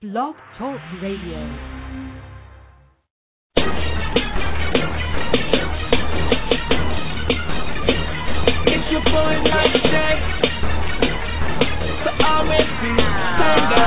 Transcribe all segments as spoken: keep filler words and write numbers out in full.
Blog Talk Radio. It's your boy Mike J. The R and B singer.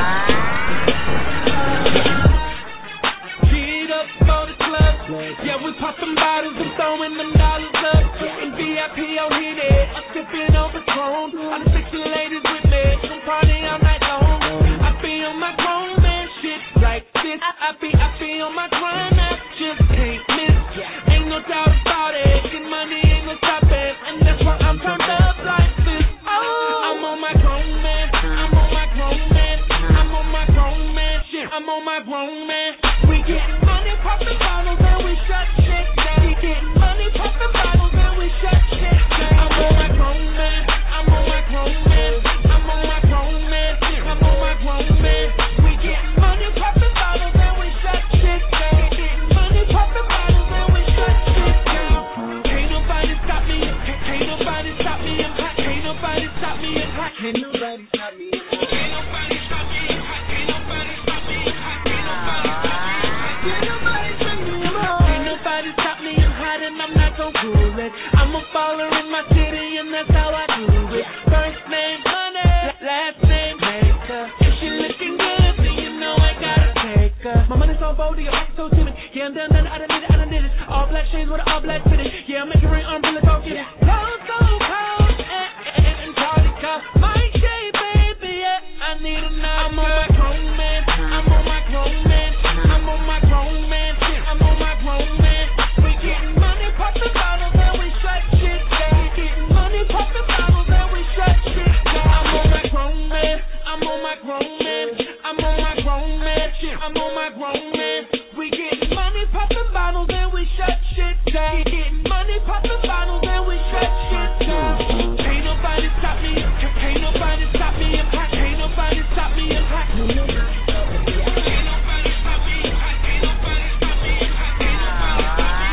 Get up for the club. Yeah, we popping bottles and throwing them dollars up. And V I P out here there. I'm sipping on Patron. I'm the sexy ladies with me. Some party all night long. I be on my grown man shit like this. I, I be, I be on my grind now. Just can't miss. Ain't no doubt about it. Get money ain't no stopping. And that's why I'm turned up like this. Oh, I'm on my grown man. I'm on my grown man. I'm on my grown man shit. I'm on my grown man. We getting money, popping bottles, and we shut shit down. We getting money, popping bottles, and we shut shit down. I'm on my grown man. I'm on my grown man. I'm on my grown man shit. I'm on my grown man. We getting money, popping bottles, and we shut shit down. We getting money, popping bottles, and we shut shit down. Can't nobody stop me. Can't, can't nobody stop me. I'm hot. Can't nobody stop me. I'm hot. Can't nobody stop me. Can't nobody stop me. I'm hot. Can't nobody stop me. I'm hot. Can't nobody stop me. Can't nobody stop me. Can't nobody stop me. I'm hot and I'm not gon' cool it. I'm a baller in my city and that's how I do it. First name money, last name maker. If she looking good, then you know I gotta take her. My money's so bold, your heart's so timid. Yeah, I'm done, done, I done did it, I done did it. All black shades with an all black fitted. Yeah, I'm making rain umbrella, go get it. Cold, so cold, and, and, and party cup. My shade, baby, yeah, I need a night. I'm on my grown man, I'm on my grown man. I'm on my grown man shit, I'm on my grown man. We getting money, popping bottles, and we shut shit down. We getting money, popping bottles, and we shut shit down. I'm on my grown man, I'm on my grown man. I'm on my grown man shit, I'm on my grown man. We getting money, popping bottles, and we shut shit down. We getting money, popping bottles, and we shut shit down. Can't nobody stop me, can't, can't nobody stop me. I'm hot, can't nobody stop me. I'm hot. Can't nobody stop me. Can't nobody stop me. I'm hot. Can't nobody stop me. I'm hot. Can't nobody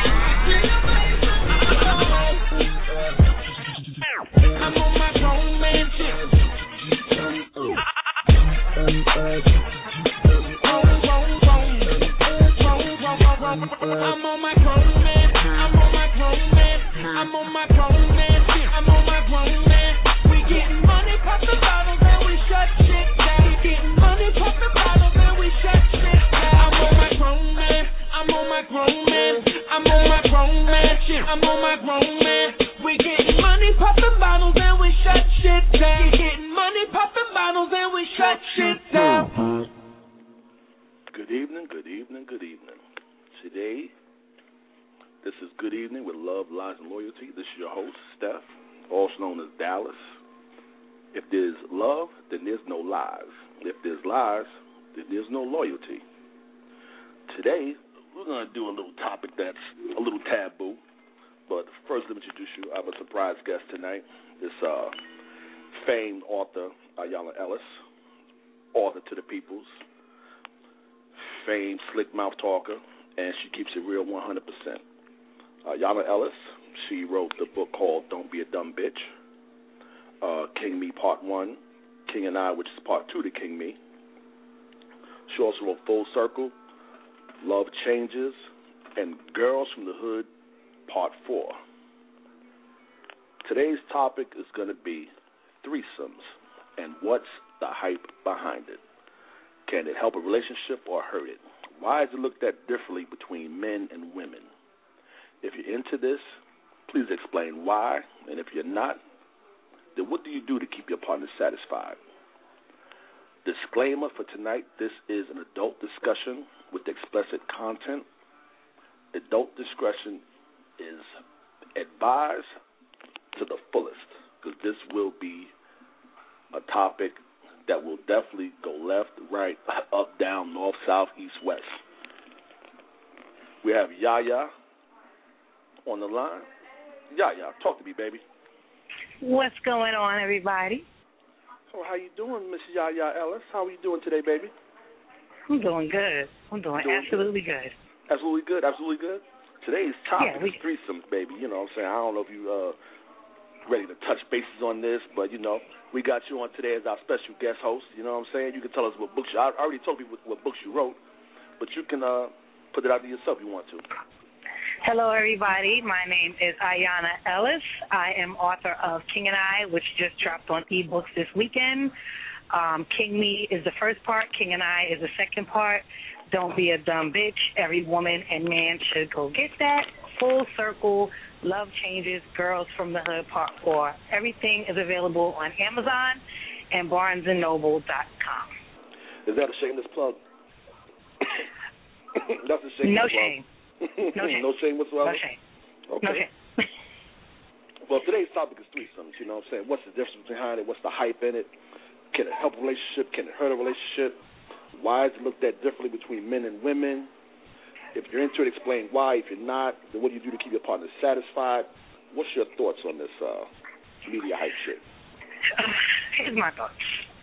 stop me. Can't nobody stop me. I'm on my grown man shit. I'm on my grown man. I'm on my grown man. I'm on my grown man shit. I'm on my grown man. We getting money, popping bottles, and we shut shit down. We getting money, popping bottles, and we shut shit down. I'm on my grown man. I'm on my grown man. I'm on my grown man shit. I'm on my grown man. We getting money, popping bottles, and we shut shit down. We getting money, popping bottles, and we shut shit down. Good evening, good evening, good evening. Today, this is Good Evening with Love, Lies, and Loyalty. This is your host, Steph, also known as Dallas. If there's love, then there's no lies. If there's lies, then there's no loyalty. Today, we're going to do a little topic that's a little taboo. But first, let me introduce you. I have a surprise guest tonight. This uh, famed author, Ayala Ellis, author to the peoples, famed slick mouth talker, and she keeps it real one hundred percent. Uh, Yana Ellis, she wrote the book called Don't Be a Dumb Bitch, uh, King Me Part one, King and I, which is Part two to King Me. She also wrote Full Circle, Love Changes, and Girls from the Hood, Part four. Today's topic is going to be threesomes and what's the hype behind it. Can it help a relationship or hurt it? Why is it looked at differently between men and women? If you're into this, please explain why. And if you're not, then what do you do to keep your partner satisfied? Disclaimer for tonight, this is an adult discussion with explicit content. Adult discretion is advised to the fullest, because this will be a topic that will definitely go left, right, up, down, north, south, east, west. We have Yaya on the line. Yaya, talk to me, baby. What's going on, everybody? So how you doing, Miss Yaya Ellis? How are you doing today, baby? I'm doing good. I'm doing, doing absolutely good. good. Absolutely good, absolutely good. Today's topic yeah, we... is threesomes, baby. You know what I'm saying? I don't know if you uh, ready to touch bases on this, but, you know, we got you on today as our special guest host. You know what I'm saying? You can tell us what books you, I already told people what, what books you wrote, but you can uh, put it out to yourself if you want to. Hello, everybody. My name is Ayana Ellis. I am author of King and I, which just dropped on ebooks this weekend. Um, King Me is the first part. King and I is the second part. Don't be a dumb bitch. Every woman and man should go get that. Full Circle, Love Changes, Girls from the Hood Part four. Everything is available on Amazon and barnes and noble dot com. Is that a shameless plug? That's a shameless no plug. Shame. No shame. No shame whatsoever? No shame. Okay. No shame. Well, today's topic is threesomes, you know what I'm saying? What's the difference behind it? What's the hype in it? Can it help a relationship? Can it hurt a relationship? Why is it looked at differently between men and women? If you're into it, explain why. If you're not, then what do you do to keep your partner satisfied? What's your thoughts on this uh, media hype shit? Uh, here's my thoughts.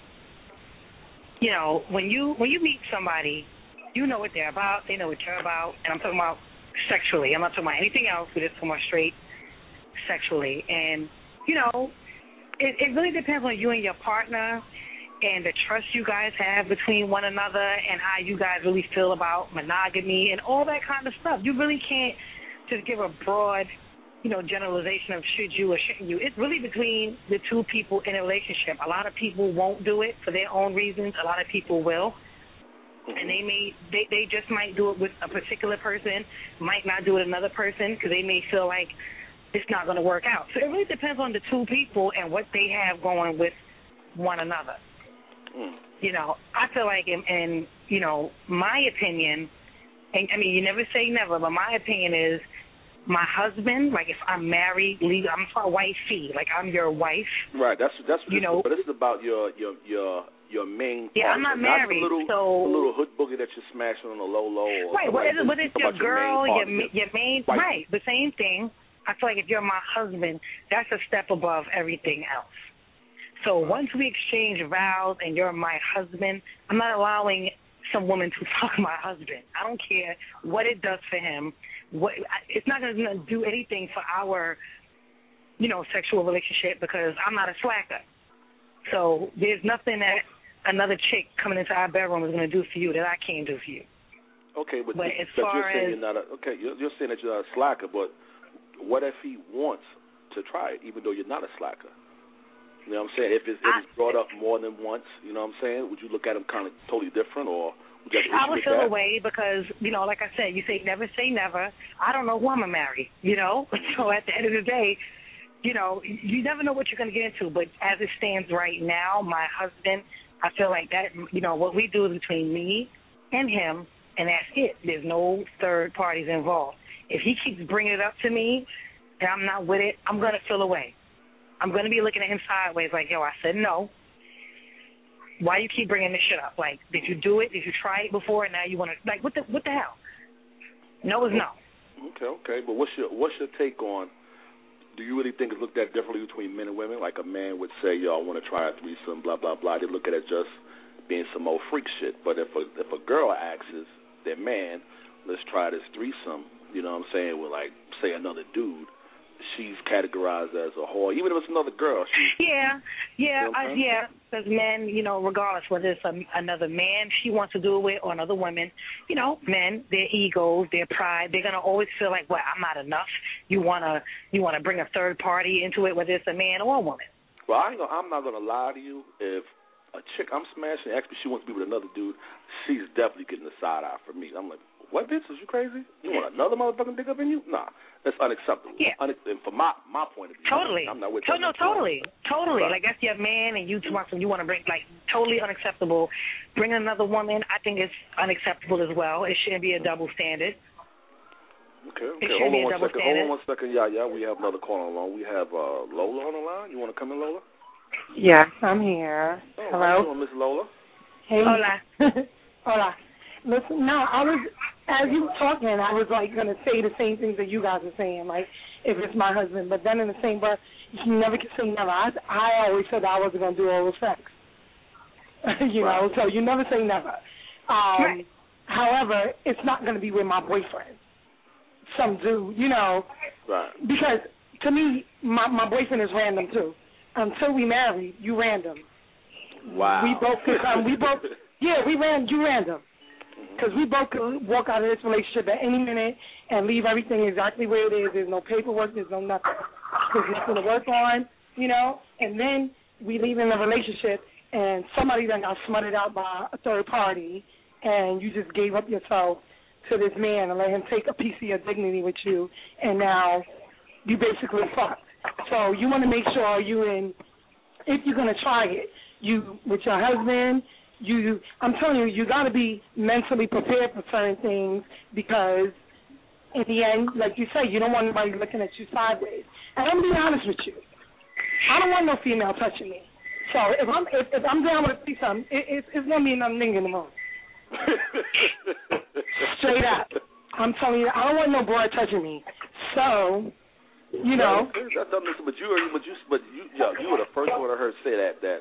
You know, when you when you meet somebody, you know what they're about. They know what you're about. And I'm talking about sexually. I'm not talking about anything else. We're just talking about straight sexually. And, you know, it, it really depends on you and your partner and the trust you guys have between one another and how you guys really feel about monogamy and all that kind of stuff. You really can't just give a broad, you know, generalization of should you or shouldn't you. It's really between the two people in a relationship. A lot of people won't do it for their own reasons. A lot of people will. And they may, they, they just might do it with a particular person, might not do it with another person because they may feel like it's not going to work out. So it really depends on the two people and what they have going with one another. Mm. You know, I feel like in, in, you know, my opinion, and I mean, you never say never, but my opinion is my husband, like if I'm married, legal, I'm a wifey, like I'm your wife. Right, that's that's what you this know, is, but this is about your your your your main yeah, partner, I'm not not married, the little, so the little hood boogie that you're smashing on the low low. Or right, whether like it's, it's your girl, your your, your main, wife. Right, the same thing. I feel like if you're my husband, that's a step above everything else. So once we exchange vows and you're my husband, I'm not allowing some woman to fuck my husband. I don't care what it does for him. What it's not going to do anything for our, you know, sexual relationship because I'm not a slacker. So there's nothing that another chick coming into our bedroom is going to do for you that I can't do for you. Okay, but, but you, as but far you're saying as, you're not a, okay, you're, you're saying that you're not a slacker, but what if he wants to try it, even though you're not a slacker? You know what I'm saying? If it's, if it's brought up more than once, you know what I'm saying? Would you look at him kind of totally different, or would you have I would feel that? away because, you know, like I said, you say never say never. I don't know who I'm going to marry, you know? So at the end of the day, you know, you never know what you're going to get into. But as it stands right now, my husband, I feel like that, you know, what we do is between me and him, and that's it. There's no third parties involved. If he keeps bringing it up to me and I'm not with it, I'm going to feel away. I'm going to be looking at him sideways like, yo, I said no. Why you keep bringing this shit up? Like, did you do it? Did you try it before and now you want to, like, what the what the hell? No is no. Okay, okay. But what's your what's your take on, do you really think it's looked at differently between men and women? Like a man would say, yo, I want to try a threesome, blah, blah, blah. They look at it just being some old freak shit. But if a, if a girl asks their man, let's try this threesome, you know what I'm saying, with, like, say another dude, she's categorized as a whore. Even if it's another girl. She's, yeah, yeah, you know I, yeah. Because men, you know, regardless whether it's a, another man she wants to do it with or another woman, you know, men, their egos, their pride, they're gonna always feel like, well, I'm not enough. You wanna, you wanna bring a third party into it, whether it's a man or a woman. Well, I ain't gonna, I'm not gonna lie to you. If a chick I'm smashing actually she wants to be with another dude, she's definitely getting the side eye from me. I'm like, what, bitch? Is you crazy? You want another motherfucking dick up in you? Nah, that's unacceptable. Yeah. Une- and from my my point of view, Totally. I'm not with to- that. No, totally, totally. Right. Like that's your man, and you two want you want to bring like totally unacceptable. Bring another woman, I think it's unacceptable as well. It shouldn't be a double standard. Okay, okay. It Hold shouldn't be on a one double second. Hold standard. on one second, yeah, yeah. We have another caller on the line. We have uh, Lola on the line. You want to come in, Lola? Yes, I'm here. Oh, Hello. How you doing, Miss Lola? Hey. Hola. Hola. Listen, no, I was, as you were talking, I was, like, going to say the same things that you guys are saying, like, if it's my husband. But then in the same breath, you never can say never. I, I always said I wasn't going to do oral sex. you right. know, so you never say never. Um, right. However, it's not going to be with my boyfriend. Some dude, you know. Right. Because to me, my my boyfriend is random too. Until we married, you random. Wow. We both could come. We both, yeah, we ran. You random. Because we both could walk out of this relationship at any minute and leave everything exactly where it is. There's no paperwork. There's no nothing. There's nothing to work on, you know. And then we leave in a relationship, and somebody then got smutted out by a third party, and you just gave up yourself to this man and let him take a piece of your dignity with you, and now you basically fucked. So you want to make sure you in, if you're going to try it, you with your husband. You, I'm telling you, you got to be mentally prepared for certain things because, in the end, like you say, you don't want anybody looking at you sideways. And I'm gonna be honest with you, I don't want no female touching me. So if I'm if, if I'm down with a threesome, it, it's it's gonna be another nigga in the room. Straight up, I'm telling you, I don't want no boy touching me. So, you know, that's something. But you, but you, but you, yo, you were the first one I heard say that that.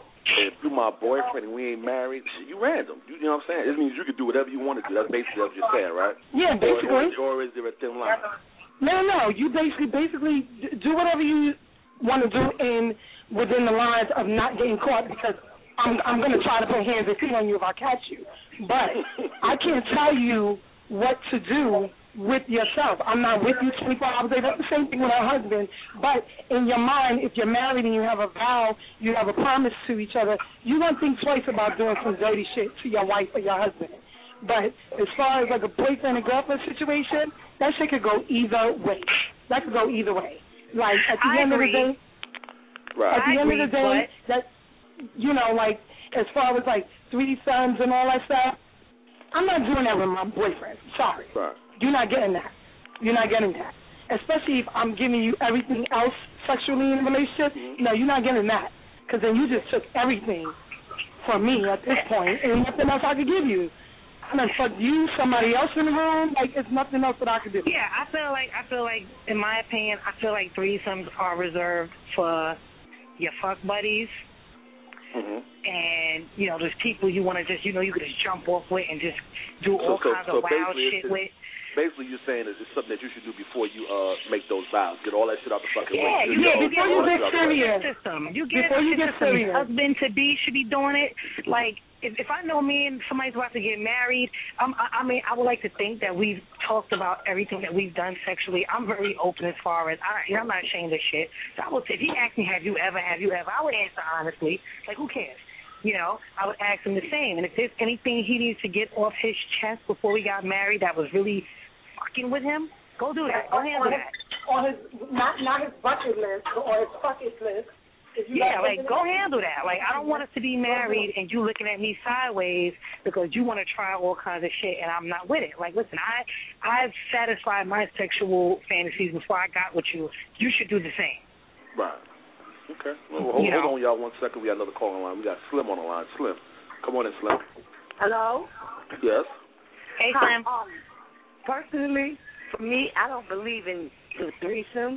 If you're my boyfriend and we ain't married, you random. You, you know what I'm saying? It means you can do whatever you want to do. That's basically what you're saying, right? Yeah, basically. Or, or, or is there a thin line? No, no. You basically, basically do whatever you want to do in within the lines of not getting caught. Because I'm, I'm going to try to put hands and feet on you if I catch you. But I can't tell you what to do with yourself. I'm not with you twenty-four hours a day. That's the same thing with our husband. But in your mind, if you're married and you have a vow, you have a promise to each other, you won't think twice about doing some dirty shit to your wife or your husband. But as far as like a boyfriend and girlfriend situation, that shit could go either way. That could go either way. Like at the I end agree. of the day, right. at the I end agree, of the day, but... that you know, like as far as like three sons and all that stuff, I'm not doing that with my boyfriend. Sorry. Right. You're not getting that. You're not getting that. Especially if I'm giving you everything else sexually in a relationship. Mm-hmm. No, you're not getting that. Because then you just took everything from me at this point, and nothing else I could give you. I done fucked you, somebody else in the room. Like, it's nothing else that I could do. Yeah, I feel like, I feel like, in my opinion, I feel like threesomes are reserved for your fuck buddies. Mm-hmm. And, you know, there's people you want to just, you know, you could just jump off with and just do so, all so, kinds so of wild shit with. Basically, you're saying is it's something that you should do before you uh make those vows. Get all that shit out the fucking way. Yeah, You yeah, know, before you get serious. System. You get Before you get serious. Husband to be should be doing it. Like, if, if I know me and somebody's about to get married, um, I, I mean, I would like to think that we've talked about everything that we've done sexually. I'm very open as far as, I, you know, I'm not ashamed of shit. So I would, if he asked me, have you ever, have you ever, I would answer honestly. Like, who cares? You know, I would ask him the same. And if there's anything he needs to get off his chest before we got married that was really fucking with him, go do that. Go handle that. On his, not, not his bucket list, or his bucket list. If you Yeah, like, go handle that. Like, I don't want us to be married and you looking at me sideways because you want to try all kinds of shit and I'm not with it. Like, listen, I, I've satisfied my sexual fantasies before I got with you. You should do the same. Right. Okay. Well, hold, you hold know. on, y'all, one second. We got another call on the line. We got Slim on the line. Slim. Come on in, Slim. Hello? Yes? Hey, Hi. Slim. Um, personally, for me, I don't believe in the threesome.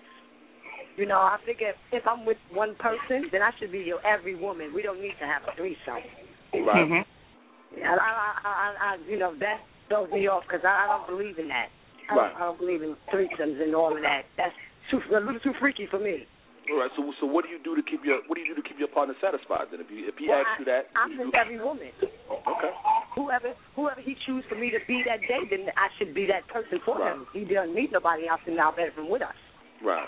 You know, I figure if I'm with one person, then I should be your every woman. We don't need to have a threesome. Right. Mm-hmm. I, I, I, I, you know, that throws me off because I, I don't believe in that. I, Right. don't, I don't believe in threesomes and all of that. That's too, a little too freaky for me. All right. So, so what do you do to keep your what do you do to keep your partner satisfied? Then, if he if he Well, asks you that, I'm you his do- every woman. Okay. Whoever whoever he chooses for me to be that day, then I should be that person for Right. him. He doesn't need nobody else in our bedroom with us. Right.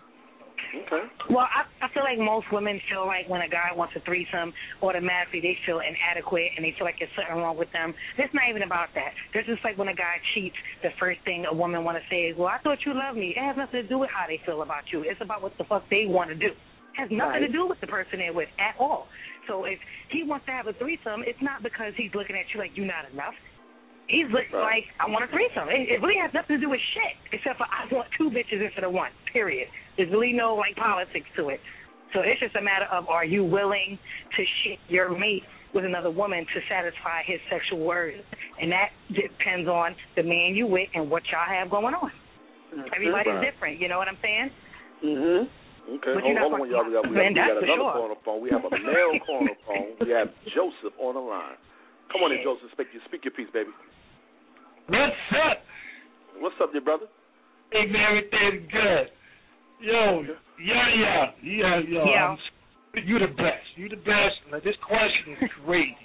Okay. Well, I, I feel like most women feel like when a guy wants a threesome, automatically they feel inadequate and they feel like there's something wrong with them. It's not even about that. It's just like when a guy cheats, the first thing a woman want to say is, well, I thought you loved me. It has nothing to do with how they feel about you. It's about what the fuck they want to do. It has nothing Right. to do with the person they're with at all. So if he wants to have a threesome, it's not because he's looking at you like you're not enough. He's look, Right. like, I want a threesome. It, it really has nothing to do with shit, except for I want two bitches instead of one, period. There's really no, like, politics to it. So it's just a matter of, are you willing to shit your mate with another woman to satisfy his sexual urge? And that depends on the man you with and what y'all have going on. Mm-hmm. Everybody's Right. different, you know what I'm saying? Mm-hmm. Okay. But Hold, you're not hold on, y'all. We got, we got, Man, we got that's for another sure. call on the phone. We have a male call on the phone. We have Joseph on the line. Come on in, Joseph. Speak your, speak your piece, baby. What's up? What's up, dear brother? Hey, man, everything's good. Yo, yeah, yeah, yeah, yo. Yeah. I'm, you the best. You the best. Like, this question is crazy.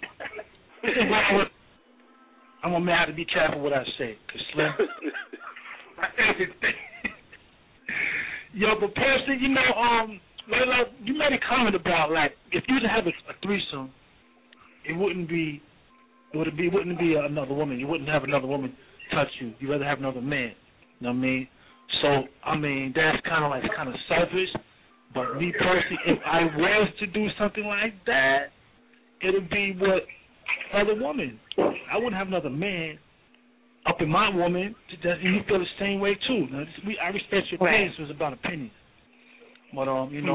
I'm gonna have to be careful what I say, cause Slim. Yo, but personally, you know, um, Layla, you made a comment about like if you were to have a, a threesome, it wouldn't be, it would be, it wouldn't be another woman. You wouldn't have another woman touch you. You'd rather have another man. You know what I mean? So I mean, that's kind of like kind of selfish. But me personally, if I was to do something like that, it'd be with another woman. I wouldn't have another man up in my woman. And you feel the same way too. Now, this, we, I respect your opinions. It was about opinions. But um, you know,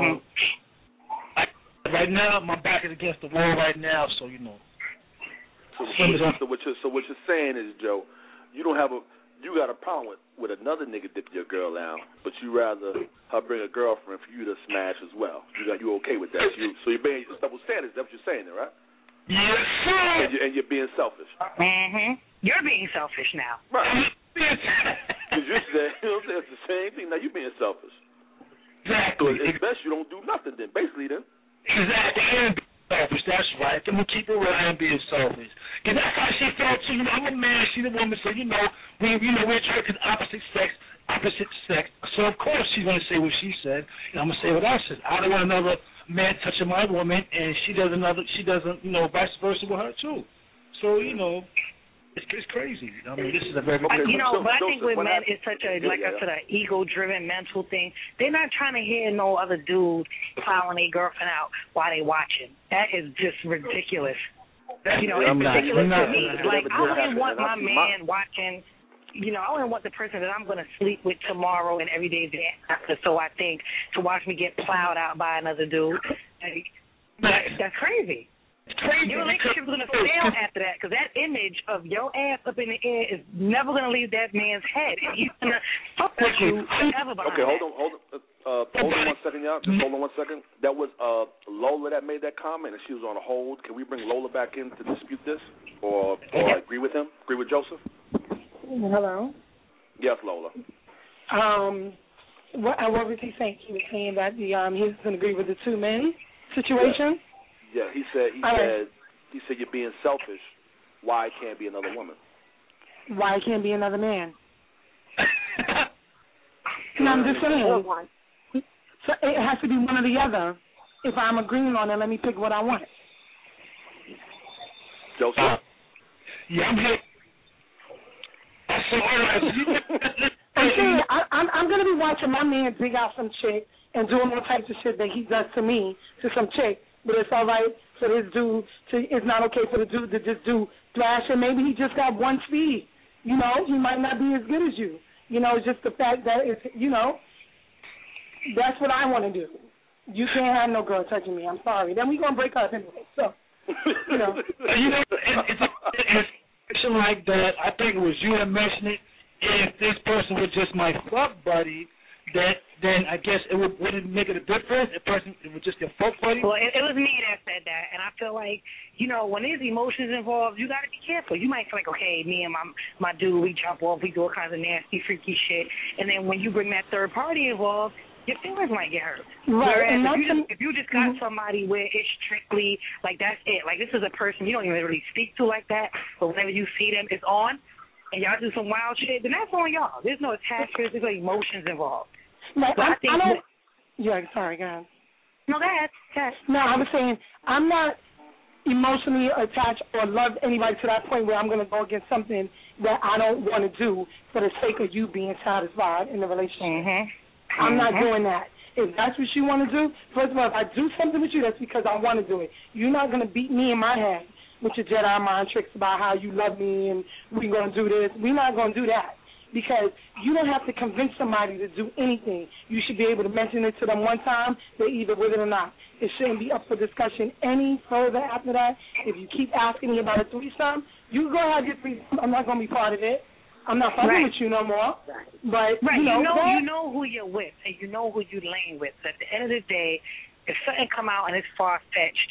mm-hmm. I, right now my back is against the wall right now. So you know. So, so, so what you're so what you're saying is, Joe, you don't have a you got a problem with, with another nigga dipping your girl out, but you rather her bring a girlfriend for you to smash as well. You got you okay with that? You, so you're being double standards. That's what you're saying, there, right? Yes, sir. And you're, and you're being selfish. Mhm. You're being selfish now. Right. Because you said, you know, it's the same thing. Now you're being selfish. Exactly. So it's best you don't do nothing then. Basically, then. Exactly. And being selfish. That's right. I'm gonna keep it real and being selfish. Cause that's how she felt too. You know, I'm a man. She's a woman. So you know, we you know we're attracted to opposite sex, opposite sex. So of course she's gonna say what she said, and I'm gonna say what I said. I don't want another man touching my woman, and she does another. She doesn't, you know, vice versa with her too. So you know, it's, it's crazy. I mean, this is a very okay, you know, so, but I Joseph, think with men, happened? it's such a like yeah, I said, an ego-driven mental thing. They're not trying to hear no other dude plowing their girlfriend out while they watching. That is just ridiculous. You know, yeah, it's I'm ridiculous not, to me. not, Like, I wouldn't want my my man watching, you know, I wouldn't want the person that I'm going to sleep with tomorrow and every day after, so I think, to watch me get plowed out by another dude. Like, that, that's crazy. It's crazy. Your relationship is going to fail after that because that image of your ass up in the air is never going to leave that man's head. He's going to fuck with you forever behind Okay, hold that. on, hold on. Uh, hold on one second, y'all. Just hold on one second. That was uh, Lola that made that comment, and she was on a hold. Can we bring Lola back in to dispute this, or, or agree with him? Agree with Joseph? Hello. Yes, Lola. Um, what, uh, what was he saying? He was saying that the um he doesn't agree with the two men situation. Yeah, yeah he said he All said right. he said you're being selfish. Why it can't be another woman? Why it can't be another man? No, I'm just saying. So it has to be one or the other. If I'm agreeing on it, let me pick what I want. Joseph? Uh, yeah, I'm here. So, I'm saying I, I'm I'm gonna be watching my man dig out some chick and doing all types of shit that he does to me to some chick, but it's all right for this dude to. It's not okay for the dude to just do thrash, and maybe he just got one speed. You know, he might not be as good as you. You know, it's just the fact that it's, you know, that's what I want to do. You can't have no girl touching me. I'm sorry. Then we gonna break up anyway. So, you know, you know, it's a, it's a like that. I think it was you that mentioned it. If this person was just my fuck buddy, that then I guess it would wouldn't make it a difference. If person it was just your fuck buddy. Well, it, it was me that said that, and I feel like, you know, when there's emotions involved, you got to be careful. You might feel like, okay, me and my my dude, we jump off, we do all kinds of nasty, freaky shit, and then when you bring that third party involved, your feelings might get hurt. right? Whereas And if that's you, just, an, if you just got mm-hmm. somebody where it's strictly like that's it, like this is a person you don't even really speak to like that, but whenever you see them, it's on, and y'all do some wild shit, then that's on y'all. There's no attachments, there's no emotions involved. Like, So I, I think I don't. that, Yeah, sorry, go ahead. no, go ahead. Go ahead. No, I was saying I'm not emotionally attached or love anybody to that point where I'm going to go against something that I don't want to do for the sake of you being satisfied in the relationship. Mm-hmm. I'm not Mm-hmm. doing that. If that's what you want to do, first of all, if I do something with you, that's because I want to do it. You're not going to beat me in my head with your Jedi mind tricks about how you love me and we're going to do this. We're not going to do that because you don't have to convince somebody to do anything. You should be able to mention it to them one time. They're either with it or not. It shouldn't be up for discussion any further after that. If you keep asking me about a threesome, you go have your threesome. I'm not going to be part of it. I'm not fucking Right. with you no more. But, Right, you know, you know, that, you know who you're with, and you know who you're laying with. But at the end of the day, if something come out and it's far fetched,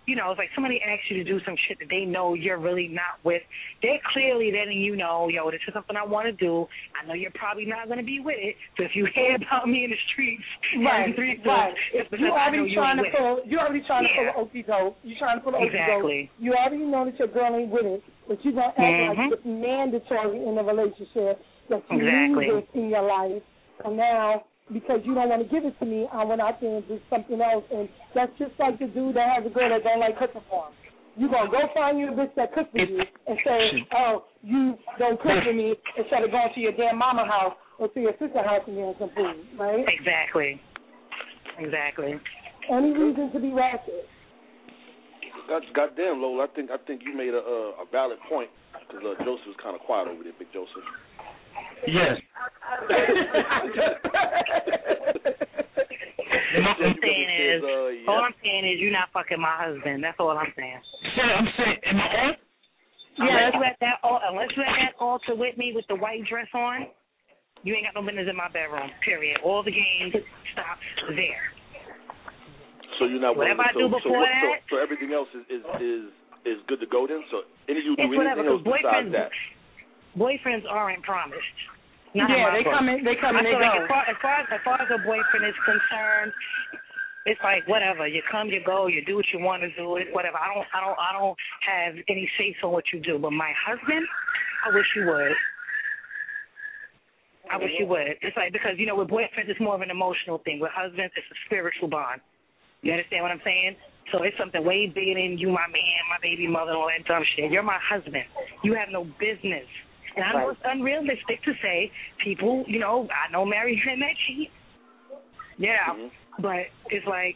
you know, it's like somebody asks you to do some shit that they know you're really not with. They're clearly letting you know, yo, this is something I want to do. I know you're probably not going to be with it. So if you hear about me in the streets, right, three right. it's because you I already know you trying ain't to with pull. it. You already trying Yeah. to pull an okey doke. You trying to pull an okey doke. Exactly. You already know that your girl ain't with it, but you gonna act Mm-hmm. like it's mandatory in the relationship that you Exactly. need this in your life. And now, because you don't want to give it to me, I went out there and did something else. And that's just like the dude that has a girl that don't like cooking for him. You gonna go find you a bitch that cooks for you and say, oh, you don't cook for me, instead of going to your damn mama house or to your sister's house and getting some food, right? Exactly. Exactly. Any reason to be ratchet? God, goddamn, Lola, I think I think you made a a, a valid point because uh, Joseph was kind of quiet over there, Big Joseph. Yes. All I'm saying is, uh, yeah. all I'm saying is, you're not fucking my husband. That's all I'm saying. So I'm saying, am I on? Unless you at that, al- unless you at that altar with me with the white dress on, you ain't got no business in my bedroom. Period. All the games stop there. So you're not Whatever I so, do so, before what, that, so, so everything else is, is is is good to go then. So any you do it's whatever. anything else Cause besides boyfriends, that? boyfriends aren't promised. Not yeah, they book. come in, they come I and they feel go. like as far, as far as as far as a boyfriend is concerned, it's like whatever. You come, you go, you do what you want to do. It's whatever. I don't, I don't, I don't have any say on what you do. But my husband, I wish you would. I wish you would. It's like because you know with boyfriends it's more of an emotional thing. With husbands it's a spiritual bond. You understand what I'm saying? So it's something way bigger than you, my man, my baby mother, all that dumb shit. You're my husband. You have no business. And I know it's unrealistic to say people, you know, I know married men that cheat. Yeah, Mm-hmm. but it's like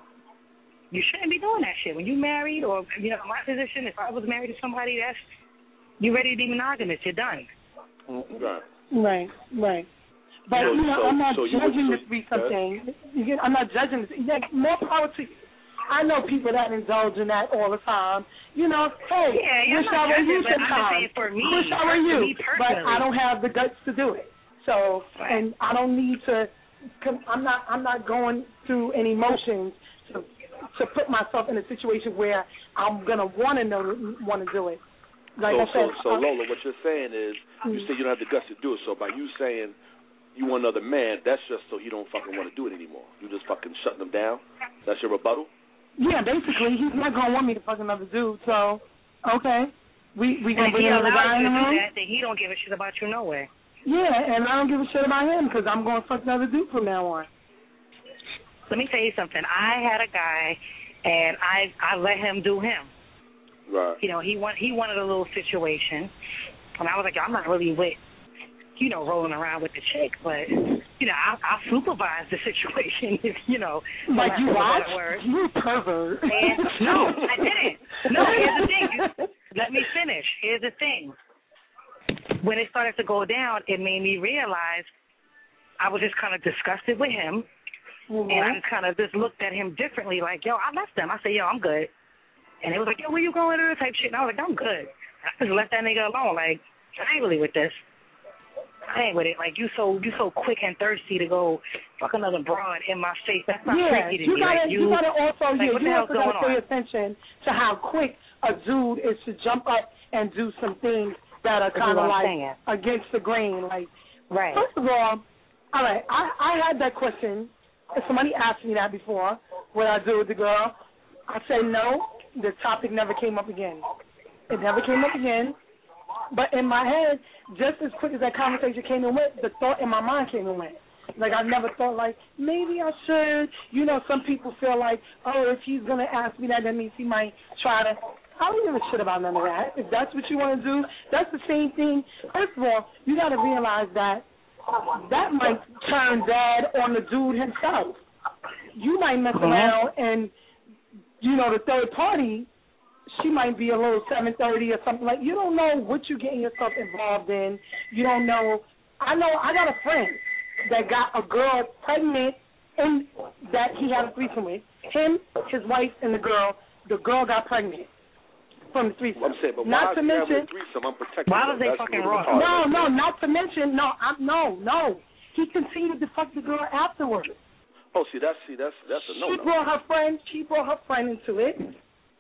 you shouldn't be doing that shit. When you married or, you know, my position, if I was married to somebody, that's, you ready to be monogamous. You're done. Right. Right, right. But, So- you know, so- I'm not so you judging would- this to be so- something. You get- I'm not judging this. Like, more power to you. I know people that indulge in that all the time. You know, hey, Yeah, yeah, wish I'm I not were judging, you but I'm just sometimes. saying for me, Wish I were for you. me But personally. I don't have the guts to do it. So, Right. and I don't need to, I'm not, I'm not going through any emotions to, to put myself in a situation where I'm going to want to know, want to do it. Like so, I said, so, so uh, Lola, what you're saying is, you Mm. say you don't have the guts to do it. So by you saying you want another man, that's just so you don't fucking want to do it anymore. You just fucking shutting them down. That's your rebuttal. yeah, basically, he's not going to want me to fuck another dude. So, okay, we we And gonna if bring he another allows guy in you the to do room. that, then he don't give a shit about you no way. Yeah, and I don't give a shit about him because I'm going to fuck another dude from now on. Let me tell you something. I had a guy, and I I let him do him. Right. You know, he want he wanted a little situation, and I was like, I'm not really with, you know, rolling around with the chick, but you know, I I supervise the situation. If you know, for Like lack you of a watch? better word. You pervert. And, no, I didn't. No, here's the thing. Let me finish. Here's the thing. When it started to go down, it made me realize I was just kind of disgusted with him, Mm-hmm. and I just kind of just looked at him differently. Like, yo, I left him. I said, yo, I'm good. And it was like, yo, where you going to type shit? And I was like, I'm good. I just left that nigga alone. Like, I ain't really with this. I ain't with it. Like, you so you so quick and thirsty to go fuck another broad in my face. That's not Yeah, freaky to you me. gotta, like, you, you gotta also, like, yeah, what the you hell's also gotta going pay on? attention to how quick a dude is to jump up and do some things that are This is kind of what I'm like saying. against the grain. Like, Right. first of all, all right, I, I had that question. If somebody asked me that before, what I do with the girl, I said no. The topic never came up again. It never came up again. But in my head, just as quick as that conversation came and went, the thought in my mind came and went. Like, I never thought, like, maybe I should. You know, some people feel like, oh, if he's going to ask me that, that means he might try to. I don't give a shit about none of that. If that's what you want to do, that's the same thing. First of all, you got to realize that that might turn bad on the dude himself. You might mess Uh-huh. around and, you know, the third party, she might be a little seven thirty or something like. You don't know what you're getting yourself involved in. You don't know. I know. I got a friend that got a girl pregnant and that he had a threesome with. Him, his wife, and the girl. The girl got pregnant from the threesome. I'm saying, but not why to is mention. having a threesome unprotected? Why was they That's fucking really wrong? retarded. No, no, not to mention. No, I'm no, no. He continued to fuck the girl afterwards. Oh, see, that's see, that's that's a no She no. brought her friend. She brought her friend into it.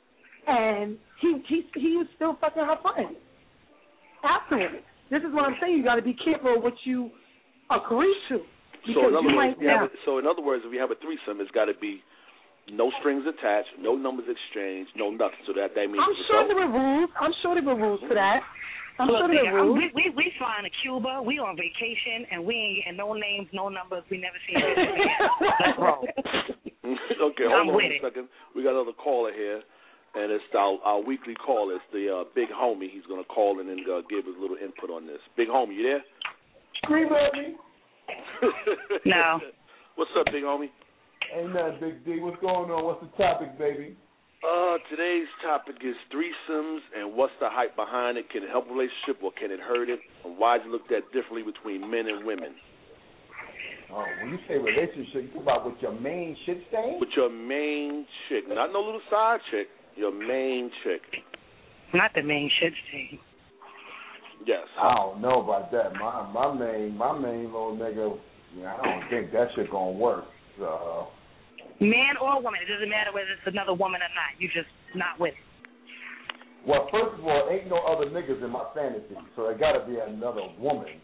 and he he he was still fucking her friend afterwards. This is what I'm saying. You got to be careful of what you agree to. So in, other you words, might, we have a, so in other words, if we have a threesome, it's got to be no strings attached, no numbers exchanged, no nothing. So that that means. I'm sure there were rules. I'm sure there were rules to that. I'm Look, sure there nigga, were rules. we, we we flying to Cuba. We on vacation, and we ain't getting no names, no numbers. We never seen this again. Let's roll. Okay, hold I'm on with a it. second. We got another caller here, and it's our, our weekly call. It's the uh, Big Homie. He's going to call in and uh, give his little input on this. Big Homie, you there? Scream at me. No. What's up, Big Homie? Ain't nothing, Big D. What's going on? What's the topic, baby? Uh, today's topic is threesomes and what's the hype behind it. Can it help a relationship or can it hurt it? And why is it looked at differently between men and women? Oh, when you say relationship, you talk about with your main shit stain? With your main chick, not no little side chick. Your main chick. Not the main shit thing. Yes. I don't know about that. My my main my main little nigga, yeah, I don't think that shit gonna work. So. Man or woman, it doesn't matter whether it's another woman or not. You just not with it. Well, first of all, ain't no other niggas in my fantasy, so there got to be another woman.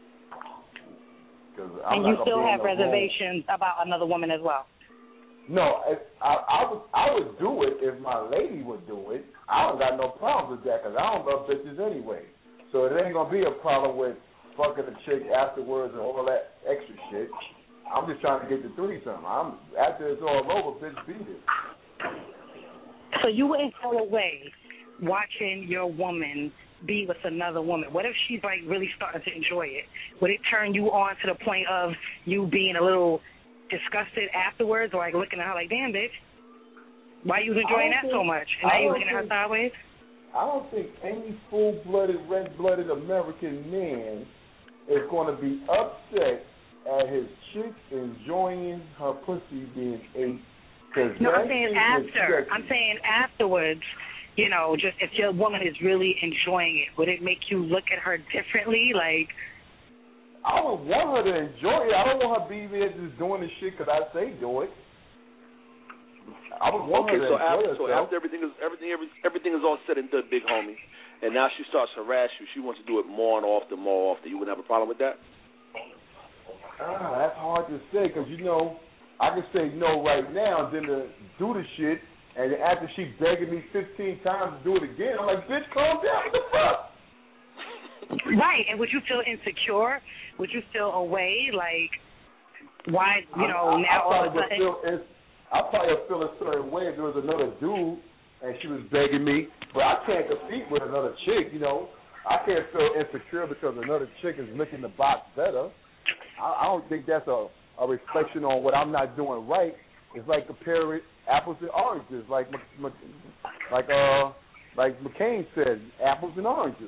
I'm and you not still have no reservations room. About another woman as well. No, I, I, I would I would do it if my lady would do it. I don't got no problems with that because I don't love bitches anyway. So it ain't gonna be a problem with fucking the chick afterwards and all that extra shit. I'm just trying to get the threesome. I'm after it's all over, bitch, beat it. So you wouldn't go away watching your woman be with another woman. What if she's like really starting to enjoy it? Would it turn you on to the point of you being a little disgusted afterwards, or like looking at her like, damn, bitch, why you enjoying that think, so much? And now you looking think, at her sideways? I don't think any full-blooded, red-blooded American man is going to be upset at his chick enjoying her pussy being ate. No, I'm saying after. I'm saying afterwards. You know, just if your woman is really enjoying it, would it make you look at her differently? Like, I would want her to enjoy it. I don't want her to be there just doing the shit because I say do it. I would want okay, her to so enjoy after, herself. so after everything is everything every, everything is all said and done, Big Homie, and now she starts to harass you. She wants to do it more and often, more often. You wouldn't have a problem with that? Ah, that's hard to say because you know I can say no right now, then to do the shit. And after she begging me fifteen times to do it again, I'm like, bitch, calm down. What the fuck? Right. And would you feel insecure? Would you feel away? Like, why, you know, I, I, now I all of a sudden? Feel, I probably feel a certain way if there was another dude and she was begging me. But I can't compete with another chick, you know. I can't feel insecure because another chick is licking the box better. I, I don't think that's a, a reflection on what I'm not doing right. It's like comparing apples and oranges, like like uh like McCain said, apples and oranges.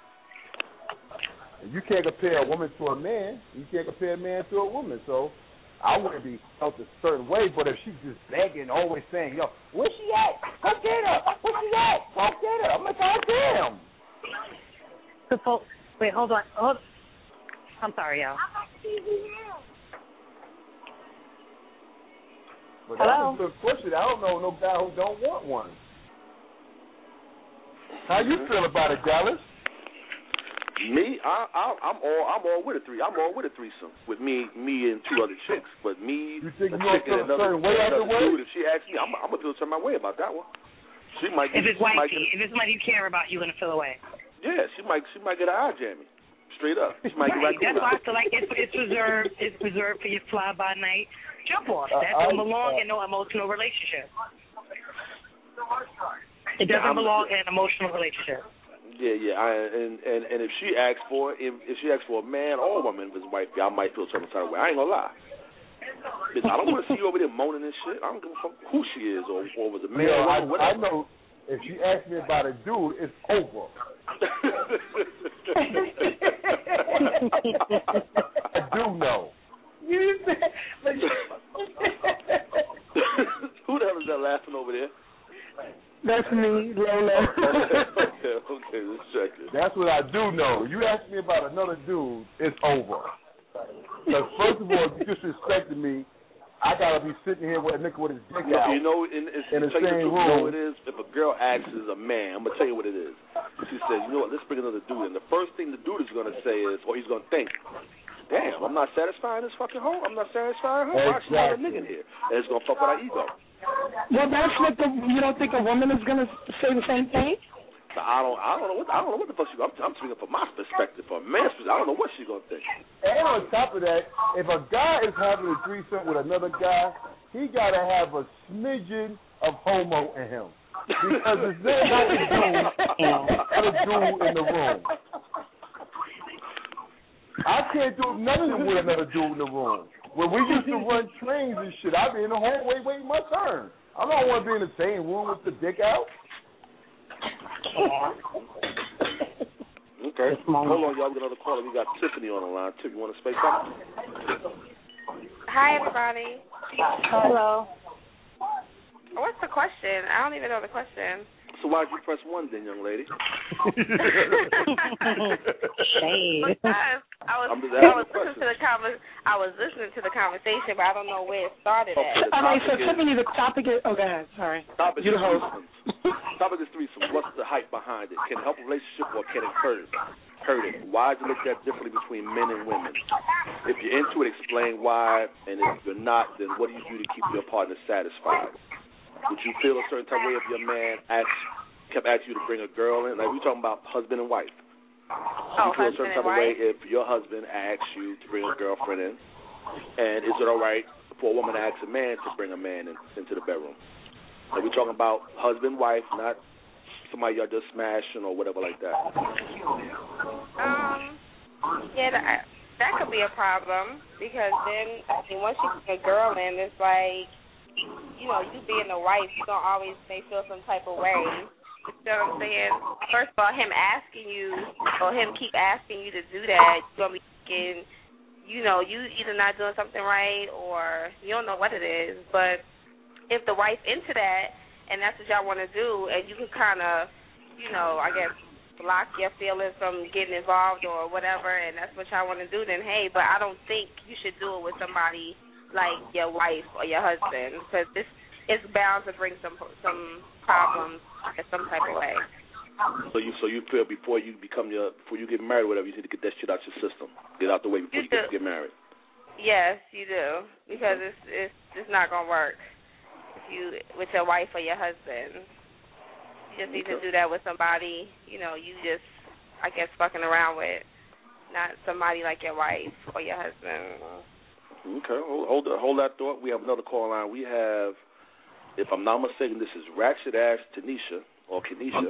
You can't compare a woman to a man. You can't compare a man to a woman. So I wouldn't be felt a certain way. But if she's just begging, always saying, "Yo, where's she at? Go get her. Where's she at? Go get her." I'm like, "God damn." So, wait, hold on. Hold. I'm sorry, y'all. But Hello? that's a good question. I don't know no guy who don't want one. How you feel about it, Dallas? Me, I, I, I'm all, I'm all with a three. I'm all with a threesome with me, me and two other chicks. But me, you think a you chick feel and a another, certain way another dude, afterwards? if she asks me, I'm, I'm gonna feel some my way about that one. She might. Get, If it's she might wifey, get, if it's somebody you care about, you're gonna feel away. Yeah, she might, she might get an eye jammy. Straight up. She might Right. get right That's why I feel like it's, it's reserved. It's reserved for your fly by night jump off. That Uh, don't I- belong uh, in no emotional relationship. It Yeah, doesn't I'm- belong in an emotional relationship. Yeah, yeah, I, and, and and if she asks for if, if she asks for a man or a woman if it's wifey, I might feel some kind of way. I ain't gonna lie. Bitch, I don't want to see you over there moaning and shit. I don't give a fuck who she is or, or was a man Yo, or I, whatever. I know if she asks me about a dude, it's over. I do know. You said, but who the hell is that laughing over there? that's me, Lola. okay, okay, let's check it. That's what I do know. You ask me about another dude, it's over. Because first of all, you disrespected me I gotta be sitting here with a nigga with his dick You know, out. you know, in, it's, in the tell you same the truth, room. you know what it is? If a girl asks a man, I'm going to tell you what it is. She says, you know what, let's bring another dude in. The first thing the dude is going to say is, or he's going to think, damn, I'm not satisfying this fucking hoe. I'm not satisfying her. Why should I have a nigga in here? And it's going to fuck with our ego. Well, that's what the, you don't think a woman is going to say the same thing? So I don't, I don't know what, I don't know what the fuck she. I'm, I'm speaking from my perspective, from a man's perspective. I don't know what she's gonna think. And on top of that, if a guy is having a threesome with another guy, he gotta have a smidgen of homo in him, because it's not a dude, a dude in the room. I can't do nothing with another dude in the room. When we used to run trains and shit, I'd be in the hallway waiting my turn. I don't want to be in the same room with the dick out. Okay. Hold on, y'all. We got another caller. We got Tiffany on the line. Tiff, you want to speak something? Hi, everybody. Hello. What's the question? I don't even know the question. So why did you press one then, young lady? Shade. Because I was, I'm just I was asking listening to the conver- I was listening to the conversation, but I don't know where it started Okay, at. the Okay, so topic is- Tiffany, the topic is, oh, go ahead, sorry. Topic You is the host. threesomes. Topic is threesomes. What's the hype behind it? Can it help a relationship or can it hurt it? Hurt it? Why is it looked at differently between men and women? If you're into it, explain why, and if you're not, then what do you do to keep your partner satisfied? Would you feel a certain type of way if your man asked, kept asking you to bring a girl in? Like, we're talking about husband and wife. Oh, you feel a husband certain and type of way wife? if your husband asks you to bring a girlfriend in? And is it all right for a woman to ask a man to bring a man in, into the bedroom? So we're talking about husband, wife, not somebody y'all just smashing or whatever like that. Um, yeah, that, that could be a problem because then, I mean, once you get a girl in, it's like, you know, you being a wife, you don't always may feel some type of way. You know what I'm saying? First of all, him asking you or him keep asking you to do that, you're going to be thinking, you know, you either not doing something right or you don't know what it is. But if the wife into that and that's what y'all want to do and you can kind of, you know, I guess block your feelings from getting involved or whatever and that's what y'all want to do, then hey, but I don't think you should do it with somebody like your wife or your husband because this it's bound to bring some some problems in some type of way. So you so you feel before you become your before you get married or whatever, you need to get that shit out your system. Get out the way before you, you get, get married. Yes, you do. Because it's it's it's not gonna work if you with your wife or your husband. You just need okay. to do that with somebody, you know, you just I guess fucking around with. Not somebody like your wife or your husband. Okay, hold hold, hold that thought. We have another call line. We have, if I'm not mistaken, this is Ratchet Ass Tanisha or Kenisha.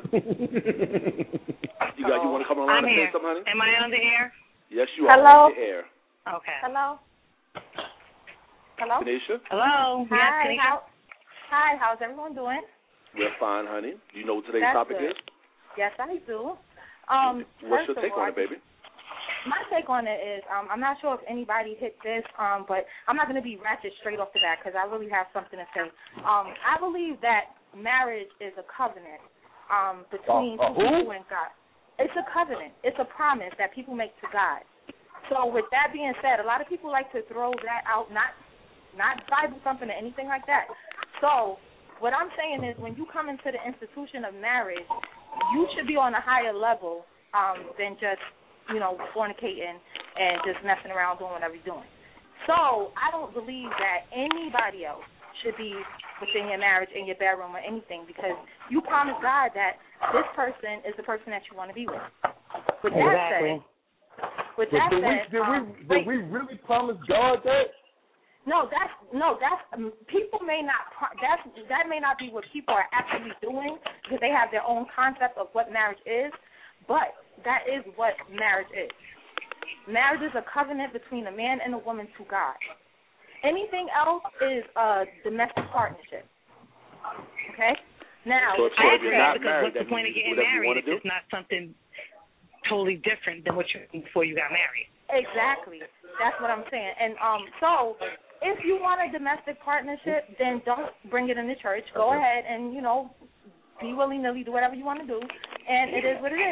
you got you want to come on I'm and here. say something, honey? Am I on the air? Yes, you are Hello? on the air. Okay. Hello? Hello? Kenisha? Hello. Hi. Yes, Kenisha? How, hi, how's everyone doing? We're fine, honey. Do you know what today's That's topic good. is? Yes, I do. Um, What's your first take of all, on it, baby? My take on it is um, I'm not sure if anybody hit this, um, but I'm not going to be ratchet straight off the bat because I really have something to say. Um, I believe that marriage is a covenant um, between uh, uh, two people and God. It's a covenant. It's a promise that people make to God. So with that being said, a lot of people like to throw that out, not not Bible thumping or anything like that. So what I'm saying is when you come into the institution of marriage, you should be on a higher level um, than just you know, fornicating and just messing around doing whatever you're doing. So I don't believe that anybody else should be within your marriage, in your bedroom, or anything because you promise God that this person is the person that you want to be with. With that exactly. said, with But that did, said, we, did, um, we, did we really promise God that? No, that's no, that's um, people may not. That's that may not be what people are actually doing because they have their own concept of what marriage is, but that is what marriage is. Marriage is a covenant between a man and a woman to God. Anything else is a domestic partnership. Okay? Now, so if, so I if you're not because married, what's the point of getting married if it's not something totally different than what you're doing before you got married? Exactly. That's what I'm saying. And um, so if you want a domestic partnership, then don't bring it in the church. Go ahead and, you know, be willy-nilly, do whatever you want to do, and it is what it is.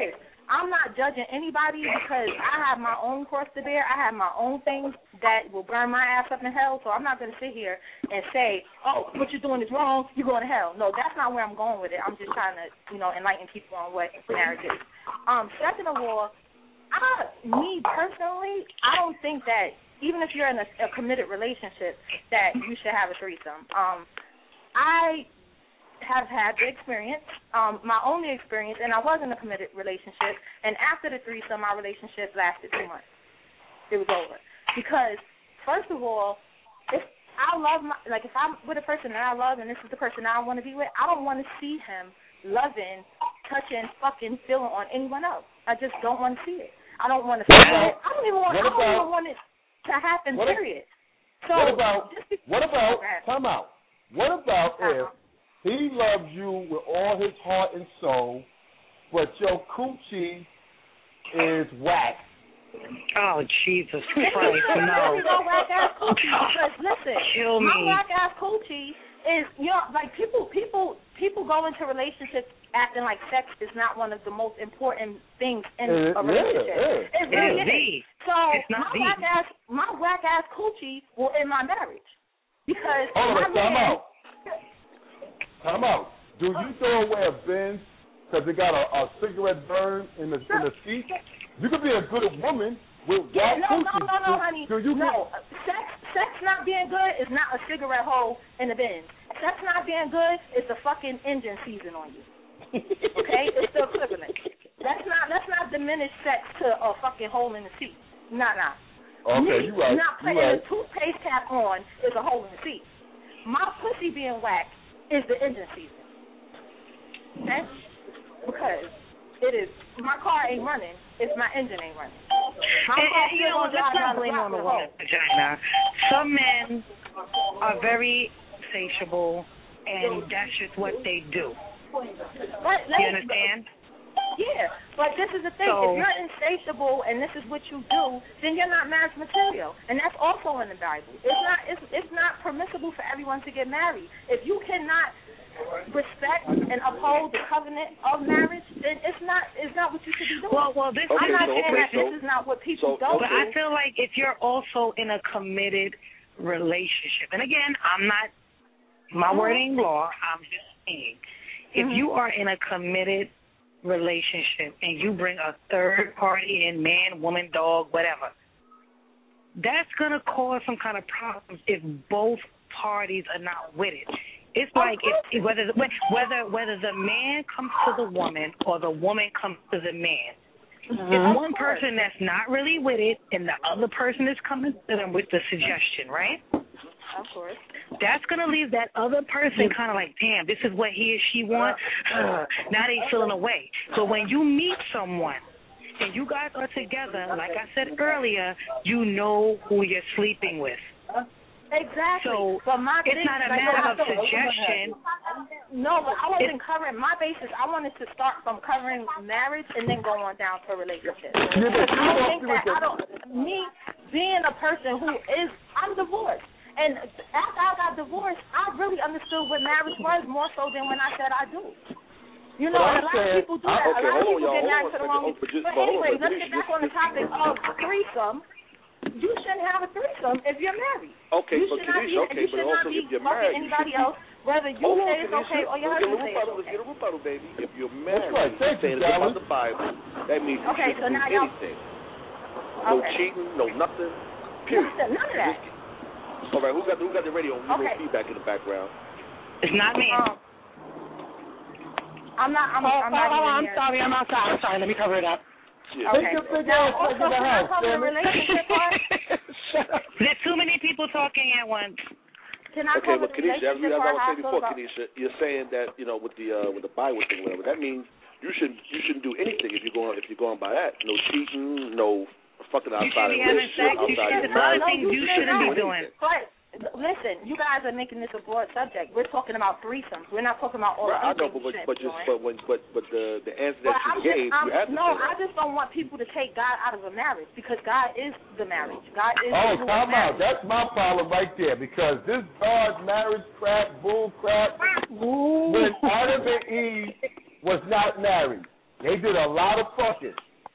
I'm not judging anybody because I have my own cross to bear. I have my own things that will burn my ass up in hell. So I'm not going to sit here and say, oh, what you're doing is wrong, you're going to hell. No, that's not where I'm going with it. I'm just trying to, you know, enlighten people on what marriage is. Um, second of all, I, me personally, I don't think that even if you're in a, a committed relationship that you should have a threesome. Um, I have had the experience, um, my only experience, and I was in a committed relationship, and after the threesome, my relationship lasted two months. It was over. Because, first of all, if I love my, like if I'm with a person that I love and this is the person I want to be with, I don't want to see him loving, touching, fucking, feeling on anyone else. I just don't want to see it. I don't want to feel it. I don't even want, I don't about, even want it to happen, what period. So, what about, just what about, time out, what about if he loves you with all his heart and soul, but your coochie is whack? Oh, Jesus Christ, no. No whack ass coochie. Because listen, Kill my me. whack ass coochie is, you know, like people, people, people go into relationships acting like sex is not one of the most important things in it, a relationship. Yeah, yeah. It really it is. is. So it's not my whack ass, my whack ass coochie will end my marriage because Hold my on, time man. out. Time out. Do you throw away a Benz because it got a, a cigarette burn in the in the seat? You could be a good woman with Yeah, whack no, coochie. no, no, no, do, honey. Do you no, sex, sex not being good is not a cigarette hole in the bin. Sex not being good is the fucking engine season on you. Okay, it's the equivalent. Let's not let's not diminish sex to a fucking hole in the seat. Nah, nah. Okay, Me you right. not You putting right. a toothpaste cap on is a hole in the seat. My pussy being whacked is the engine season. Okay? Because it is, my car ain't running if my engine ain't running. My And, car and, you know, still let's gonna drive not down the blame block on the with a hole. woman's vagina. Some men are very insatiable, and that's just what they do. But, You understand? Yeah, but this is the thing. So, if you're insatiable and this is what you do, then you're not marriage material, and that's also in the Bible. It's not. It's it's not permissible for everyone to get married. If you cannot respect and uphold the covenant of marriage, then it's not. It's not what you should be doing. Well, well, this Okay, I'm not so, saying okay, that so, this is not what people so, don't But do. I feel like if you're also in a committed relationship, and again, I'm not, my word ain't law, I'm just saying, if Mm-hmm. you are in a committed relationship and you bring a third party in, man, woman, dog, whatever, that's going to cause some kind of problems if both parties are not with it. It's like if, whether the, whether whether the man comes to the woman or the woman comes to the man. Mm-hmm. It's one person that's not really with it, and the other person is coming to them with the suggestion, right? Of course. That's going to leave that other person kind of like, damn, this is what he or she wants. Uh, now they feeling away. So when you meet someone and you guys are together, like I said earlier, you know who you're sleeping with. Exactly. So but my it's thing, not a like, matter I of thought- suggestion. No, but I wasn't covering my basis. I wanted to start from covering marriage and then go on down to relationships. Yeah, but I you don't walked think through that with I don't. Me being a person who is, I'm divorced, and after I got divorced, I really understood what marriage was more so than when I said I do. You know, But and a I'm lot of saying- people do that. Okay, a lot of hold on, people get y'all. married Hold to the on wrong. a second. Oh, but just- But but hold anyway, on, let's Denise, get back on the topic of threesome. You shouldn't have a threesome if you're married. Okay, you but should not Kanisha, be, okay, you but should also not be if you're fucking married, you anybody should- else, whether you Hold on, say it's Kanisha. okay or your Let's get a husband says rebuttal. it's Let's get okay. a rebuttal, baby. If you're married, right. Thank you say you, it's about Dallas. the Bible. That means you Okay, shouldn't so do now y'all- anything. No Okay. cheating, no nothing. Period. Nothing, none of that. Just- all right, who got the, who got the radio? We Okay. little feedback in the background. It's not me. Um, I'm not. I'm, Oh, I'm not oh, even I'm here. sorry. I'm outside. I'm sorry. Let me cover it up. Yeah. Okay. Take your big Now, ass also, back in the can I house, cover the damn it. relationship part? Shut up. There's too many people talking at once. Can I Okay, cover but the Kanisha, as, we, relationship as I part? was How I saying feel before, about- Kanisha, you're saying that you know with the uh, with the Bible thing, whatever. That means you shouldn't you shouldn't do anything if you're going if you're going by that. No cheating, no fucking You outside shouldn't be of having sex. relationship, You outside should. of There's a lot marriage. of things you shouldn't be doing. But listen, you guys are making this a broad subject. We're talking about threesomes. We're not talking about all Right, I the know, but things but, but you just shouldn't be doing. but when but but the the answer that But you I'm gave, just, I'm, you have to no, say I that. just don't want people to take God out of a marriage because God is the marriage. God is Oh, the time marriage. out. That's my problem right there because this God marriage crap, bull crap, when Adam and Eve was not married. They did a lot of fucking.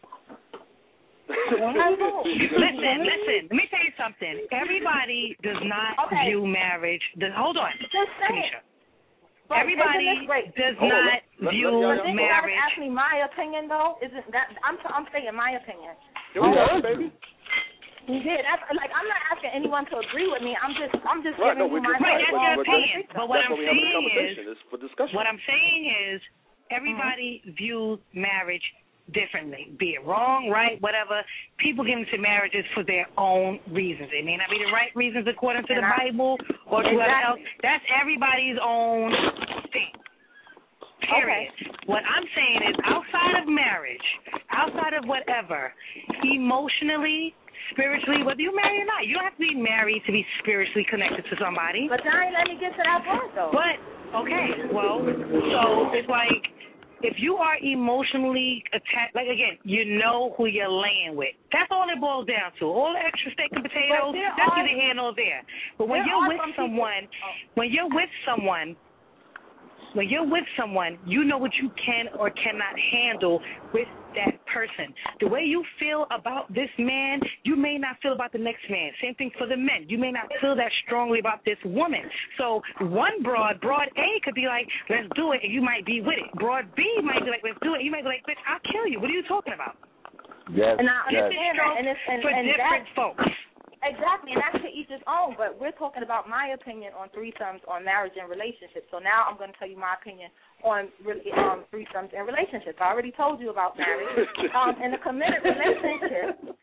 Listen, listen. Let me tell you something. Everybody does not okay. view marriage. Does, hold on, Just say Kanisha. But Everybody does Hold not on, let, view let, But then you marriage. gotta ask me my opinion though. Isn't that I'm I'm saying my opinion. Oh, yeah, baby. Yeah, that's like I'm not asking anyone to agree with me. I'm just I'm just Right, giving no, you we're my just Right, saying, that's your we're just- opinion. But what that's I'm why we have the saying conversation. is, It's for discussion. what I'm saying is, everybody Mm-hmm. views marriage differently. Be it wrong, right, whatever. People get into marriages for their own reasons. It may not be the right reasons according to And the I- Bible or to whoever else. Exactly. That's everybody's own thing. Period. Okay. What I'm saying is, outside of marriage, outside of whatever, emotionally, spiritually, whether you're married or not, you don't have to be married to be spiritually connected to somebody. But now let me get to that point though. But, okay, well, so it's like, if you are emotionally attached, like, again, you know who you're laying with. That's all it boils down to. All the extra steak and potatoes, there that's are- either here nor there. But when there you're are with some people- someone, when you're with someone, when you're with someone, you know what you can or cannot handle with that person. The way you feel about this man, you may not feel about the next man. Same thing for the men. You may not feel that strongly about this woman. So one broad, broad A could be like, let's do it, and you might be with it. Broad B might be like, let's do it. You might be like, bitch, I'll kill you. What are you talking about? Yes, And I yes. understand that, and it's and, For and different that, folks. exactly, and that's to each his own. But we're talking about my opinion on threesomes, on marriage and relationships. So now I'm going to tell you my opinion on um, threesomes and relationships. I already told you about marriage. Um, in a committed relationship,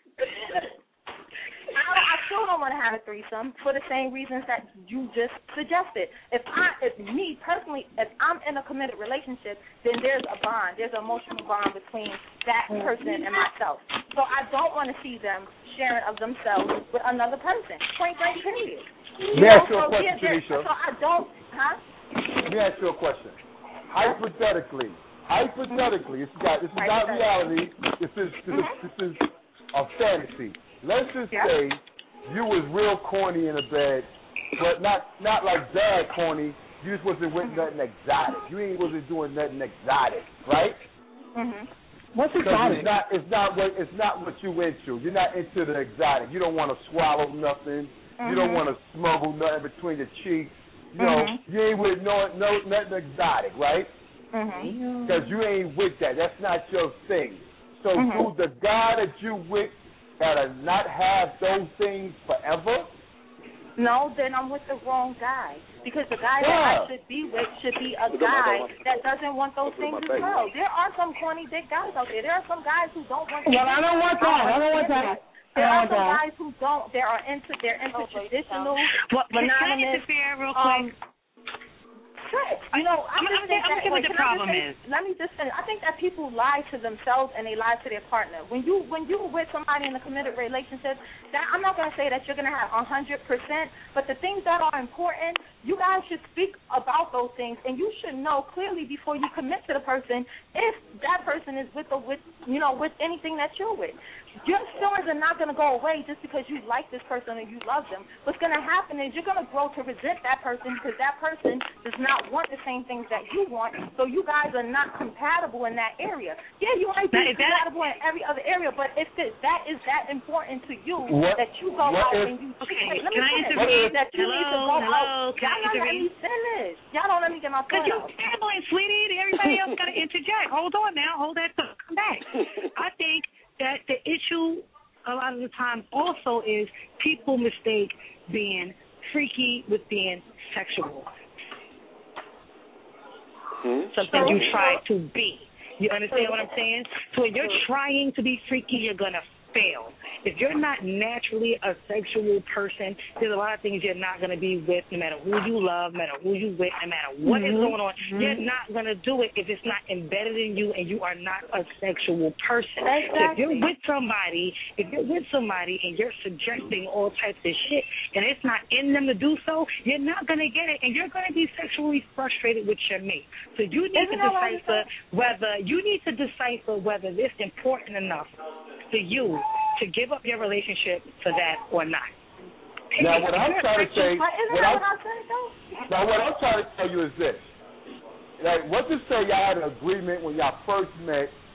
I, I still don't want to have a threesome for the same reasons that you just suggested. If I, if me personally, if I'm in a committed relationship, then there's a bond. There's an emotional bond between that person and myself. So I don't want to see them sharing of themselves with another person. Point blank, period. Let me ask you a So, question, yeah, there- Tanisha. So I don't, huh? Let me ask you a question. Hypothetically, hypothetically, this is not, this is not reality. This is this is, this is a fantasy. Let's just Yeah. say you was real corny in the bed, but not not like bad corny. You just wasn't with nothing exotic. You ain't wasn't doing nothing exotic, right? Mhm. What's Because exotic? it's not it's not what it's not what you into. You're not into the exotic. You don't want to swallow nothing. You don't Mhm. want to smuggle nothing between your cheeks. You know, Mhm. you ain't with no no nothing exotic, right? Mhm. Because you ain't with that. That's not your thing. So Mhm. do the guy that you with gotta not have those things forever? No, then I'm with the wrong guy. Because the guy Yeah. that I should be with should be a guy that doesn't want those things as well. There are some corny dick guys out there. There are some guys who don't want. Well, I don't want that. I don't want that. There I are don't some want that. guys who don't. They are into. They're into traditional, Well, can I monogamous. interfere real quick? Um, Shit. You know, I I'm- just I'm think gonna that, see what wait, the can I just problem say- is. Let me just finish. I think that people lie to themselves and they lie to their partner. When you when you're with somebody in a committed relationship, that I'm not going to say that you're going to have one hundred percent, but the things that are important, you guys should speak about those things, and you should know clearly before you commit to the person if that person is with or with you know with anything that you're with. Your feelings are not going to go away just because you like this person or you love them. What's going to happen is you're going to grow to resent that person because that person does not want the same things that you want, so you guys are not compatible in that area. Yeah, you might be Now, is that- compatible in every other area, but if it, that is that important to you What- that you go what out if- and you Okay, wait, let can me I finish. intervene? That you need to Hello, go hello, out. can I Y'all not let me intervene? finish. Y'all don't let me get my Because point you out. gambling, sweetie. Everybody else got to interject. Hold on now. Hold that thought. Come back. I think that the issue a lot of the time also is people mistake being freaky with being sexual. Hmm? Something you try to be. You understand what I'm saying? So when you're trying to be freaky, you're going to fail. If you're not naturally a sexual person, there's a lot of things you're not going to be with, no matter who you love, no matter who you with, no matter what Mm-hmm. is going on. Mm-hmm. You're not going to do it if it's not embedded in you and you are not a sexual person. Exactly. So if you're with somebody, if you're with somebody and you're suggesting all types of shit and it's not in them to do so, you're not going to get it and you're going to be sexually frustrated with your mate. So you need Isn't to that what decipher whether you need to decipher whether it's important enough for you to give up your relationship for that or not. Now, what I'm trying to say, But isn't what that I'm, what I said, though? now what I'm trying to tell you is this: like, what to say y'all had an agreement when y'all first met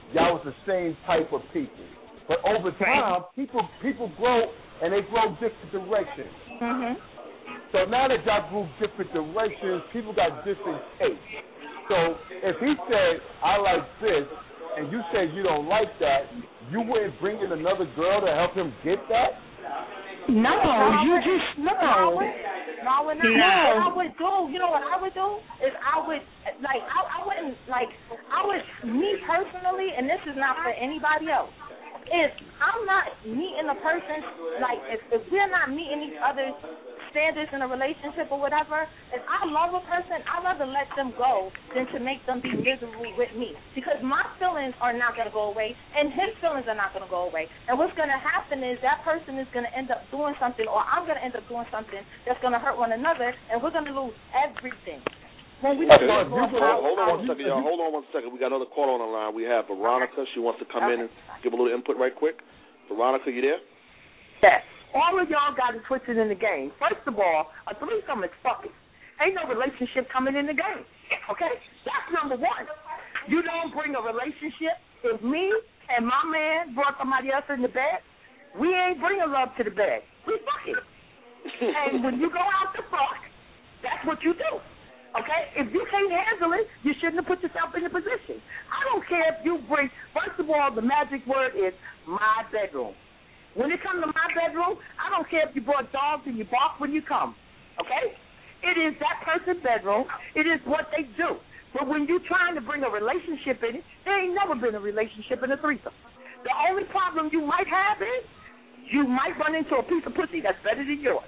y'all was the same type of people. But over time, right. people people grow and they grow different directions. Mm-hmm. So now that y'all grew different directions, people got different tastes. So if he said, I like this, and you said you don't like that, you wouldn't bring in another girl to help him get that? No, no you just, no. No, no, I would not. No. What I would do, you know what I would do, is I would, like, I, I wouldn't, like, I would, me personally, and this is not for anybody else, if I'm not meeting a person, like, if, if we're not meeting each other's standards in a relationship or whatever, if I love a person, I'd rather let them go than to make them be miserable with me. Because my feelings are not going to go away, and his feelings are not going to go away. And what's going to happen is that person is going to end up doing something, or I'm going to end up doing something that's going to hurt one another, and we're going to lose everything. When we okay. hold, hold on one second, y'all. Hold on one second. We got another caller on the line. We have Veronica. She wants to come okay. in and give a little input right quick. Veronica, you there? Yes. All of y'all got it twisted in the game. First of all, a threesome is fucking. Ain't no relationship coming in the game. Okay? That's number one. You don't bring a relationship. If me and my man brought somebody else in the bed, we ain't bringing love to the bed. We fucking. And when you go out to fuck, that's what you do. Okay? If you can't handle it, you shouldn't have put yourself in the position. I don't care if you bring, first of all, the magic word is my bedroom. When it comes to my bedroom, I don't care if you brought dogs and you bark when you come, okay? It is that person's bedroom. It is what they do. But when you're trying to bring a relationship in it, there ain't never been a relationship in a threesome. The only problem you might have is you might run into a piece of pussy that's better than yours.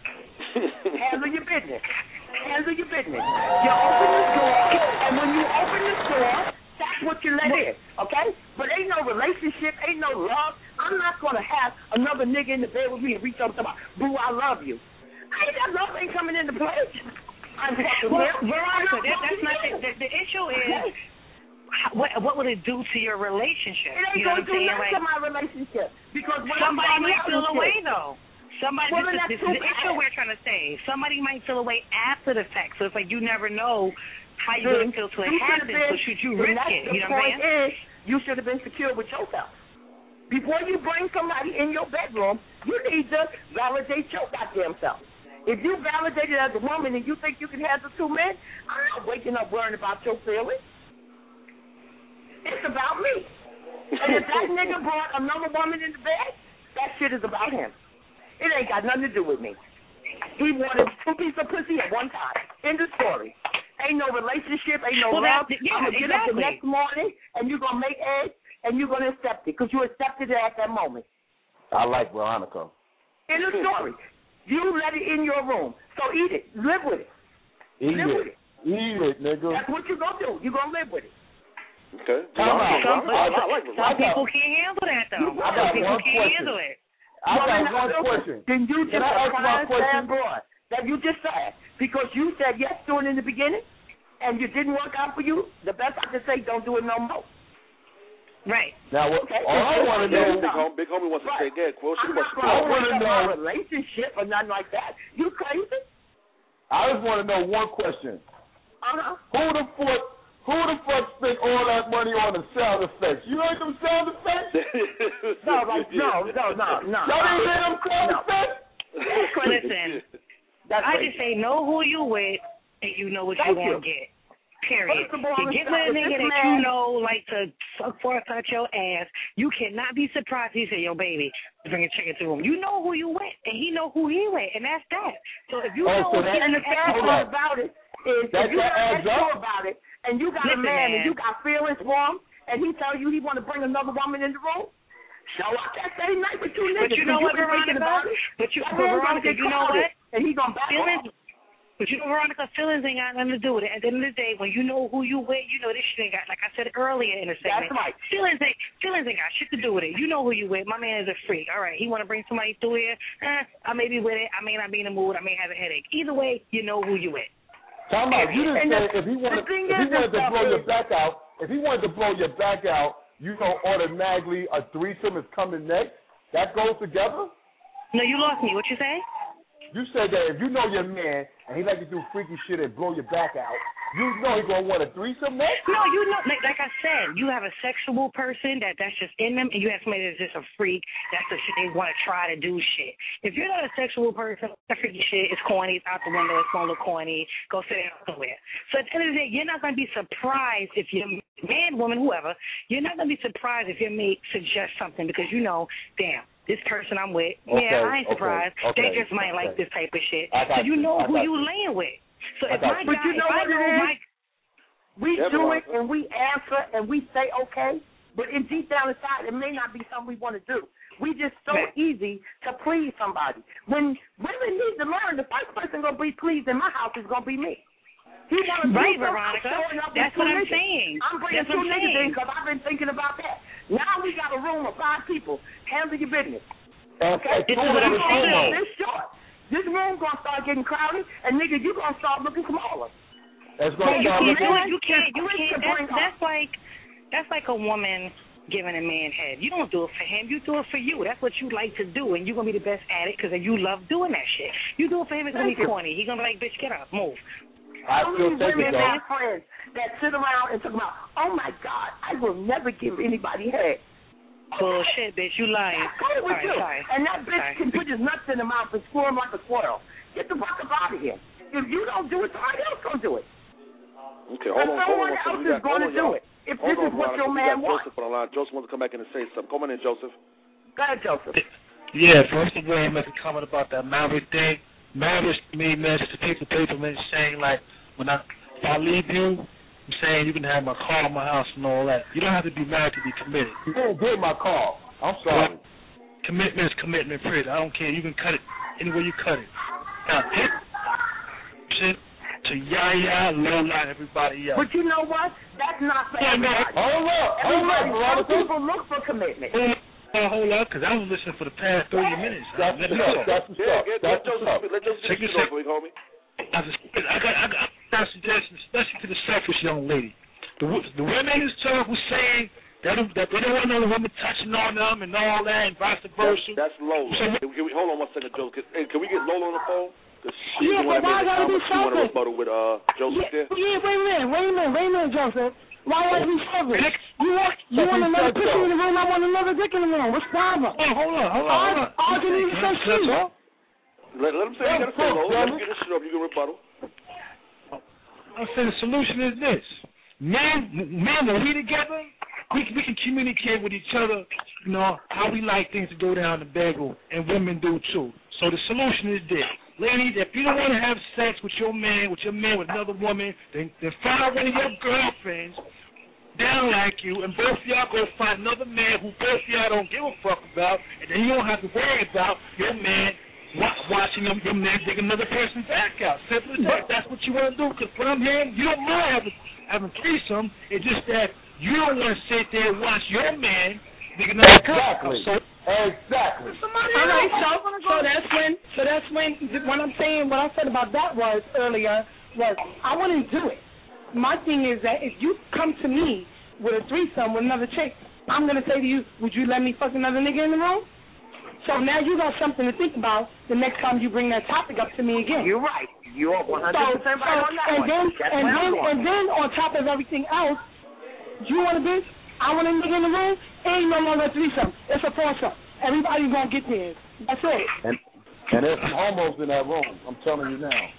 Handle your business. Handle your business. You open the door, and when you open the door, that's what you let in, okay? But ain't no relationship, ain't no love. I'm not going to have another nigga in the bed with me and reach up to my, boo, I love you. I ain't got love ain't coming into play. I'm fucking well, Veronica, that, that's not the, the, the issue is, what, what would it do to your relationship? It ain't you know going to do nothing like, to my relationship. Because when somebody I'm might feel away, shit, though. Somebody, well, this, this is the issue we're trying to say. Somebody might feel away after the fact, so it's like you never know how you're going to feel till it happens, so should you risk it? You know what I'm saying? Is, you should have been secure with yourself. Before you bring somebody in your bedroom, you need to validate your goddamn self. If you validate it as a woman and you think you can handle two men, I'm not waking up worrying about your feelings. It's about me. And if that nigga brought another woman in the bed, that shit is about him. It ain't got nothing to do with me. He wanted two pieces of pussy at one time. End of story. Ain't no relationship, ain't no well, love. Yeah, I'm going to get exactly. up the next morning, and you're going to make eggs, and you're going to accept it, because you accepted it at that moment. I like Veronica. End of story. You let it in your room. So eat it. Live with it. Eat live it. with it. Eat it, nigga. That's what you're going to do. You're going to live with it. Okay. Some, Veronica, some, I, I like some Veronica. people can't handle that, though. I got some people one can't question. handle it. I well, got one question. Then you just Can I ask my question? Broad that you just said, because you said yes to it in the beginning, and you didn't work out for you, the best I can say, don't do it no more. Right. Now, what, okay. all I want to know, big homie, big homie wants right. to say, yeah, quote, she I'm wants not to going to want to know a relationship or nothing like that. You crazy? I just want to know one question. Uh-huh. Who the fuck, who the fuck spent all that money on the sound effects? You heard them sound effects? no, like, no, no, no, no. Y'all didn't hear them sound no. effects? Listen, That's I crazy. just say know who you with and you know what Thank you want to get. Period. First of all, you get with a nigga that you know like to suck forth out your ass. You cannot be surprised he say, yo, baby, bring a chicken to him. You know who you with, and he know who he with, and that's that. So if you oh, know so who that, and the sad part about it is that, if you that not sure about it, and you got Listen, a man, man and you got feelings for him, and he tell you he want to bring another woman in the room, show up that same night with two niggas. But you know what, Veronica? But you, but Veronica, you know what? And he gonna back feelings, off. But you know, Veronica, feelings ain't got nothing to do with it. At the end of the day, when you know who you with, you know this shit ain't got, like I said earlier in the segment. That's right. Feelings ain't, feelings ain't got shit to do with it. You know who you with. My man is a freak. All right, he want to bring somebody through here. Eh, I may be with it. I may not be in the mood. I may have a headache. Either way, you know who you with. Time out. You didn't say if he wanted, if he wanted to blow your back out, if he wanted to blow your back out, you know automatically a threesome is coming next. That goes together? No, you lost me. What you say? You said that if you know your man and he like to do freaky shit and blow your back out, you know he's gonna want a threesome next? No, you know, like, like I said, you have a sexual person that that's just in them, and you have somebody that's just a freak. That's the shit they want to try to do shit. If you're not a sexual person, that freaky shit is corny. It's out the window. It's gonna look corny. Go sit down somewhere. So at the end of the day, you're not gonna be surprised if your man, woman, whoever, you're not gonna be surprised if your mate suggests something because you know, damn. This person I'm with, okay, yeah, I ain't surprised. Okay, okay, they just might okay. like this type of shit. So you know who you laying with. So if my but guy, you know if what I know it is? my, we yeah, do it and we answer and we say okay, but in deep down inside, it may not be something we want to do. We just so Man. easy to please somebody. When women need to learn, the first person gonna be pleased in my house is gonna be me. He wanna right, please Veronica. Up That's what I'm niggas. saying. I'm bringing That's two what I'm niggas saying. in because I've been thinking about that. Now we got a room of five people. Handle your business. Okay, this is what I'm saying. This short. This room gonna start getting crowded, and nigga, you gonna start looking smaller. That's gonna you, start you, looking. you can't. You can't. That's, that's like that's like a woman giving a man head. You don't do it for him. You do it for you. That's what you like to do, and you're gonna be the best at it because you love doing that shit. You do it for him. It's gonna be corny. He's gonna be like, bitch, get up, move. I How still many think women it, have friends that sit around and talk about, oh my God, I will never give anybody head. Bullshit, bitch, you lying. Go with Sorry, you. sorry. And that bitch Sorry. can put his nuts in the mouth and squirm like a squirrel. Get the fuck up out of here. If you don't do it, somebody else gonna do it. Okay, hold and on, hold someone on. else We is got, going to hold on, do it. If hold this on, is what Veronica. your We man got wants. Joseph on the line. Joseph wants to come back in and say something. Come on in, Joseph. Go ahead, Joseph. Yeah, first of all, I'm making a comment about that marriage thing. Marriage to me, man, just a piece of paper, man, saying, like, when I, if I leave you, I'm saying you can have my car, my house, and all that. You don't have to be married to be committed. You didn't get my car. I'm sorry. Well, commitment is commitment, period. I don't care. You can cut it any way you cut it. Now, hit shit to Yaya, Lola, and everybody else. But you know what? That's not for Yeah, everybody. Hold up. Hold up, Everybody, some Veronica. people look for commitment. Oh, hold up, because I was listening for the past thirty minutes. That's Let the me stuff. talk. That's the Yeah, stuff. get, That's let the Joseph stuff. speak. Let Joseph Check speak this real out. quick, homie. I, just, I got, I got, I got a suggestion, especially to the selfish young lady. The, the women in this talk was saying that, that they don't want another woman touching on them and all that, and vice versa. That's, that's Lola. So, Can we, can we, hold on one second, Joe. Can, hey, can we get Lola on the phone? Because she's Yeah, the one but why that gotta made be the comment. She want to selfish? rebuttal with uh, Joseph Yeah, there. yeah, wait a minute, wait a minute, wait a minute, Joseph. Why gotta be selfish? You want you But want he another said pussy so. in the room, I want another dick in the room. What's the problem? oh, hold on, hold on, hold on. All you need is some That's shit. all? Let, let him say what you got to say, Go, Lola. Let brother. him get his shit up. You can rebuttal. I said the solution is this: men, men, when we together, we we can communicate with each other. You know how we like things to go down the bagel, and women do too. So the solution is this: ladies, if you don't want to have sex with your man, with your man, with another woman, then then find one of your girlfriends down like you, and both of y'all go find another man who both of y'all don't give a fuck about, and then you don't have to worry about your man watching them, your man dig another person's back out. Simple as that. That's what you want to do. Because what I'm hearing, you don't mind having having threesome. It's just that you don't want to sit there and watch your man dig another Exactly. So, Exactly. somebody All right, else. so so that's when so that's when what I'm saying what I said about that was earlier was I wouldn't do it. My thing is that if you come to me with a threesome with another chick, I'm gonna say to you, would you let me fuck another nigga in the room? So now you got something to think about the next time you bring that topic up to me again. You're right. You're one hundred percent right on that and one. then That's and where then I'm going. and then on top of everything else, you want a bitch, I want a nigga in the room, ain't no longer a threesome. It's a foursome. Everybody's gonna get theirs. That's it. And and there's some homos in that room. I'm telling you now.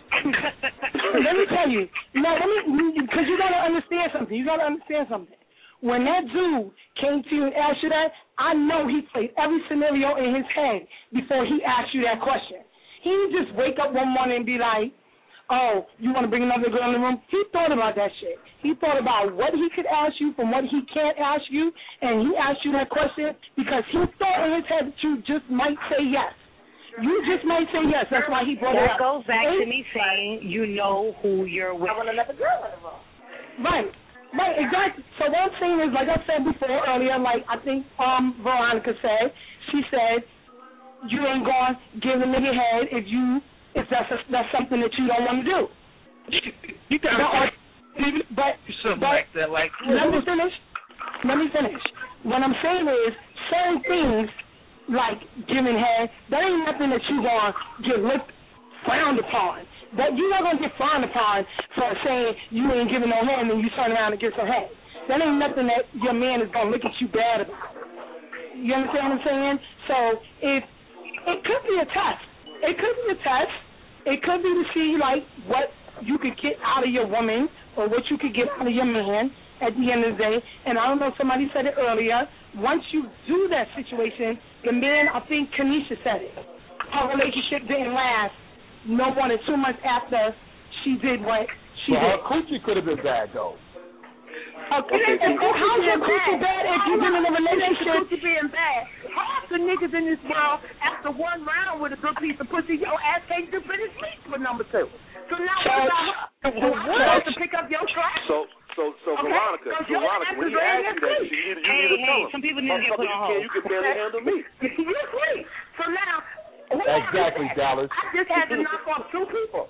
Let me tell you. No, let me because you gotta understand something. You gotta understand something. When that dude came to you and asked you that, I know he played every scenario in his head before he asked you that question. He didn't just wake up one morning and be like, oh, you want to bring another girl in the room? He thought about that shit. He thought about what he could ask you from what he can't ask you, and he asked you that question because he thought in his head that you just might say yes. You just might say yes. That's why he brought it That up. goes back And- to me saying you know who you're with. I want another girl in the room. Right. Right, exactly. So what I'm saying is, like I said before earlier, like I think um Veronica said, she said, you ain't gonna give a nigga head if you if that's a, that's something that you don't want to do. You got But, even but, something but like that. Like, let me finish. Let me finish. What I'm saying is, certain things like giving head, that ain't nothing that you gonna get looked frowned upon. That you're not gonna get frowned upon for saying you ain't giving no head and then you turn around and get some head. That ain't nothing that your man is gonna look at you bad about. You understand what I'm saying? So if it could be a test, it could be a test. It could be to see like what you could get out of your woman or what you could get out of your man at the end of the day. And I don't know, somebody said it earlier. Once you do that situation, the man, I think Kanisha said it, her relationship didn't last no more than two months after she did what she well, did. Her coochie could have been bad though. Okay, okay, and how's your coochie bad if you've been in a relationship? Coochie being bad. Half the niggas in this world, after one round with a good piece of pussy, your ass can't do finish sleep for number two. So now what about her? Do I have to pick up your trash? So, so, so, okay? Veronica, so Veronica, when you ask you that, you, you, you hey, need to hey, tell some people need to get put on hold. You can barely handle me. You sleep. So now, exactly, Dallas. I just had to knock off two people.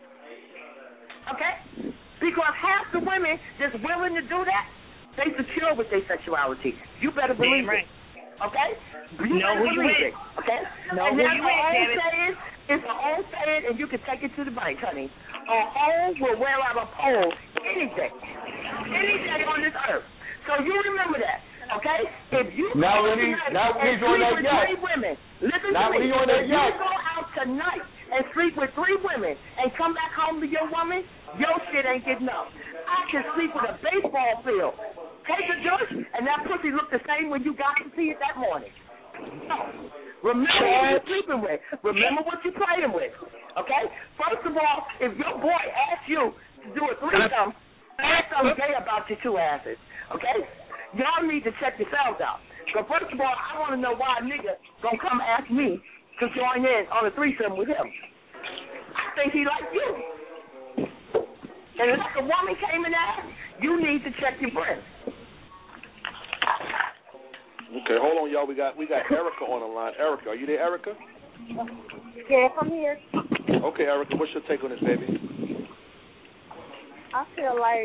Okay? Because half the women that's willing to do that, they secure with their sexuality. You better believe right. it. Okay? You know better who you believe is. it. Okay? Know and who that's you an is, old damn it. saying. It's an old saying, and you can take it to the bank, honey. A hole will wear out a pole any day. Any day on this earth. So you remember that. Okay? If you now go when he, tonight now when and he's on sleep that with yacht. three women, listen now to when me. he on that If yacht. you go out tonight and sleep with three women and come back home to your woman, your shit ain't getting up. I can sleep with a baseball field. Take a douche, and that pussy look the same when you got to see it that morning. So, remember who you're sleeping with. Remember what you're playing with. Okay? First of all, if your boy asks you to do a threesome, ask something gay about your two asses. Okay? Y'all need to check yourselves out. So first of all, I want to know why a nigga gonna come ask me to join in on a threesome with him. I think he like you. And if a woman came and asked, you need to check your breath. Okay, hold on, y'all. We got we got Erica on the line. Erica, are you there, Erica? Yeah, I'm here. Okay, Erica, what's your take on this, baby? I feel like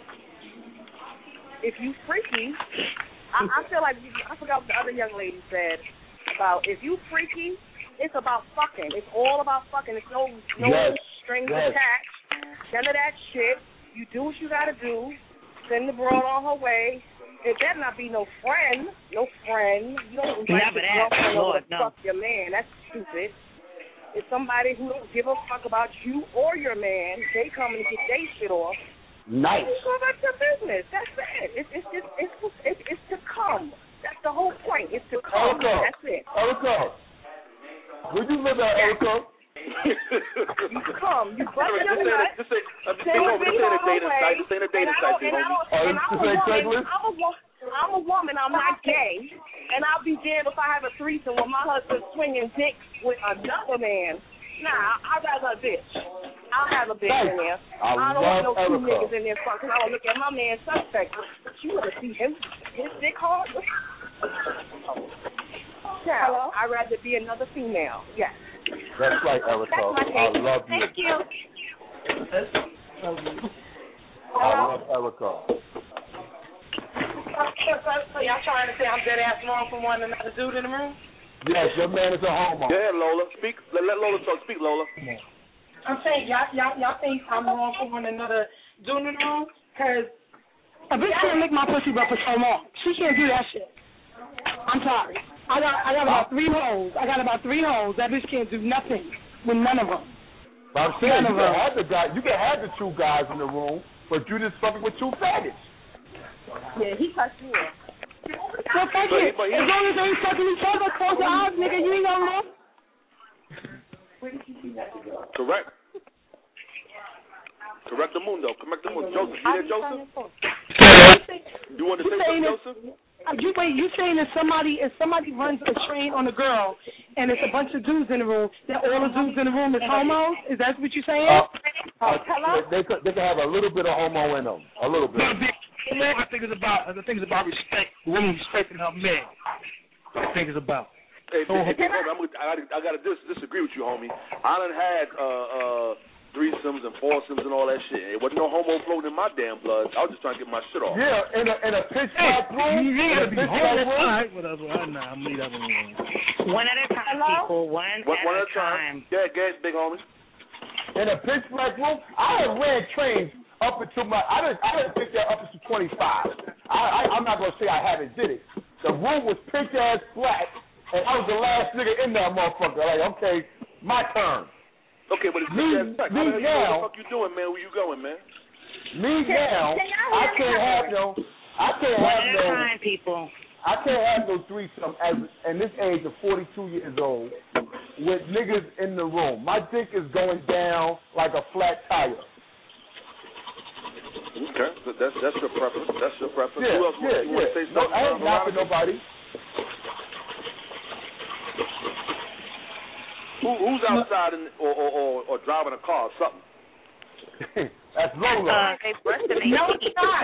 if you freaky, I, I feel like I forgot what the other young lady said about if you freaky, it's about fucking. It's all about fucking. It's no no yes. strings yes. attached. None of that shit. You do what you gotta do. Send the broad on her way. It better not be no friend. No friend. You don't invite your girlfriend over to fuck your man. That's stupid. It's somebody who don't give a fuck about you or your man. They coming to get their shit off. Nice. You go about your business. That's it. It's it's just it's it's it's to come. That's the whole point. It's to come. Erica. That's it. Erica. Where you live at, Erica? You come. You bust your nut. This ain't a dating site. This ain't a dating site. And I'm a woman. I'm a woman. I'm a woman. I'm not gay. And I'll be damned if I have a threesome with my husband swinging dick with another man. Nah, I'd rather a bitch. I'll have a bitch in there. I, I don't love want no two Erica. niggas in there fucking. I don't look at my man suspect. But you want to see him, his dick hard? Hello? I'd rather be another female. Yes. That's right, Erica. I love you. Thank you. I love Erica. So y'all trying to say I'm dead ass wrong for wanting another dude in the room? Yes, your man is a homo. Go ahead, Lola. Speak. Let, let Lola talk. Speak, Lola. I'm saying y'all, y'all, y'all think I'm wrong for wanting another dude in the room? Because a bitch can't lick my pussy but for so long. She can't do that shit. I'm sorry. I got I got about three hoes. I got about three hoes. That bitch can't do nothing with none of them. But I'm saying you can have the guy, you can have the two guys in the room, but you just fucking with two faggots. Yeah, he touched me. So fuck it. As long as they ain't fucking each other, close your eyes, nigga. You ain't gonna know. Correct. Correct the mundo. Correct the mundo. Joseph, you there, Joseph? You want to say something, Joseph? You wait. You saying if somebody if somebody runs a train on a girl and it's a bunch of dudes in the room, that all the dudes in the room is homos? Is that what you're saying? Uh, uh, they could they could have a little bit of homo in them, a little bit. I think it's about I think it's about respect. Women respecting her men. I think it's about. Hey, hey, hey, hey, I'm, I, I got to dis- disagree with you, homie. I done had uh, uh, threesomes and foursomes and all that shit. It wasn't no homo floating in my damn blood. I was just trying to get my shit off. Yeah, in a in a pitch black room. You In a gotta be pitch homo. black room. All right, whatever. I nah, I'm leave that one alone. One at a time, Hello? people. One, One, at, one a at a time. Yeah, get big homie. In a pitch black room. I had ran trains up until my. I didn't. I didn't think that up until twenty-five. I, I I'm not gonna say I haven't did it. The room was pitch ass black, and I was the last nigga in that motherfucker. Like, okay, my turn. Okay, but it's Me- pitch ass black. How me the hell you know now- what the fuck you doing, man? Where you going, man? Me now, can y'all I hear me? can't have no. I can't One have at no. a time, people. I can't have no threesome at in this age of forty-two years old with niggas in the room. My dick is going down like a flat tire. Okay, so that's that's your preference. That's your preference. Yeah, Who else yeah, you want to yeah. say No, something? I ain't knocking nobody. Who, who's outside in, or, or, or, or driving a car or something? That's Lola. Uh, They brushing No, it's not.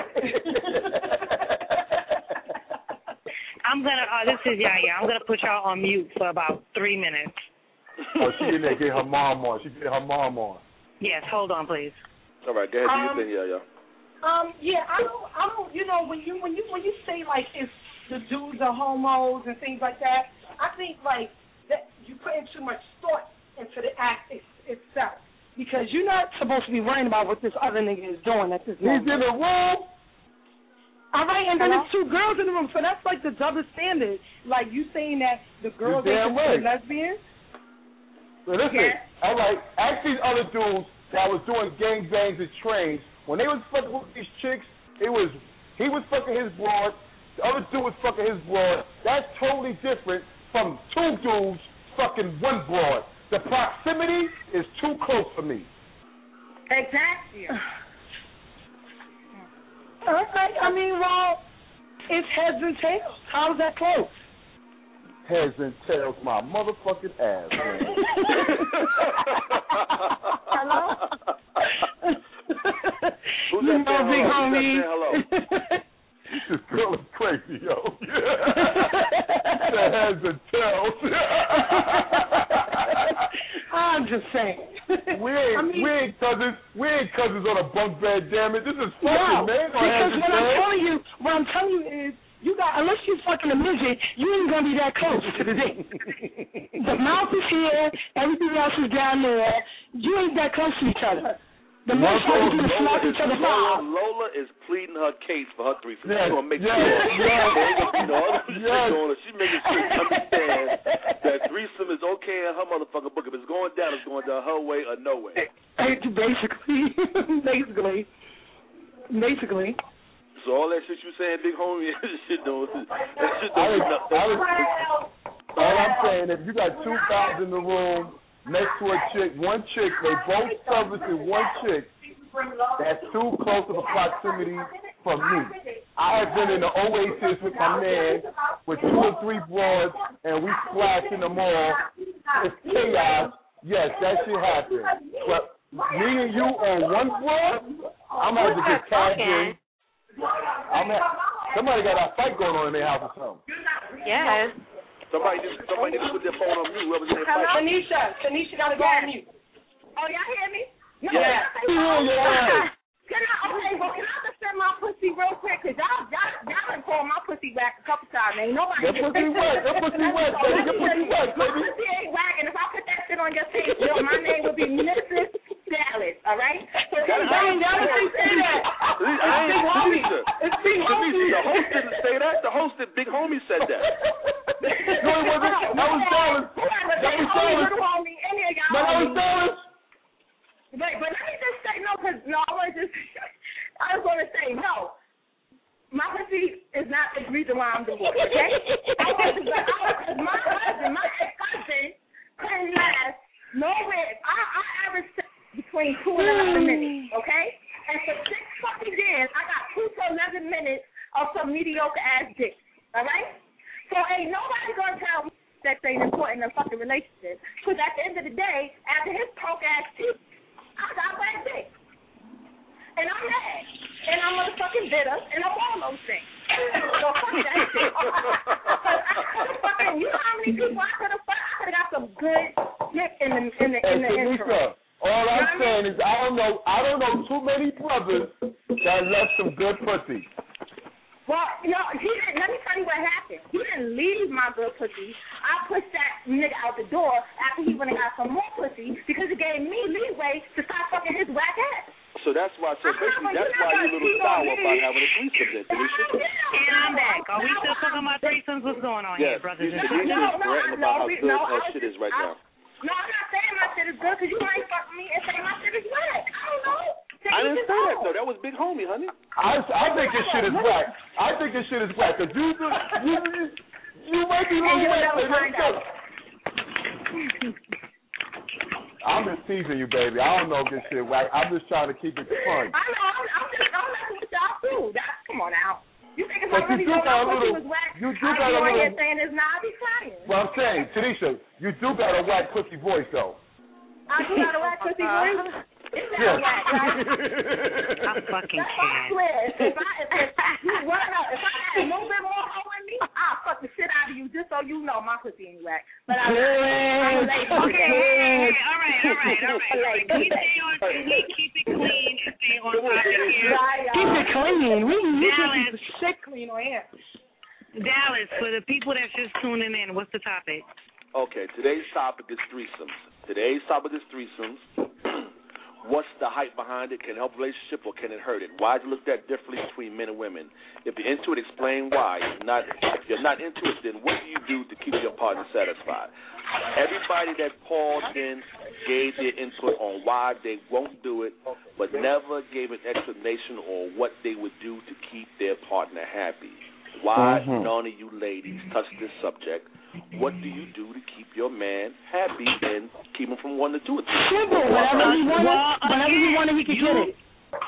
I'm gonna. Uh, this is Yaya. I'm gonna put y'all on mute for about three minutes. Oh, she in there getting her mom on. She getting her mom on. Yes, hold on, please. All right, go ahead. Do Um, your thing, yeah, yeah. Um, yeah, I don't, I don't, you know, when you, when you, when you say like if the dudes are homos and things like that, I think like that you putting too much thought into the act it, itself because you're not supposed to be worrying about what this other nigga is doing at this He's moment. in the room. All right, and then Hello? there's two girls in the room, so that's like the double standard. Like you saying that the girls You're ain't damn right. considered lesbians. So listen, Yes. all right, ask these other dudes that was doing gangbangs and trains. When they was fucking with these chicks, it was he was fucking his broad, the other dude was fucking his broad. That's totally different from two dudes fucking one broad. The proximity is too close for me. Exactly. All right, I mean, well, it's heads and tails. How's that close? Heads and tails, my motherfucking ass, man. Hello? Who's You that know, saying big hello? Who's homie. that saying hello? This girl is crazy, yo. That heads and tails. I'm just saying. We ain't, I mean, we ain't cousins. We ain't cousins on a bunk bed, damn it. This is fucking, no, man. because what I'm telling you, what I'm telling you is, you got unless you're fucking a midget, you ain't gonna be that close to the dick. The mouth is here, everything else is down there. You ain't that close to each other. The most Lola, you can slap is, each other Lola, out. Lola is pleading her case for her threesome. Yes, She's gonna make yes, sure. yes. There ain't gonna be no other shit Yes. going on. She's making sure she understands that threesome is okay in her motherfucking book. If it's going down, it's going down her way or no way. Basically, basically, basically. So all that shit you saying, big homie, that shit don't. That shit I don't. was, I was, all I'm saying, if you got two guys in the room next to a chick, one chick, they both servicing one chick, that's too close of a proximity for me. I have been in the Oasis with my man with two or three broads, and we splashing them all. It's chaos. Yes, that shit happens. But me and you on one broad, I'm going to get tagged in. I'm at, somebody got a fight going on in their house or something. Yes. Somebody just, somebody just put their phone on mute. Whoever's in their Hello, fight. Tanisha. Tanisha got to go on mute. Oh, y'all hear me? No, Yeah. Yeah, yeah. Can I, okay, well, can I just send my pussy real quick? Because y'all, y'all, y'all done called my pussy back a couple times. Ain't nobody. Your pussy wet. Your pussy wet, baby. Your pussy wet, My baby. pussy ain't wagging. If I put that shit on your page, yo, my name would be Missus Dallas, all right? So, I ain't got to say that. I ain't Big homie. Tanisha. It's big homie. Tanisha, the host didn't say that. The host did. Big homie said that. No, it wasn't. That was Dallas. Whoever, That big was homie, Dallas. little homie, any of y'all. No, that was homies. Dallas. Wait, but let me just say no, because no, I was just, I was going to say no. My pussy is not the reason why I'm divorced. Okay? Because my husband, my ex-husband, couldn't last nowhere. I, I averaged sex between two and eleven minutes. Okay? And for six fucking years, I got two to eleven minutes of some mediocre ass dick. All right? So ain't nobody gonna tell me sex ain't important in a fucking relationship. Because at the end of the day, after his punk ass teeth, I got bad dick. And I'm mad. And I'm motherfucking bitter. And I'm all those things. So fuck that shit. Fucking, you know how many people I could have fucked? I could have got some good dick in the in the in the Hey, intro. Tanisha, All I'm saying is I don't know I don't know too many brothers that left some good pussy. Well, you know, he didn't. Let me tell you what happened. He didn't leave my good pussy. I pushed that nigga out the door after he went and got some more pussy because it gave me leeway to stop fucking his whack ass. So that's why. So basically, that's why you a little sour about having a threesome, then, Tanisha. And I'm back. Are we still talking about threesomes? What's going on yes, here, brothers and sisters? No, No, no, no, no, about how good no, her shit is right I, now. No, I'm not saying my shit is good because you might fuck me and say my shit is whack. I don't know. I didn't say that though. That was Big Homie, honey. I, I think this shit is whack. I think this shit is whack because you, you you might be wrong. I'm just teasing you, baby. I don't know if this shit whack. I'm just trying to keep it fun. I know. I'm, I'm just I'm messing with y'all too. That, come on now. You think if I But you really do know got a my pussy little- was whack, you do I'd got be a on little- here saying it's not. I'd be crying. Well, I'm saying, Tanisha, you do got a whack pussy voice though. I do got a whack pussy voice. It's not Yeah. whack, right? I fucking That's why I can't. swear. If I if, if you word up, if I had a little bit more hoe in me, I'll fuck the shit out of you just so you know my pussy ain't whack. But I'm, I'm a lady. Okay, hey, hey, all right, all right, all right. All right. Can we stay on? Can we keep it clean and stay on topic here? Keep it clean. We we Dallas. keep the shit clean on here. Dallas, for the people that's just tuning in, what's the topic? Okay, today's topic is threesomes. Today's topic is threesomes. What's the hype behind it? Can it help a relationship or can it hurt it? Why is it looked at differently between men and women? If you're into it, explain why. If, not, if you're not into it, then what do you do to keep your partner satisfied? Everybody that called in gave their input on why they won't do it, but never gave an explanation on what they would do to keep their partner happy. Why Mhm. none of you ladies touch this subject? What do you do to keep your man happy and keep him from wanting to do it? Simple. Whatever you want, Well, whatever you again, want, he can you- get it.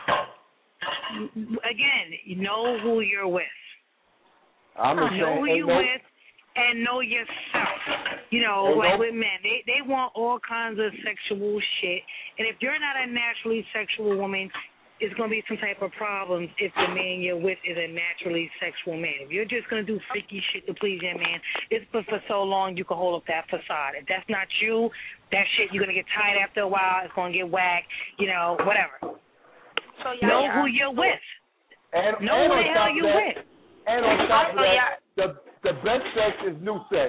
Again, you know who you're with. I'm just Know saying, who ain't you're no, with and know yourself. You know, Ain't like no- with men, they they want all kinds of sexual shit. And if you're not a naturally sexual woman, it's going to be some type of problems if the man you're with is a naturally sexual man. If you're just going to do freaky shit to please your man, it's for, for so long you can hold up that facade. If that's not you, that shit, you're going to get tired after a while. It's going to get whacked, you know, whatever. So y'all, Know yeah. who you're with. and, Know and who on the top hell of you that, with. And on top of Oh, that, yeah. the the best sex is new sex.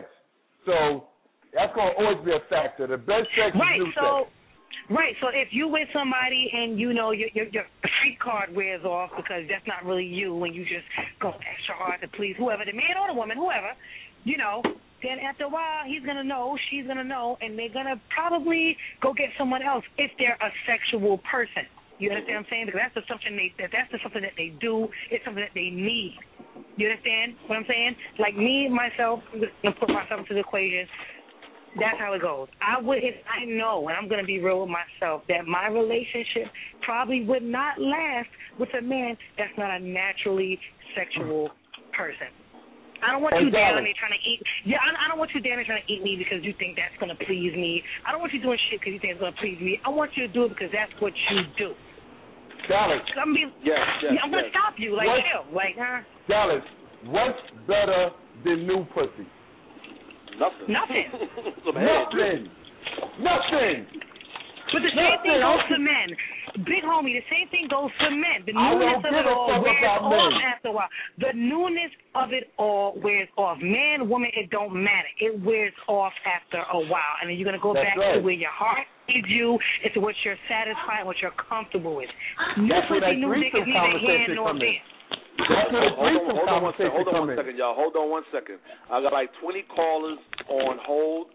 So that's going to always be a factor. The best sex Right, is new so sex. right, so if you with somebody and you know your your, your street card wears off because that's not really you when you just go extra hard to please whoever, the man or the woman, whoever, you know, then after a while he's gonna know, she's gonna know, and they're gonna probably go get someone else if they're a sexual person. You understand what I'm saying? Because that's just something they that that's just something that they do. It's something that they need. You understand what I'm saying? Like me myself, I'm gonna put myself into the equation. That's how it goes. I would, if I know, and I'm going to be real with myself, that my relationship probably would not last with a man that's not a naturally sexual person. I don't want Hey, you down darling. there trying to eat. Yeah, I, I don't want you down there trying to eat me because you think that's going to please me. I don't want you doing shit because you think it's going to please me. I want you to do it because that's what you do. Dallas, I'm, be, Yes, yes, yeah, I'm going to yes. stop you. Like, What? chill. Like, huh? Dallas, what's better than new pussy? Nothing. Nothing. Some head. Nothing. Nothing. But the same thing goes for men. Big homie, the same thing goes for men. The I newness don't of give it a all fuck wears about off men. after a while. The newness of it all wears off. Man, woman, it don't matter. It wears off after a while. And then you're going to go That's back right. to where your heart leads you, and to what you're satisfied, what you're comfortable with. New That's where that pussy, new dick threesome is neither here conversation nor come in. there. That's where the Hold on, threesome hold on one second. conversation Hold on come one in. second, y'all. Hold on one second. I got like twenty callers on hold.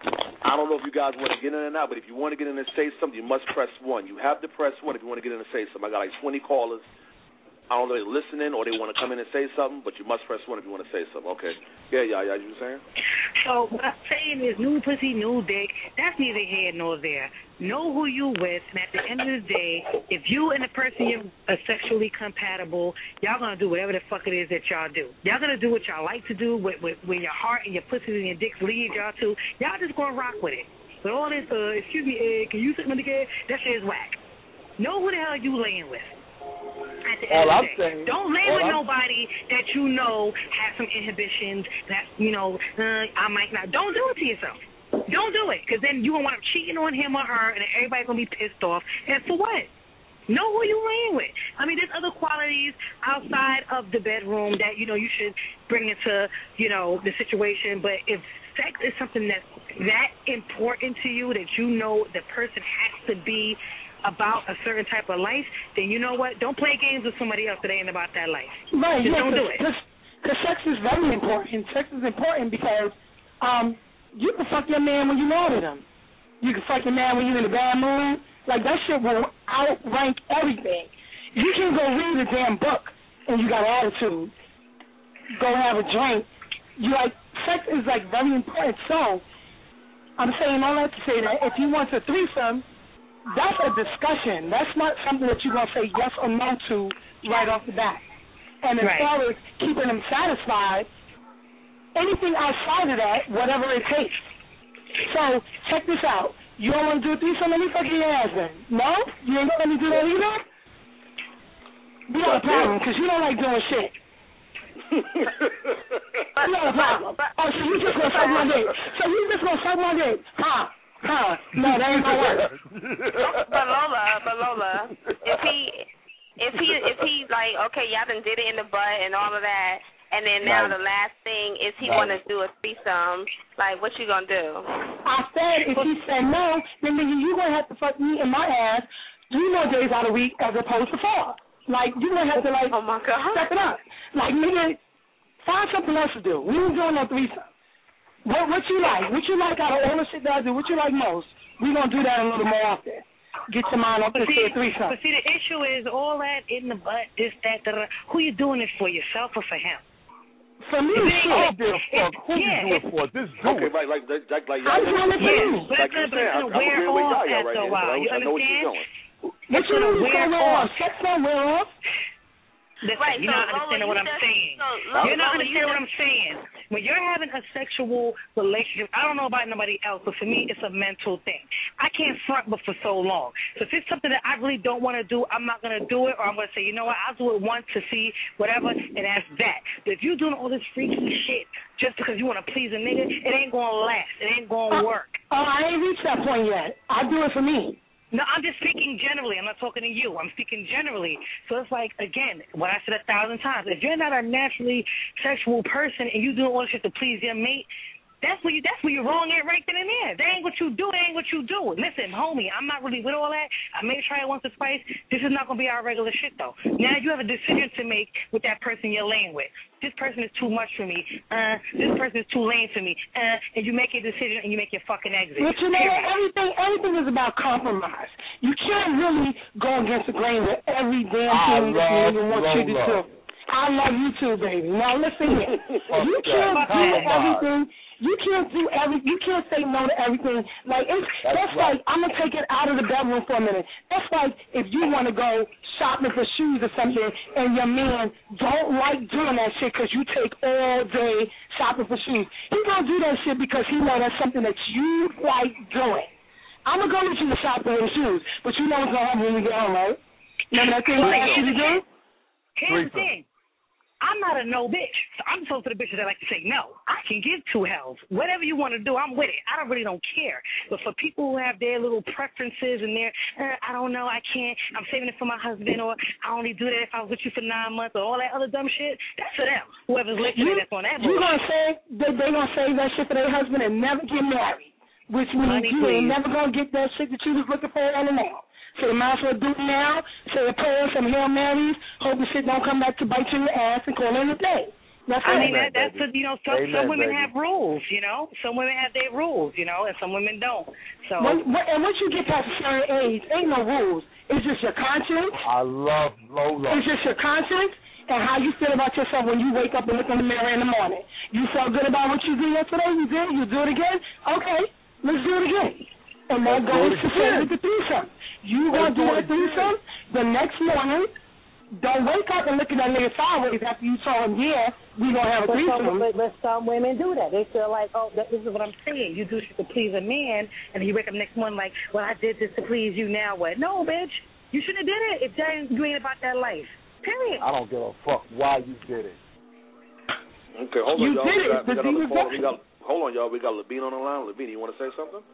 I don't know if you guys want to get in or not, but if you want to get in and say something, you must press one. You have to press one if you want to get in and say something. I got like twenty callers. I don't know if they're listening or they want to come in and say something, but you must press one if you want to say something. Okay. Yeah, yeah, yeah. You were saying? So what I'm saying is new pussy, new dick. That's neither here nor there. Know who you with, and at the end of the day, if you and the person you are sexually compatible, y'all gonna do whatever the fuck it is that y'all do. Y'all gonna do what y'all like to do, with, with, where your heart and your pussy and your dicks lead y'all to. Y'all just gonna rock with it. But all this, uh, excuse me, uh, can you sit me again? That shit is whack. Know who the hell you laying with. At the end All of I'm the day. saying- Don't lay all with I'm- nobody that you know has some inhibitions. That you know, uh, I might not. Don't do it to yourself. Don't do it, because then you gonna wind up cheating on him or her, and everybody's gonna be pissed off. And for what? Know who you laying with. I mean, there's other qualities outside of the bedroom that, you know, you should bring into, you know, the situation. But if sex is something that's that important to you, that you know the person has to be about a certain type of life, then you know what? Don't play games with somebody else that ain't about that life. Right. Just yeah, don't do it. Because sex is very important. Sex is important because um, you can fuck your man when you mad at him. You can fuck your man when you're in a bad mood. Like, that shit will outrank everything. You can go read a damn book and you got attitude. Go have a drink. You like, sex is, like, very important. So, I'm saying all that to say that if you want a threesome, that's a discussion. That's not something that you're going to say yes or no to right off the bat. And as right. far as keeping them satisfied, anything outside of that, whatever it takes. So, check this out. You don't want to do a threesome? Let me fuck your ass then. No? You ain't going to let me do that either? We got a problem, because you don't like doing shit. We got a problem. Oh, so you just going to suck my dick. So you just going to suck my dick. Huh? Huh? No, that ain't going to work. But Lola, but Lola, if he, if he, if he like, okay, y'all done did it in the butt and all of that, and then now right. the last thing is he right. want to do a threesome. Like, what you gonna do? I said if he said no, then nigga, you gonna have to fuck me in my ass three more days out of the week as opposed to four. Like, you gonna have to like oh my God. step it up. Like, nigga, find something else to do. We ain't doing no threesome. What what you like? What you like out of all the shit that I do? What you like most? We gonna do that a little more often. Get your mind up to say a threesome. But see, the issue is all that in the butt, this, that, that. Who you doing it for? Yourself or for him? For me, shit. Fuck. Who yeah, you do it for? This dude. Okay, like, like, like, like, I'm trying to tell you. Like you said, I'm agreeing with Yaya right now. You I know what you're doing. What you mean it's gonna wear off? Sex don't wear off. Listen, right, you're so not understanding what I'm just, saying. So, Lola, you're not Lola, understanding you what I'm saying. When you're having a sexual relationship, I don't know about nobody else, but for me, it's a mental thing. I can't front but for so long. So if it's something that I really don't want to do, I'm not going to do it, or I'm going to say, you know what, I'll do it once to see whatever, and that's that. But if you're doing all this freaky shit just because you want to please a nigga, it ain't going to last. It ain't going to uh, work. Oh, I ain't reached that point yet. I do it for me. No, I'm just speaking generally. I'm not talking to you. I'm speaking generally. So it's like, again, what I said a thousand times. If you're not a naturally sexual person and you doing all this shit to please your mate, that's where you that's where you're wrong at right then and there. That ain't what you do. That ain't what you do. Listen, homie, I'm not really with all that. I may try it once or twice. This is not going to be our regular shit, though. Now you have a decision to make with that person you're laying with. This person is too much for me. Uh, this person is too lame for me. Uh, and you make your decision and you make your fucking exit. But you know, everything, everything is about compromise. You can't really go against the grain with every damn thing that you want you to do. I love you too, baby. Now listen here. You can't do everything. You can't do every. You can't say no to everything. Like it's that's, that's right. like I'm gonna take it out of the bedroom for a minute. That's like if you want to go shopping for shoes or something, and your man don't like doing that shit because you take all day shopping for shoes. He gonna do that shit because he know that's something that you like doing. I'm gonna go with you to shop for his shoes, but you know what's gonna happen when we get home, right? Remember that thing we asked you to do? Here's the thing. I'm not a no bitch. So I'm supposed to the bitches that like to say no. I can give two hells. Whatever you want to do, I'm with it. I don't really don't care. But for people who have their little preferences and their, uh, I don't know, I can't, I'm saving it for my husband, or I only do that if I was with you for nine months, or all that other dumb shit, that's for them. Whoever's listening, that's on that. You gonna say they they gonna save that shit for their husband and never get married, which means Honey, you please. ain't never gonna get that shit that you was looking for in the now. So you might as well do it now, say a prayer, some Hail Marys, hope the shit don't come back to bite you in the ass and call it a day. That's I it. mean, that, that's the, you know, some, Amen, some women baby. have rules, you know. Some women have their rules, you know, and some women don't. So. When, when, and once you get past a certain age, ain't no rules. It's just your conscience. I love Lola. It's just your conscience and how you feel about yourself when you wake up and look in the mirror in the morning. You felt good about what you did yesterday? You did? You do it again? Okay, let's do it again. And that goes to say with the threesome. You gonna do a threesome the next morning. Don't wake up and look at that nigga sideways after you saw him. Yeah, we gonna have a but threesome. some, but, but some women do that. They feel like, oh, that, this is what I'm saying. You do shit to please a man, and then you wake up next morning like, well, I did this to please you. Now what? No, bitch. You shouldn't have did it if that ain't, you ain't about that life. Period. I don't give a fuck why you did it. Okay, hold on, You y'all. did We got, it, we got but another you caller. We got, hold on, y'all. We got Lavina on the line. Lavina, you want to say something?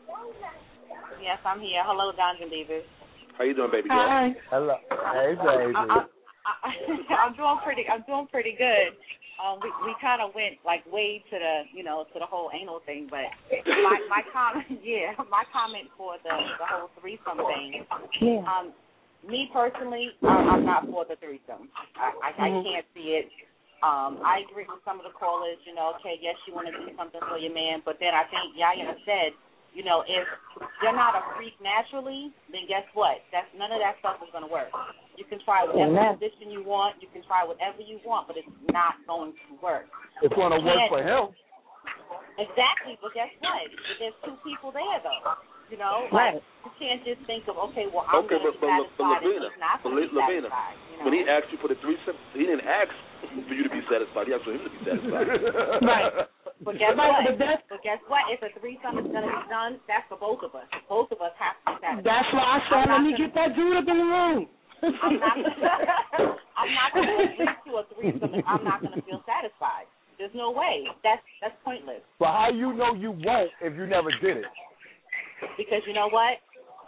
Yes, I'm here. Hello, Dungeon Divas. How you doing, baby girl? Hi. Hello. Hey, baby. I, I, I, I'm doing pretty. I'm doing pretty good. Um, we we kind of went like way to the you know to the whole anal thing, but my my comment yeah my comment for the the whole threesome thing. Yeah. Um, me personally, I, I'm not for the threesome. I I, mm-hmm. I can't see it. Um, I agree with some of the callers. You know, okay, yes, you want to do something for your man, but then I think Yaya said, you know, if you're not a freak naturally, then guess what? That's none of that stuff is going to work. You can try whatever Amen. position you want. You can try whatever you want, but it's not going to work. It's going to work for him. Exactly, but guess what? There's two people there, though. You know, right. Like, you can't just think of, okay, well, I'm okay, going to be but, satisfied but, and he's not going to be Lavina, satisfied. You know? When he asked you for the threesome, he didn't ask for you to be satisfied. He asked for him to be satisfied. Right. But guess right, what? but, that's, but guess what? If a threesome is going to be done, that's for both of us. Both of us have to be satisfied. That's why I said, let me gonna, get that dude up in the room. I'm not, I'm not going to agree to a threesome if I'm not going to feel satisfied. There's no way. That's that's pointless. But how you know you won't if you never did it? Because you know what?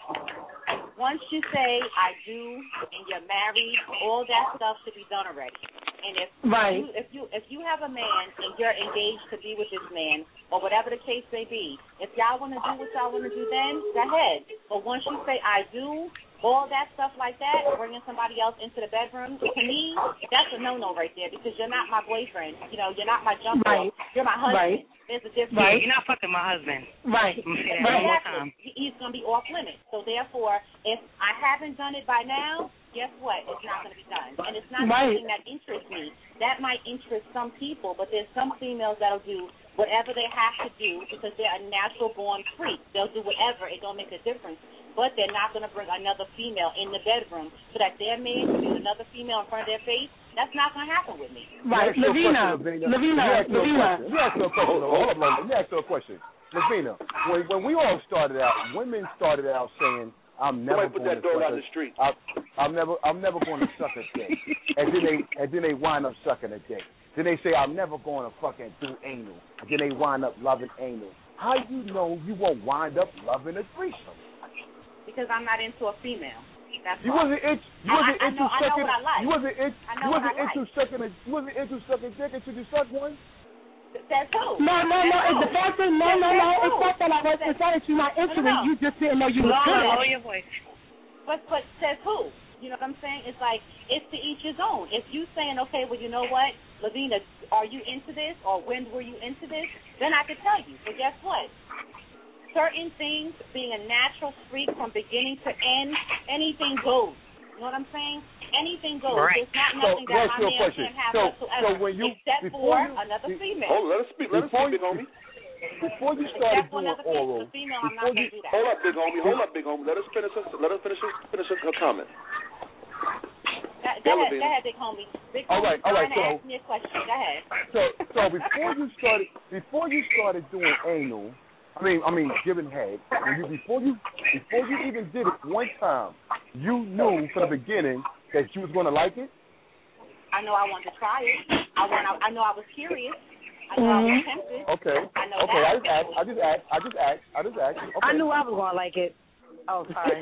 Once you say I do and you're married, all that stuff should be done already. And if right. you if you if you have a man and you're engaged to be with this man or whatever the case may be, if y'all want to do what y'all want to do, then go ahead. But once you say I do, all that stuff like that, bringing somebody else into the bedroom, to me, that's a no-no right there because you're not my boyfriend. You know, you're not my jump right. You're my husband. Right. There's a difference. Right. You're not fucking my husband. Right. I'm going to say that right. one more time. He's going to be off limits. So, therefore, if I haven't done it by now, guess what? It's not going to be done. And it's not right. something that interests me. That might interest some people, but there's some females that'll do whatever they have to do because they're a natural-born freak. They'll do whatever. It don't make a difference. But they're not going to bring another female in the bedroom so that their man can use another female in front of their face. That's not going to happen with me. Right. Lavina. Lavina. Lavina. Let me ask you a question. Hold on. Let me ask you a question. Lavina, when, when we all started out, women started out saying, I'm never put going that to dog suck out a, in the street. I, I'm never, I'm never going to suck a dick, and then they, and then they wind up sucking a dick. Then they say, I'm never going to fucking do anal. And then they wind up loving anal. How you know you won't wind up loving a threesome? Because I'm not into a female. That's you why. wasn't itch, you I, wasn't I, I into know, sucking. I know what I like. You wasn't itch, I know you wasn't what I into like. sucking a, you wasn't into sucking dick until you sucked one. That's who? No, no, no. It's the fact that no, no, no. It's not that I was. It's not that you're not into it. You just didn't know you were good. Lower your voice. But but says who? You know what I'm saying? It's like it's to each his own. If you saying, okay, well, you know what, Lavina, are you into this, or when were you into this? Then I could tell you. But guess what? Certain things, being a natural freak from beginning to end, anything goes. You know what I'm saying? Anything goes. Right. There's not So, nothing that that's my your man question. can't have So, whatsoever, so when you, except before for you, another be, female. Oh, let us speak. Let us before speak, big you, homie. Before you Except started for doing another oral, female, female I'm before not you, going to do that. Hold up, big homie. Hold up, big homie. Let us finish. Her, let us finish. Her, finish her comment. Go, go ahead, go ahead, big homie. Big all right, homie, all right. trying to So, ask me a question. Go ahead. so, so before you started, before you started doing anal, I mean, I mean, giving head. When you, before you, before you even did it one time, you knew from the beginning that you was going to like it. I know I wanted to try it. I want. I, I know I was curious. I know mm-hmm. I was tempted. Okay. I know okay. that. I just asked. I just asked. I just asked. I just asked. Okay. I knew I was going to like it. Oh, sorry.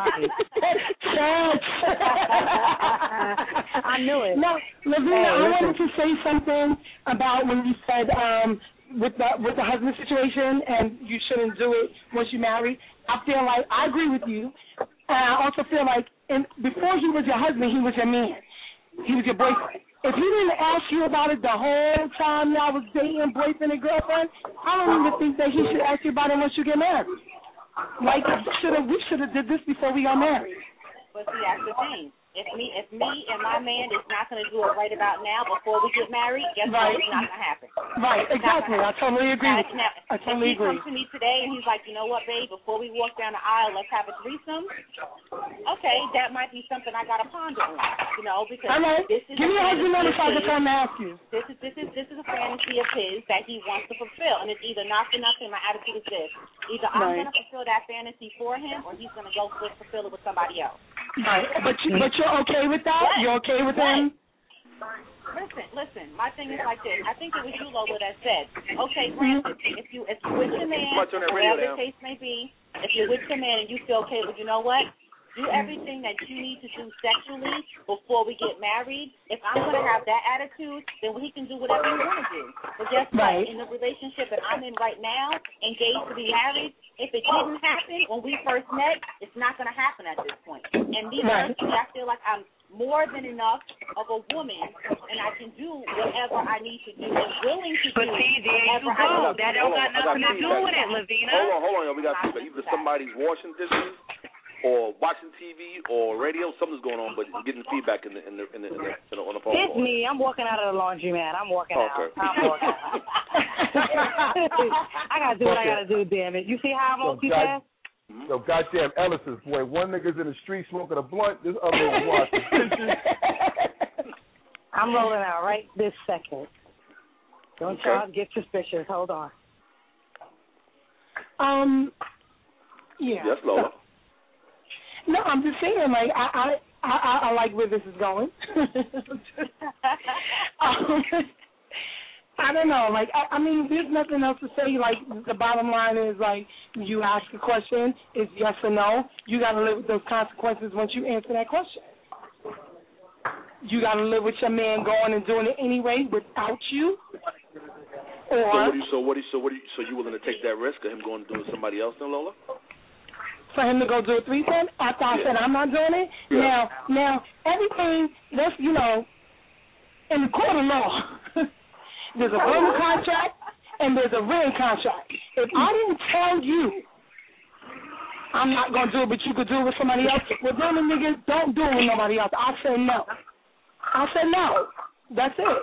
I knew it. No, Lavina, hey, I wanted to say something about when you said um, with the with the husband situation and you shouldn't do it once you're married. I feel like I agree with you. And I also feel like in, before he was your husband, he was your man. He was your boyfriend. If he didn't ask you about it the whole time y'all was dating boyfriend and girlfriend, I don't even think that he should ask you about it once you get married. Like, should have we should have did this before we got married. But see, that's the thing. If me, if me and my man is not going to do it right about now before we get married, guess right. what? It's not going to happen. Right, exactly. I totally agree with you. Now, I totally if he agree. comes to me today and he's like, you know what, babe, before we walk down the aisle, let's have a threesome. Okay, that might be something I got to ponder on, you know, because all right. this is give me a husband number so I can come ask you. This is this is this is a fantasy of his that he wants to fulfill, and it's either not for nothing. My attitude is this: either I'm right. going to fulfill that fantasy for him, or he's going to go fulfill it with somebody else. Right, but you, but you're okay with that? What? You're okay with what? him? Listen, listen. My thing is like this. I think it was you, Lola, that said, okay, granted, if you if you're with your man, whatever the case may be, if you're with your man and you feel okay, well, you know what? Do everything that you need to do sexually before we get married. If I'm going to have that attitude, then he can do whatever he want to do. But guess what? In the relationship that I'm in right now, engaged to be married, if it didn't happen when we first met, it's not going to happen at this point. And me personally, I feel like I'm more than enough of a woman, and I can do whatever I need to do and willing to but do see, there you go. That don't got nothing to do with it, Lavina. Hold on, hold on, y'all. We got feedback. Either somebody's washing dishes or watching T V or radio. Something's going on, but getting feedback in the in the, in the, in the, in the on the phone. It's me. I'm walking out of the laundromat. I'm walking okay. out. I'm walking out. I gotta do what I gotta do. Damn it! You see how I'm multitask? So goddamn Ellis's boy, one nigga's in the street smoking a blunt, this other one's washing dishes. I'm rolling out right this second. Don't okay. y'all get suspicious. Hold on. Um. Yeah. Yes, Lola. No, I'm just saying, like, I, I, I, I like where this is going. um, I don't know. Like, I, I mean, there's nothing else to say. Like, the bottom line is, like, you ask a question, it's yes or no. You got to live with those consequences once you answer that question. You got to live with your man going and doing it anyway without you. Or so what do you? So what do you? So what do you? So you willing to take that risk of him going to do it with somebody else, then, Lola? For him to go do a threesome after I yeah. said I'm not doing it. Yeah. Now, now everything that's you know in the court of law. There's a verbal contract and there's a written contract. If I didn't tell you I'm not going to do it, but you could do it with somebody else, well, then the niggas don't do it with nobody else. I said no. I said no. That's it.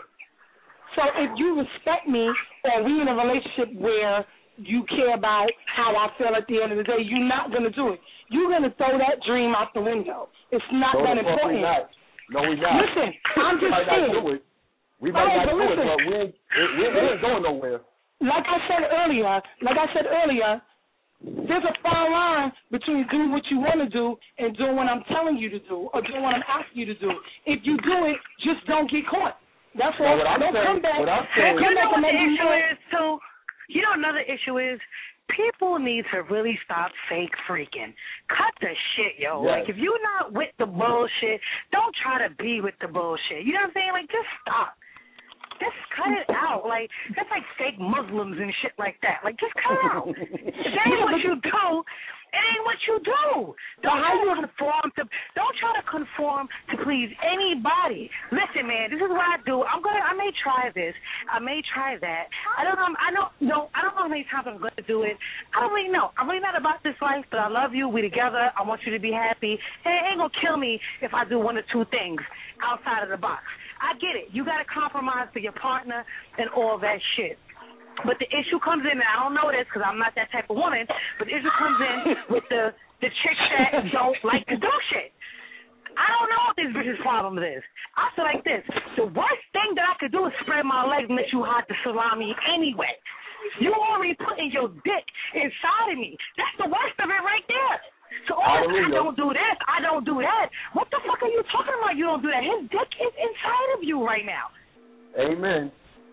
So if you respect me or we in a relationship where you care about how I feel at the end of the day, you're not going to do it. You're going to throw that dream out the window. It's not no, that important. Not. No, we not. Listen, I'm just saying. We might oh, not do listen, it, but we ain't, we, we ain't going nowhere. Like I said earlier, like I said earlier, there's a fine line between doing what you want to do and doing what I'm telling you to do or doing what I'm asking you to do. If you do it, just don't get caught. That's all. No, don't saying, come back. Saying, you know what the issue is, too? You know another issue is people need to really stop fake freaking. Cut the shit, yo. Yes. Like, if you're not with the bullshit, don't try to be with the bullshit. You know what I'm saying? Like, just stop. Just cut it out. Like, that's like fake Muslims and shit like that. Like, just cut it out. That ain't what you do. It ain't what you do. Don't try to conform to. Don't try to conform to please anybody. Listen, man, this is what I do. I'm gonna. I may try this. I may try that. I don't know. I don't know. I don't know how many times I'm gonna do it. I don't really know. I'm really not about this life, but I love you. We together. I want you to be happy. And it ain't gonna kill me if I do one or two things outside of the box. I get it. You got to compromise for your partner and all that shit. But the issue comes in, and I don't know this because I'm not that type of woman, but the issue comes in with the, the chicks that don't like to do shit. I don't know what this bitch's problem is. I feel like this. The worst thing that I could do is spread my legs and let you hide the salami anyway. You already putting your dick inside of me. That's the worst of it right there. So all oh, I don't do this, I don't do that. What the fuck are you talking about? You don't do that. His dick is inside of you right now. Amen.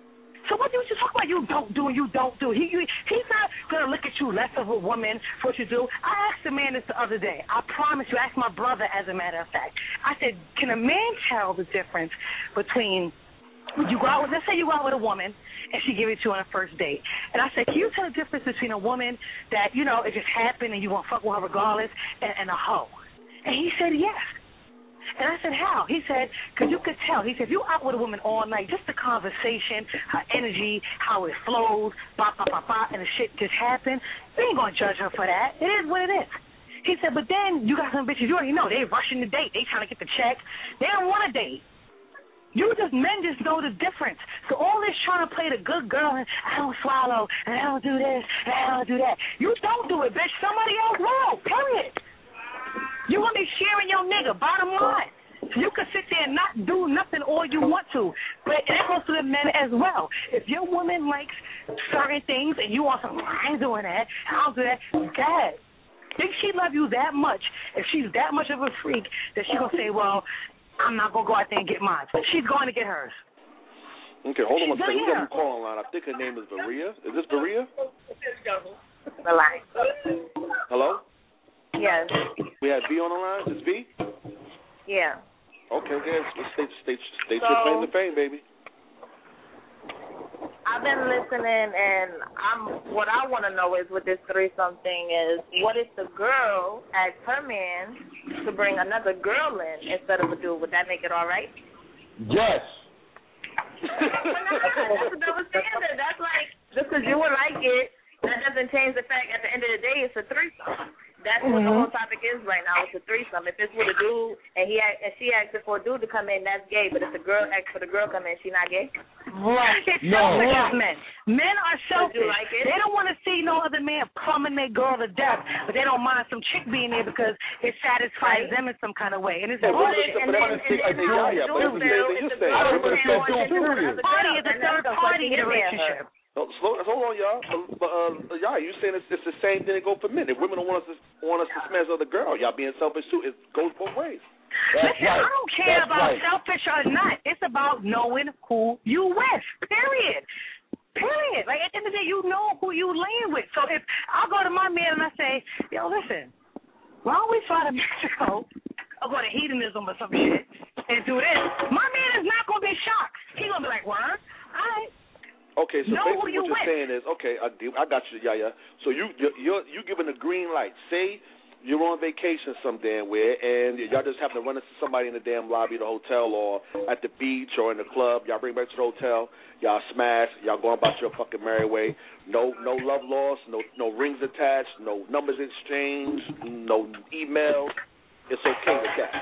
So what do you talk about? You don't do and you don't do. He, he he's not gonna look at you less of a woman for what you do. I asked a man this the other day. I promise you. I asked my brother, as a matter of fact. I said, can a man tell the difference between you go out with, let's say you go out with a woman and she give it to you on a first date. And I said, can you tell the difference between a woman that, you know, it just happened and you want to fuck with her regardless and, and a hoe? And he said, yes. And I said, how? He said, because you could tell. He said, if you out with a woman all night, just the conversation, her energy, how it flows, bop, bop, bop, bop, and the shit just happened, you ain't going to judge her for that. It is what it is. He said, but then you got some bitches, you already know, they rushing the date. They trying to get the check. They don't want a date. You just, men just know the difference. So all this trying to play the good girl and I don't swallow and I don't do this and I don't do that. You don't do it, bitch. Somebody else will, period. You want to be sharing your nigga, bottom line. So you can sit there and not do nothing all you want to. But it goes to the men as well. If your woman likes certain things and you want something, I ain't doing that, I don't do that, God. Think she love you that much, if she's that much of a freak, that she going to say, well, I'm not going to go out there and get mine. She's going to get hers. Okay, hold on one She's second. We gonna got a call line. I think her name is Varia. Is this Varia? The line. Hello? Yes. We have V on the line. Is V? Yeah. Okay, good. State, state, state So- your claim to fame, baby. I've been listening, and I'm. What I want to know is with this threesome thing is, what if the girl asks her man to bring another girl in instead of a dude? Would that make it all right? Yes. That's a double standard. That's like, just because you would like it, that doesn't change the fact at the end of the day it's a threesome. That's what Mm-hmm. the whole topic is right now. It's a threesome. If it's with a dude and he act, and she asks for a dude to come in, that's gay. But if the girl asks for the girl to come in, she not gay? Right. It's No. selfish as men. Men are selfish. you like it? They don't want to see no other man plumbing their girl to death, but they don't mind some chick being there because it satisfies them in some kind of way. And it's Yeah, but bullshit. it's- but that's the same thing, yeah, yeah, but it's the same thing you say. Remember the same thing, period. Party is a third party in a relationship. No, slow, hold on, y'all. But, but uh, y'all, you saying it's, it's the same thing that go for men. If women don't want us to want us to smash other girl, y'all being selfish too. It goes both ways. That's Listen, right. I don't care That's about right. selfish or not. It's about knowing who you with. Period. Period. Like at the end of the day, you know who you laying with. So if I'll go to my man and I say, yo, listen, why don't we fly to Mexico? I'll go to hedonism or some shit and do this. My man is not gonna be shocked. He's gonna be like, what? All right. Okay, so Know basically who you what you're with. saying is, okay, I, I got you, yeah, yeah. So you you're, you're you giving the green light. Say you're on vacation some damn where, and y'all just happen to run into somebody in the damn lobby of the hotel or at the beach or in the club. Y'all bring back to the hotel. Y'all smash. Y'all going about your fucking merry way. No no love lost. No no rings attached. No numbers exchanged. No emails. It's okay with that.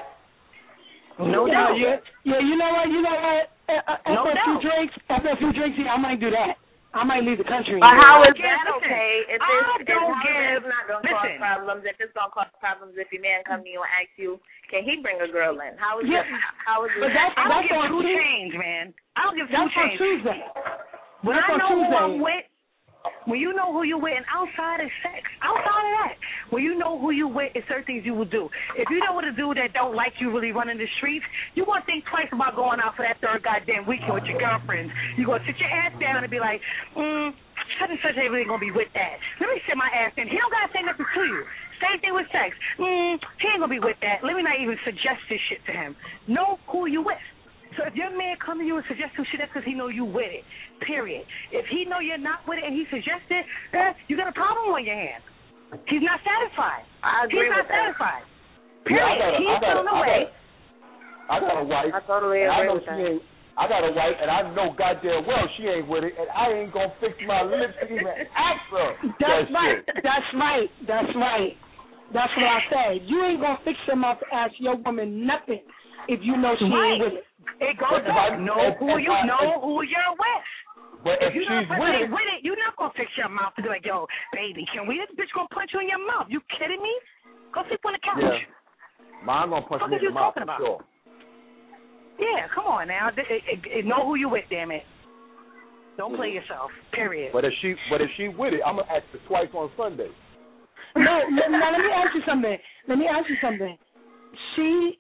No yeah, doubt. Yeah, yeah, you know what? You know what? After No a few doubt. drinks, after a few drinks, yeah, I might do that. I might leave the country. But how is Listen, that okay? If I it's, if don't how is give- it's not going to cause listen. problems, if it's going to cause problems if your man come to you and ask you, can he bring a girl in? How is Yeah. this? How is But this? that's- I don't that's give on two Tuesday. change, man. I don't give two That's on change. Tuesday. When That's I on know who Tuesday. I'm with, when you know who you're with, and outside is sex. Outside of that, when you know who you with, it's certain things you will do. If you know what a dude that don't like you really running the streets, you won't think twice about going out for that third goddamn weekend with your girlfriends. You're going to sit your ass down and be like, mm, such and such ain't really going to be with that. Let me sit my ass in. He don't got to say nothing to you. Same thing with sex. Mm, he ain't going to be with that. Let me not even suggest this shit to him. Know who you with. So if your man come to you and suggest some shit, that's because he know you with it, period. If he know you're not with it and he suggests it, eh, you got a problem on your hands. He's not satisfied. I agree He's with not that. satisfied. Yeah, I Period. got a, He's I got a, feeling I away. got a, I got a wife. I totally and I agree know with she that. ain't. I got a wife, and I know goddamn well she ain't with it, and I ain't gonna fix my lips to even ask her. That's that right. shit. That's right. That's right. That's what I said. You ain't gonna fix your mouth to ask your woman nothing if you know she Right. ain't with it. It goes But if I- up. Know if- who if you I- know if- who you're with. But If if you're not she's with it, with it, you're not gonna fix your mouth to be like, yo, baby, can we? This bitch gonna punch you in your mouth. You kidding me? Go sleep on the couch. yeah, mine gonna punch What me are in the you mouth talking for about? sure. Yeah, come on now. It, it, it, know who you with, damn it. Don't play Mm-hmm. yourself. Period. But if she, but if she with it, I'm gonna ask her twice on Sunday. No, no, now let me ask you something. Let me ask you something. She,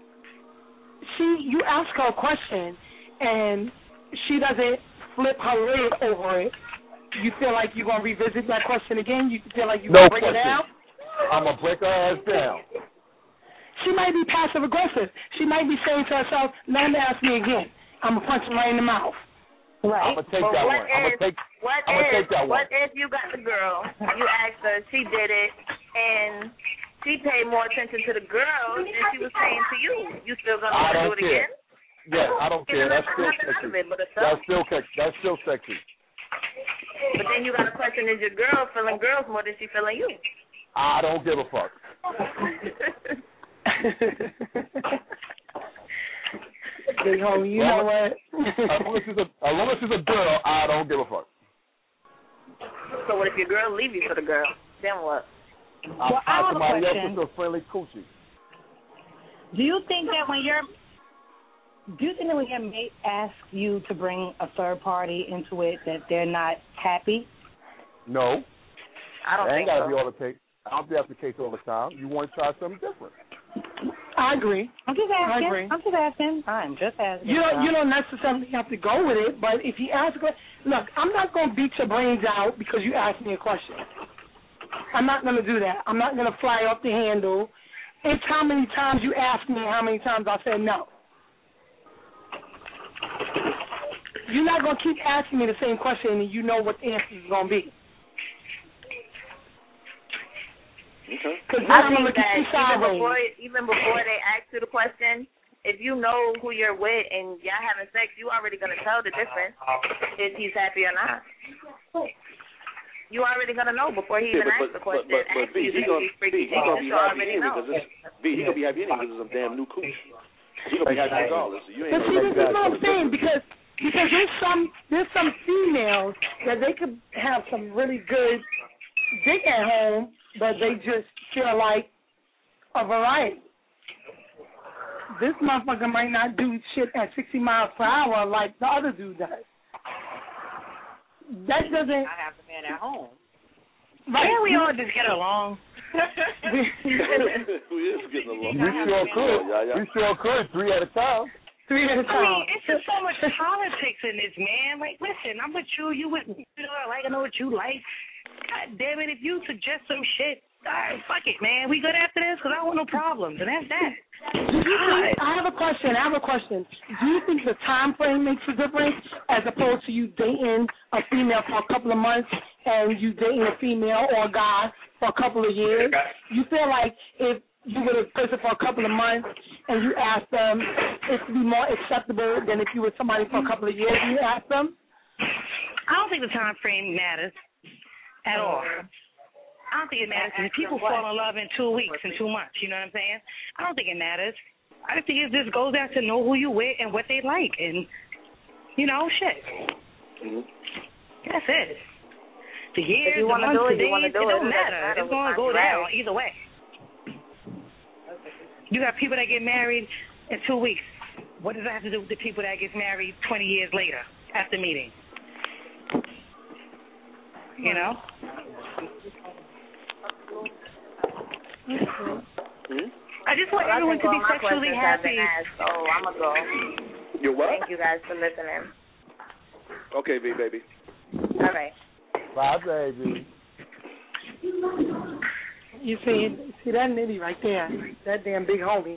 she, you ask her a question, and she doesn't flip her lid over it. You feel like you're gonna revisit that question again? You feel like you're No gonna break it question. down? I'm gonna break her ass down. She might be passive aggressive. She might be saying to herself, "Let him ask me again. I'm gonna punch him right in the mouth." Right. I'm gonna take But that what one. I'm gonna if- take. What I'm gonna if take that one. what if you got the girl, you asked her, she did it, and she paid more attention to the girl than she was paying to you? You still gonna I want to do don't it care. again? Yeah, I don't care. That's still Nothing out of sexy. it but a That's self. still sexy. That's still sexy. But then you got to question: is your girl feeling girls more than she feeling you? I don't give a fuck. Big homie, you know what? As long as she's a, as long as she's a girl, I don't give a fuck. So what if your girl leave you for the girl? Then what? I'll Well, I find have a somebody else question. with a friendly coochie. Do you think that when your do you think that when your mate asks you to bring a third party into it, that they're not happy? No, I don't that think ain't gotta so. be all the case. I don't think that's the case all the time. You want to try something different. I agree. I'm just asking. I agree. I'm just asking. I'm just asking. You don't, you don't necessarily have to go with it, but if you ask, look, I'm not going to beat your brains out because you asked me a question. I'm not going to do that. I'm not going to fly off the handle. It's how many times you ask me, how many times I said no. You're not going to keep asking me the same question and you know what the answer is going to be. Okay. I think that even before, even before they ask you the question, if you know who you're with and y'all having sex, you already going to tell the difference if he's happy or not. You already going to know before he even yeah, asks but, the question. But, but, but V, he going to be happy anyway because it's, V, he going to be happy anyway because it's some damn new cooch. He going to be happy regardless. So you ain't but see, this is what I'm saying because because there's some there's some females that they could have some really good dick at home, but they just feel like a variety. This motherfucker might not do shit at sixty miles per hour like the other dude does. That doesn't. I have the man at home. Right. Can't we all just get along? we is getting along. We sure could. Yeah, yeah. We sure could. Three at a time. Three at a time. I mean, it's just so much politics in this, man. Like, listen, I'm with you. You with me. You know, I like. I know what you like. God damn it! If you suggest some shit, all right, fuck it, man. We good after this because I want no problems, and that's that. Do you think, I have a question. I have a question. Do you think the time frame makes a difference as opposed to you dating a female for a couple of months and you dating a female or a guy for a couple of years? You feel like if you were a person for a couple of months and you asked them, it would be more acceptable than if you were somebody for a couple of years and you asked them? I don't think the time frame matters at all. I don't think it matters because people fall in love in two weeks and two months. You know what I'm saying? I don't think it matters. I just think it just goes out to know who you with and what they like, and you know, shit. Mm-hmm. That's it. The years, you the wanna months, do it, the you wanna days, do it it. don't It matter. doesn't matter It's gonna what go time down you either way. You got people that get married in two weeks. What does that have to do with the people that get married twenty years later after meeting? You know? Mm-hmm. I just want well, everyone to be sexually happy. Asked, so I'm going to go. You're what? Thank you guys for listening. Okay, V, baby. All right. Bye, baby. You see, see that nitty right there, that damn big homie.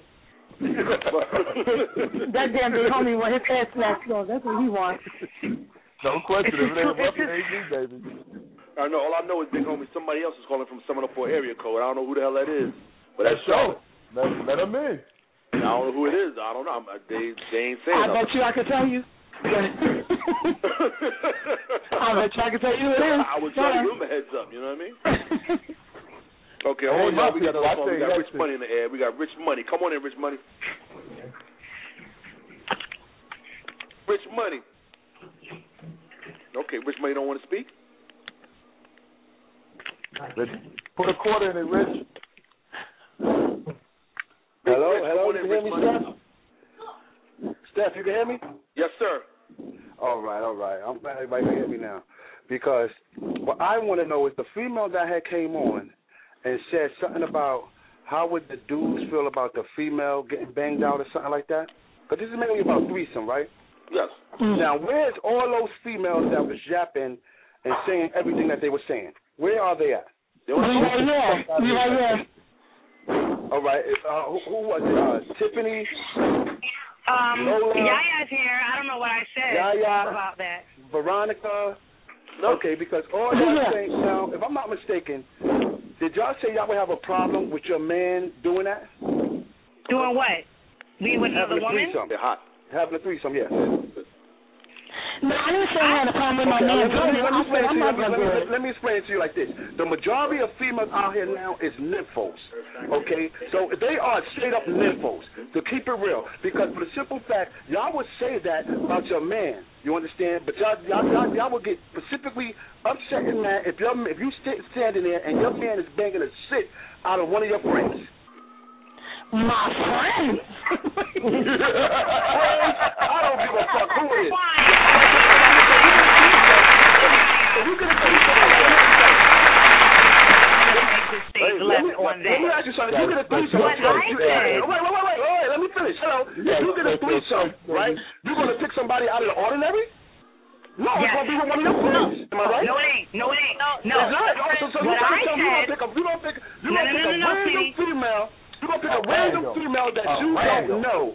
That damn big homie want his ass snatched off. That's what he wants. No question. If it ain't Ruffin, it ain't me, baby. I know. All I know is big homie. Somebody else is calling from seven oh four area code. I don't know who the hell that is, but that's Charlotte. Let, let him in. I don't know who it is. I don't know. I'm, they, they ain't saying I nothing. bet you I can tell you. I bet you I can tell you who it is. I was trying to give him a heads up. You know what I mean? Okay, hold on. We got, phone. we got Rich Money in the air. We got Rich Money. Come on in, Rich Money. Rich Money. Okay, Rich Money don't want to speak? Put a quarter in it, Rich. Hello, Rich, hello, you you can hear me, Steph? Steph, you can hear me? Yes, sir. All right, all right. I'm glad everybody can hear me now. Because what I want to know is the female that had came on and said something about how would the dudes feel about the female getting banged out or something like that? Because this is mainly about threesome, right? Yes. Now, where's all those females that was yapping and saying everything that they were saying? Where are they at? We right here. We right here. All right. Uh, who, who was it? Uh, Tiffany? Um, Lola? Yaya's here. I don't know what I said Yaya, about that. Veronica? Okay, because all y'all saying now, if I'm not mistaken, did y'all say y'all would have a problem with your man doing that? Doing what? Being with another woman? They're hot. Having a threesome, yes. No, I didn't say I had a problem with my man doing it. I said I'm not going to do it. Let me explain it to you like this. The majority of females out here now is nymphos, okay? So they are straight up nymphos, to keep it real. Because for the simple fact, y'all would say that about your man, you understand? But y'all, y'all, y'all, y'all would get specifically upset and mad if, your, if you st- standing there and your man is banging a shit out of one of your friends. My friends? I don't give a fuck who it is. Hey, let me, on that. let me ask you something. You get a threesome. What I you, said. Wait, wait, wait, wait, wait. Let me finish. Hello. If you get a threesome, right? You're gonna pick somebody out of the ordinary? No, yes. it's gonna be with one of your friends. Am I right? No, it ain't. No, it ain't. No, no. It's not. Oh, so, so what you I said, said. You gonna pick a, you gonna pick, you no, gonna no, pick no, a no, random no, female. You gonna pick a Oh, random random. female that Oh, you random. don't know.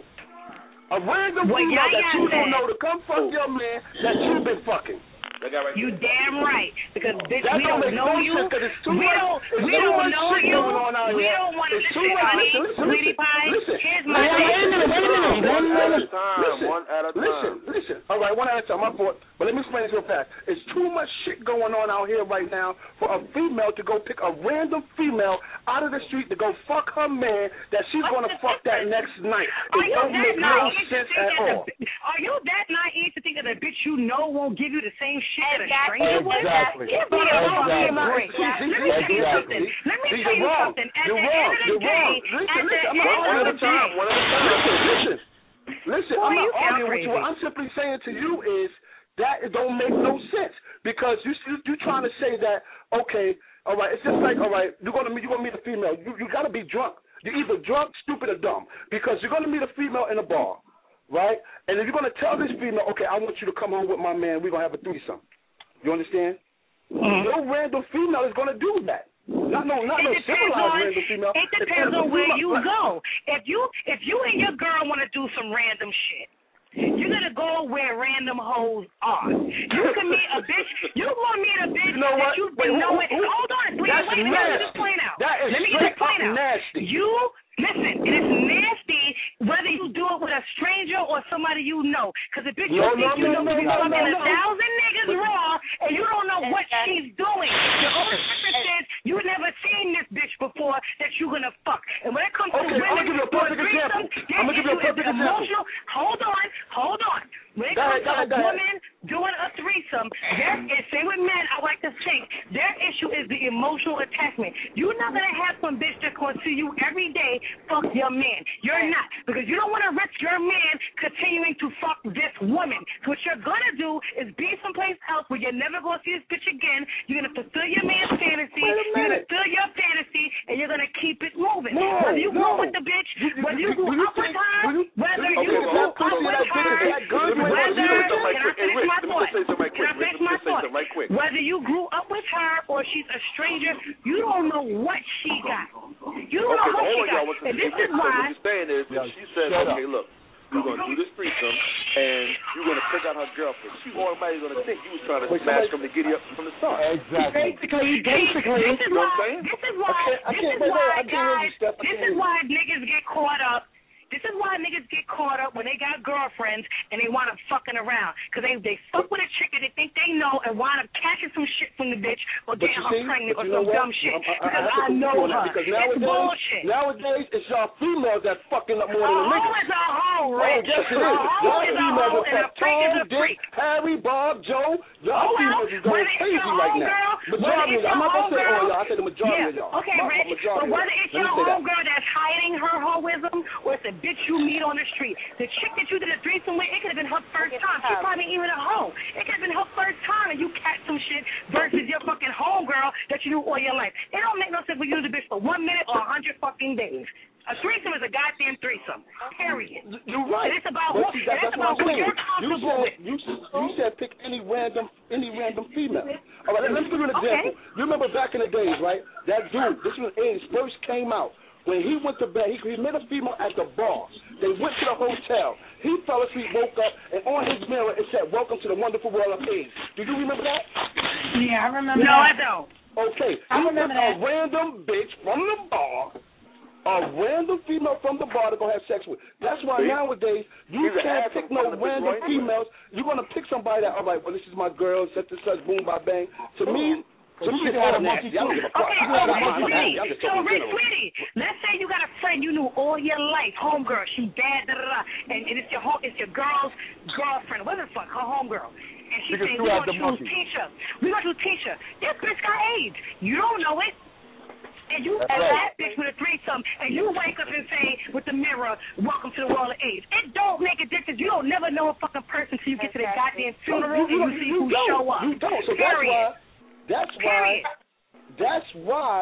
A random What female that Yaya you said. don't know to come fuck your man that you've been fucking. Right you damn right, because bitch, that we don't, don't know no you. It's too we much, don't, it's we too don't much know shit you. Going on out we here. don't want to listen, listen, honey. listen, listen, Sweetie pie, listen. here's my Wait, thing. wait a minute, wait a minute. One at a Listen, time, listen, one at a time. Listen, listen. All right, one at a time. My fault. But let me explain this real fast. It's too much shit going on out here right now for a female to go pick a random female out of the street to go fuck her man that she's going to fuck that next night. Are It you don't that make no naive to sense think at that all. the, are you that naive to think that the bitch you know won't give you the same shit that a stranger would? Exactly. Give me a fucking Exactly. break. Let me tell you something. Let me tell you something. At the end of the day, at the end of the day, One at a time. Listen, listen. Listen, Boy, I'm you not sound arguing with you. crazy. What I'm simply saying to you is that it don't make no sense because you you you trying to say that okay, all right, it's just like all right, you're gonna meet you're gonna meet a female. You you gotta be drunk. You're either drunk, stupid, or dumb because you're gonna meet a female in a bar, right? And if you're gonna tell this female, okay, I want you to come home with my man. We're gonna have a threesome. You understand? Mm-hmm. No random female is gonna do that. Not no, not no civilized on, random female. It depends on where you go. If you if you and your girl want to do some random shit, you're gonna go where random hoes are. You can meet a bitch. You gonna meet a bitch you know that you've been wait, knowing. who, who, Hold on, please. that's Wait a minute. Let me just nasty. point out. That is Let me straight just point up out. nasty. You listen. It is nasty whether you do it with a stranger or somebody you know. Because the bitch No, you think no, you no, know no, could be no, fucking no, a no. thousand niggas raw, and you don't know what she's doing. The only difference is you never seen this bitch before that you're gonna fuck. And when it comes to Okay, women, I'll give you a perfect threesome, example. their I'm gonna give you a issue is perfect example. emotional. Hold on, hold on. When it Go comes ahead, go to ahead, go a ahead. woman doing a threesome, their is same with men. I like to think their issue is the emotional attachment. You're not gonna have some bitch that's gonna see you every day fuck your man. You're not, because you don't want to risk your man continuing to fuck this woman. So what you're gonna do is be someplace else where you're never gonna see this bitch again. You're gonna fulfill your man's fantasy. You're gonna fulfill your fantasy, and you're gonna keep it moving. No, whether you no. go with the bitch, whether you do go you up with think- her, do you- whether do you you- go okay, up with that pussy her, that good, whether, let me say something right can I quick. Hey, finish Rick, my let me thought? just say something right Can I quick. finish Rick, my let me just say thought? something right quick. Whether you grew up with her or she's a stranger, you don't know what she got. You don't Okay, know but what she hold on, y'all. got. What's And this so is why. what you're saying is that she says, shut okay, up. look, we're going to do this threesome, and you're going to pick out her girlfriend. She automatically going to think you was trying to Wait, smash somebody- from the giddy up from the start. Exactly. Basically, basically. This is You know what I'm why. saying? This is why. I can't- I This can't- is wait, wait, why, I can't hear you, guys. Steph. I This can't is hear you. why niggas get caught up. This is why niggas get caught up when they got girlfriends and they wind up fucking around. Because they, they fuck with a chick that they think they know and wind up catching some shit from the bitch or But getting you her see, pregnant but or you know some what? dumb shit. I, I, because I, have to I know agree on that her. because It's nowadays, bullshit. nowadays it's y'all females that fucking up more A than the hoe niggas. is a hoe, Oh, Rich. yes it is. A hoe Y'all is a females hoe are and a fuck freak is Tom, a Dick, freak. Harry, Bob, Joe. Y'all Oh, well, females is going whether it's crazy your right now. homegirl, Majority whether of it's y'all. I'm not your gonna say all homegirl- y'all. I said the majority yeah. of y'all. Okay, my, Rich, my majority but of whether y'all. it's Let your me say that. homegirl that's hiding her hoism or it's a bitch you meet on the street, the chick that you did a threesome with, it could have been her first time. She probably ain't even a hoe. It could have been her first time and you catch some shit versus your fucking homegirl that you knew all your life. It don't make no sense for you to do the bitch for one minute or a hundred fucking days. A threesome is a goddamn threesome. Period. You're right. And it's about But who, see, that, and it's that's what about I'm who saying. you're You comfortable said with. you, you said pick any random any random female. All right, let, let me give you an example. Okay. You remember back in the days, right? That dude, this was AIDS, first came out. When he went to bed, he, he met a female at the bar. They went to the hotel. He fell asleep, woke up, and on his mirror it said, "Welcome to the wonderful world of AIDS." Do you remember that? Yeah, I remember No, I that. don't. Okay. I he remember took that. a random bitch from the bar, a random female from the bar to go have sex with. That's why See? nowadays you He's an can't ass pick from no the bitch random right females. You're gonna pick somebody that, all right, well, this is my girl, such and such, boom, bye, bang. To me, to me, it's all nasty. I don't give a fuck. Okay, I'm so not- Rick, I'm not sweetie, nasty. I'm just so talking Rick, general. sweetie, let's say you got a friend you knew all your life, homegirl, she bad, da da da, and, and it's your home, it's your girl's girlfriend, whatever the fuck, her homegirl, and she You can says throw we out gonna the choose monkey. Tisha, we gonna choose Tisha. This bitch got AIDS, you don't know it. And you That's and right. that bitch with a threesome, and you wake up and say with the mirror, "Welcome to the world of AIDS." It don't make a difference. You don't never know a fucking person till you get to the goddamn funeral you, and you you, see you who don't. show up. You don't. So Period. that's why. That's why. Period. That's why.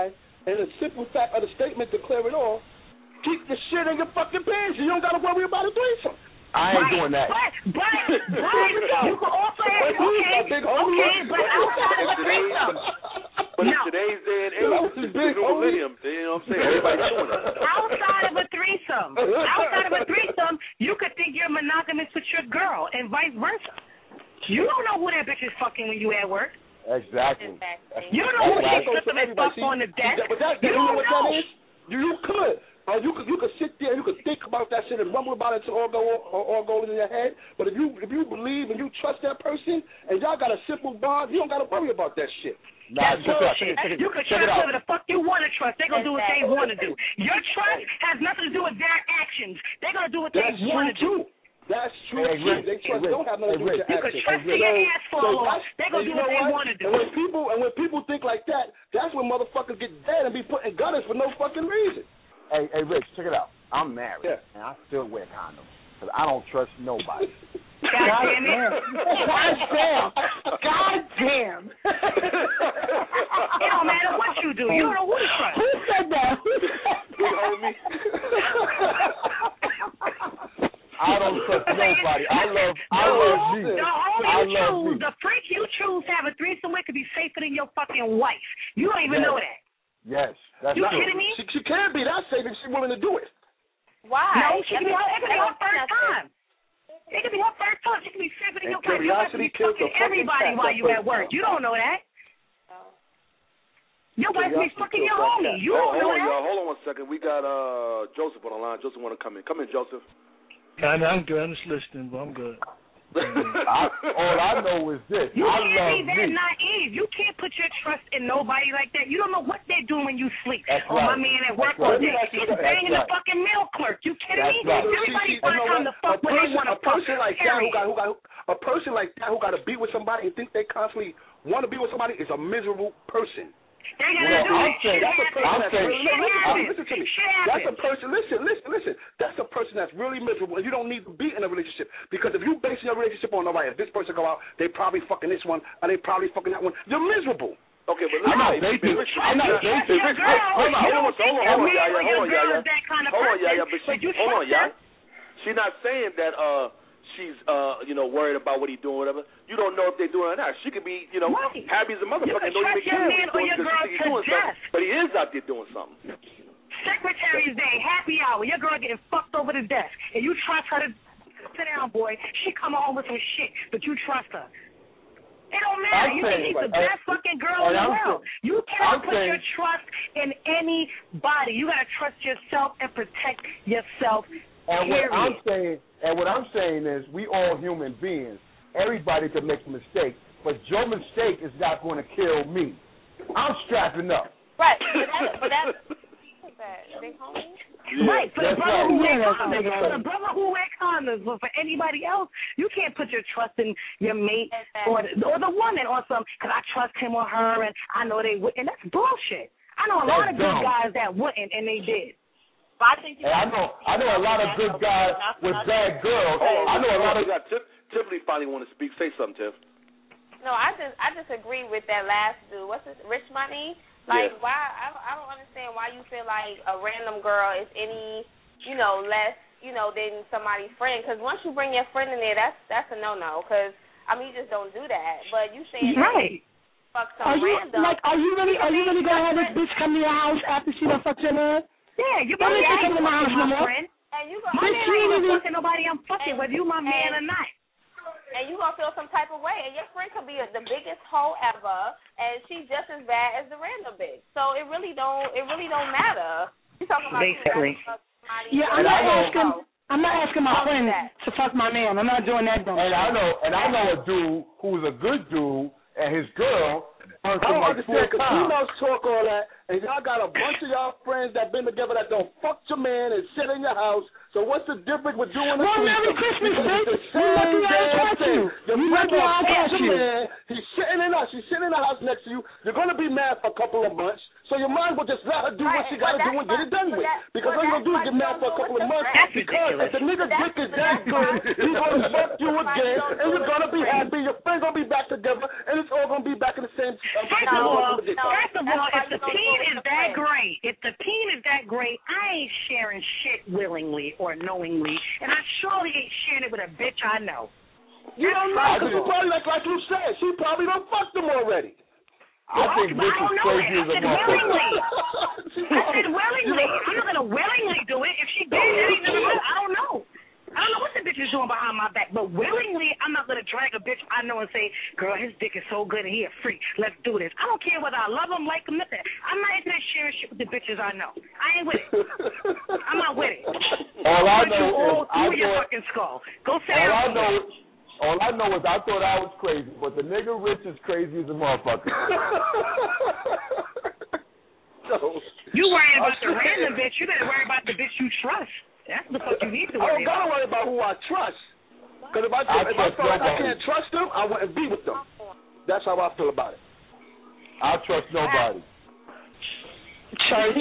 And the simple fact of the statement to clear it all, keep the shit in your fucking pants. You don't got to worry about a threesome. I ain't right, doing that. But, but, but you can also have, okay, okay, but outside of a threesome. But no. in today's day and age, this is the millennium. You know what I'm saying? Everybody's doing it. Outside of a threesome, outside of a threesome, you could think you're monogamous with your girl and vice versa. You don't know who that bitch is fucking when you at work. Exactly. You don't know who that system is fuck on the desk. But that, you you know don't what know. that is? You, you could. Uh, you could you could sit there and you could think about that shit and rumble about it till all go all, all goes in your head. But if you if you believe and you trust that person and y'all got a simple bond, you don't got to worry about that shit. Nah, That's bullshit. You can trust whoever the fuck you want to trust. They're going to do what they want to do. Your trust has nothing to do with their actions. They're going to do what they want to do. That's true. Hey, too. Rick, They trust hey, don't have nothing hey, to do with your You can actions. trust Hey, your so, ass fall so off. They're going to do what they want to do. And when people and when people think like that, that's when motherfuckers get dead and be put in gutters for no fucking reason. Hey, hey, Rich, check it out. I'm married, yeah. and I still wear condoms because I don't trust nobody. God damn it. God damn. God damn. It don't matter what you do. You don't know who to trust. Who said that? Big homie. I don't trust nobody. I love, I love me. The homie I you love choose, me. the freak you choose to have a threesome with could be safer than your fucking wife. You don't even Yes. know that. Yes, that's You true. kidding me? She, she can't be that safe if she's willing to do it. Why? No, she could be her, it could be her first That's time. It could be her first time. She could be safer than And your wife. You have to curiosity be kills the fucking fucking everybody cat while that you at first work. time. You don't know that. Your wife be Curiosity fucking kills your that homie. cat. You Hold, don't know hold on, that. y'all. Hold on one second. We got uh Joseph on the line. Joseph want to come in. Come in, Joseph. Yeah, I'm good. I'm just listening, but I'm good. I, all I know is this. You I can't love be that me. naive. You can't put your trust in nobody like that. You don't know what they're doing when you sleep. That's Oh, my right. man at work That's all right. day. That's He's right. banging That's the fucking mail clerk. You kidding That's me? right. Everybody See, see, finds you know time to what? fuck a when they person, want to a fuck. person like that who Period. got who got a person like that who got to be with somebody and think they constantly want to be with somebody is a miserable person. They gotta Well, do I'm it. saying- Shit That's a person I'm that's saying- really, Shit listen, happens. listen to me. Shit That's a happens. person. Listen, listen, listen. That's a person that's really miserable, and you don't need to be in a relationship because if you basing your relationship on nobody, if this person go out, they probably fucking this one, or they probably fucking that one. You're miserable. Okay, but I'm not listen, dating. Rich, I'm not Rich, dating. Rich, Rich, Girl, hold on, hold on, you hold on, don't think hold on, that hold on, man yeah, or yeah, your hold on, yeah, girl yeah. is that kind of Hold on, yeah, person, yeah, but she, but you hold on, trust yeah. her? She's not saying that uh she's uh you know worried about what he's doing, whatever. You don't know if they're doing it or not. She could be you know Right. happy as a motherfucker, You don't can even trust your care man what or he's your doing girl because he's to doing death. something, but he is out there doing something. Secretary's Day, happy hour. Your girl getting fucked over the desk, and you trust her to sit down, boy. She come home with some shit, but you trust her. It don't matter. I'm You saying, think she's the like, best I- fucking girl in and the I'm world. saying- You cannot I'm put saying- your trust in anybody. You gotta trust yourself and protect yourself. And Period. what I'm saying, and what I'm saying is, we all human beings. Everybody can make a mistake, but your mistake is not going to kill me. I'm strapping up. Right. But that's, but that's what's that? Big homie? Yeah, Right, for the that's brother right. who wear Yeah, that's condoms, right. for the brother who wear condoms, but for anybody else, you can't put your trust in your mate or the, or the woman or something, because I trust him or her and I know they would, and that's bullshit. I know a lot That's of good dumb. guys that wouldn't, and they did. But I think you And I know, I know a lot of good guys with bad girls. Hold on, I know a lot of. we got Tiff, Tiffany finally want to speak. Say something, Tiff. No, I just I just agree with that last dude. What's this? Rich Money? Like, Yeah. why? I I don't understand why you feel like a random girl is any, you know, less, you know, than somebody's friend. Because once you bring your friend in there, that's that's a no no. Because I mean, you just don't do that. But you saying Right. fuck some Are you random. like? Are you really? Are you really gonna have this bitch come to your house after she done fucked your man? Yeah, you Let better me not come to my house no my more. friend. And you go, My Bitch, man you ain't ain't even even- fucking nobody I'm fucking, whether you my man or not. and you gonna feel some type of way, and your friend could be a, the biggest hoe ever, and she's just as bad as the random bitch. So it really don't, it really don't matter. You talking about Basically. Yeah, I'm And not I know- asking. I'm not asking my I'll do friend that. to fuck my man. I'm not doing that dumb And shit. I know, and I know a dude who's a good dude, and his girl fucked I him don't like four understand because times. females talk all that, and y'all got a bunch of y'all friends that been together that don't fuck your man and sit in your house. So what's the difference with doing a Well, Merry threesome? Christmas, Because bitch. it's the You lucky same I damn touch thing. you. Your You friend lucky I gonna fuck touch your you. man. He's sitting in us. She's sitting in the house next to you. You're gonna be mad for a couple of months. So your mind will just let her do what Right, she gotta but do and that's get it done why- with. but that- Because but all you're gonna do that's is get why mad you for a don't couple do of it months. That's Because if the nigga's But dick is that's- that but good, that's he's gonna fuck you why you again, don't and do you're it gonna be with happy. Your friends gonna be back together, and it's all gonna be back in the same. Uh, First No, of all, no, first of all, that's why if the you don't peen go with is the that friend. great, if the peen is that great, I ain't sharing shit willingly or knowingly, and I surely ain't sharing it with a bitch I know. You don't know, because she probably, like, like you said, she probably done fucked them already. I think but Rich I don't is know crazy it. I as a said motherfucker. willingly. I said willingly. I'm not going to willingly do it. If she did, it ain't gonna I don't know. I don't know what the bitch is doing behind my back, but willingly, I'm not going to drag a bitch I know and say, girl, his dick is so good and he a freak. Let's do this. I don't care whether I love him, like him, nothing. I'm not into that sharing shit with the bitches I know. I ain't with it. I'm not with it. All I know you all is I through your thought, fucking skull. Go say all I it. know, all I know is I thought I was crazy, but the nigga Rich is crazy as a motherfucker. So, you worrying about the random bitch. You better worry about the bitch you trust. That's the fuck you need to worry I don't gotta about. worry about who I trust. Because if I, I if I trust feel like I nobody. can't trust them, I wouldn't be with them. That's how I feel about it. I trust nobody. Church.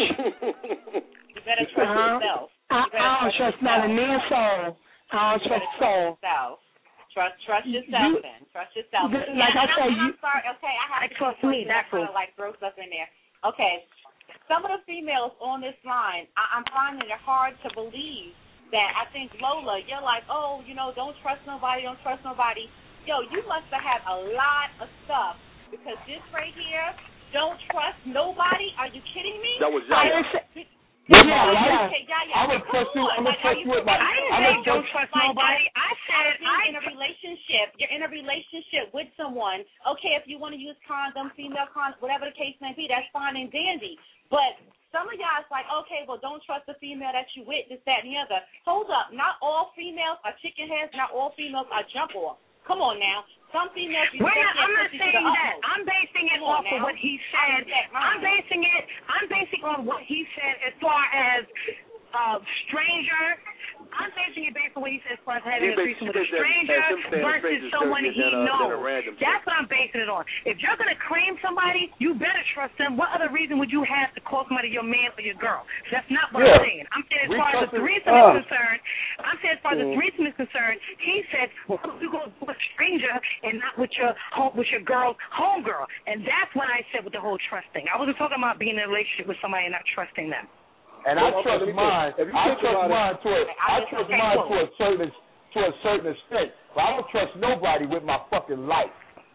You better trust Uh-huh. yourself. I, You better I don't trust not a near soul. I don't You trust better soul. yourself. Trust, trust yourself, You- then. Trust yourself. Like yeah, I and said, I'm, you- I'm sorry. Okay, I have I to trust be me, that's trying to all. like throw stuff in there. Okay, some of the females on this line, I, I'm finding it hard to believe that. I think Lola, you're like, oh, you know, don't trust nobody, don't trust nobody. Yo, you must have had a lot of stuff because this right here, don't trust nobody. Are you kidding me? That was I Yaya. didn't say, With yeah, my yeah. life, Okay, yeah, yeah. I'm gonna Come trust you. on. I'm gonna Like, trust are you with my. I didn't I'm say gonna don't trust. trust Like, nobody. I said Being I in a relationship, you're in a relationship with someone. Okay, if you want to use condom, female condom, whatever the case may be, that's fine and dandy. But some of y'all is like, okay, well, don't trust the female that you with, this, that, and the other. Hold up, not all females are chicken heads. Not all females are jump off. Come on now. Some females, you We're take not, their I'm not pussy to saying the that. utmost. I'm basing it Come on off of now. what he I said. respect mine. I'm basing it. I'm basing on what he said as far as uh, stranger. I'm basing it based on what he said as far as having He a based- threesome he with a based that- stranger as him saying versus stranger's someone dirtier he than a- than a knows. random That's what I'm basing it on. If you're gonna claim somebody, you better trust them. What other reason would you have to call somebody your man or your girl? That's not what Yeah. I'm saying. I'm saying as We far as trust the it- threesome uh. is concerned, I'm saying as far as the Mhm. threesome is concerned, he said, well, you go with a stranger and not with your home, with your girl's homegirl. And that's what I said with the whole trust thing. I wasn't talking about being in a relationship with somebody and not trusting them. And I Well, okay, trust let me mine. think. If you I think trust about it- mine to a. I just trust okay, mine cool. to a certain to a certain extent. But I don't trust nobody with my fucking life.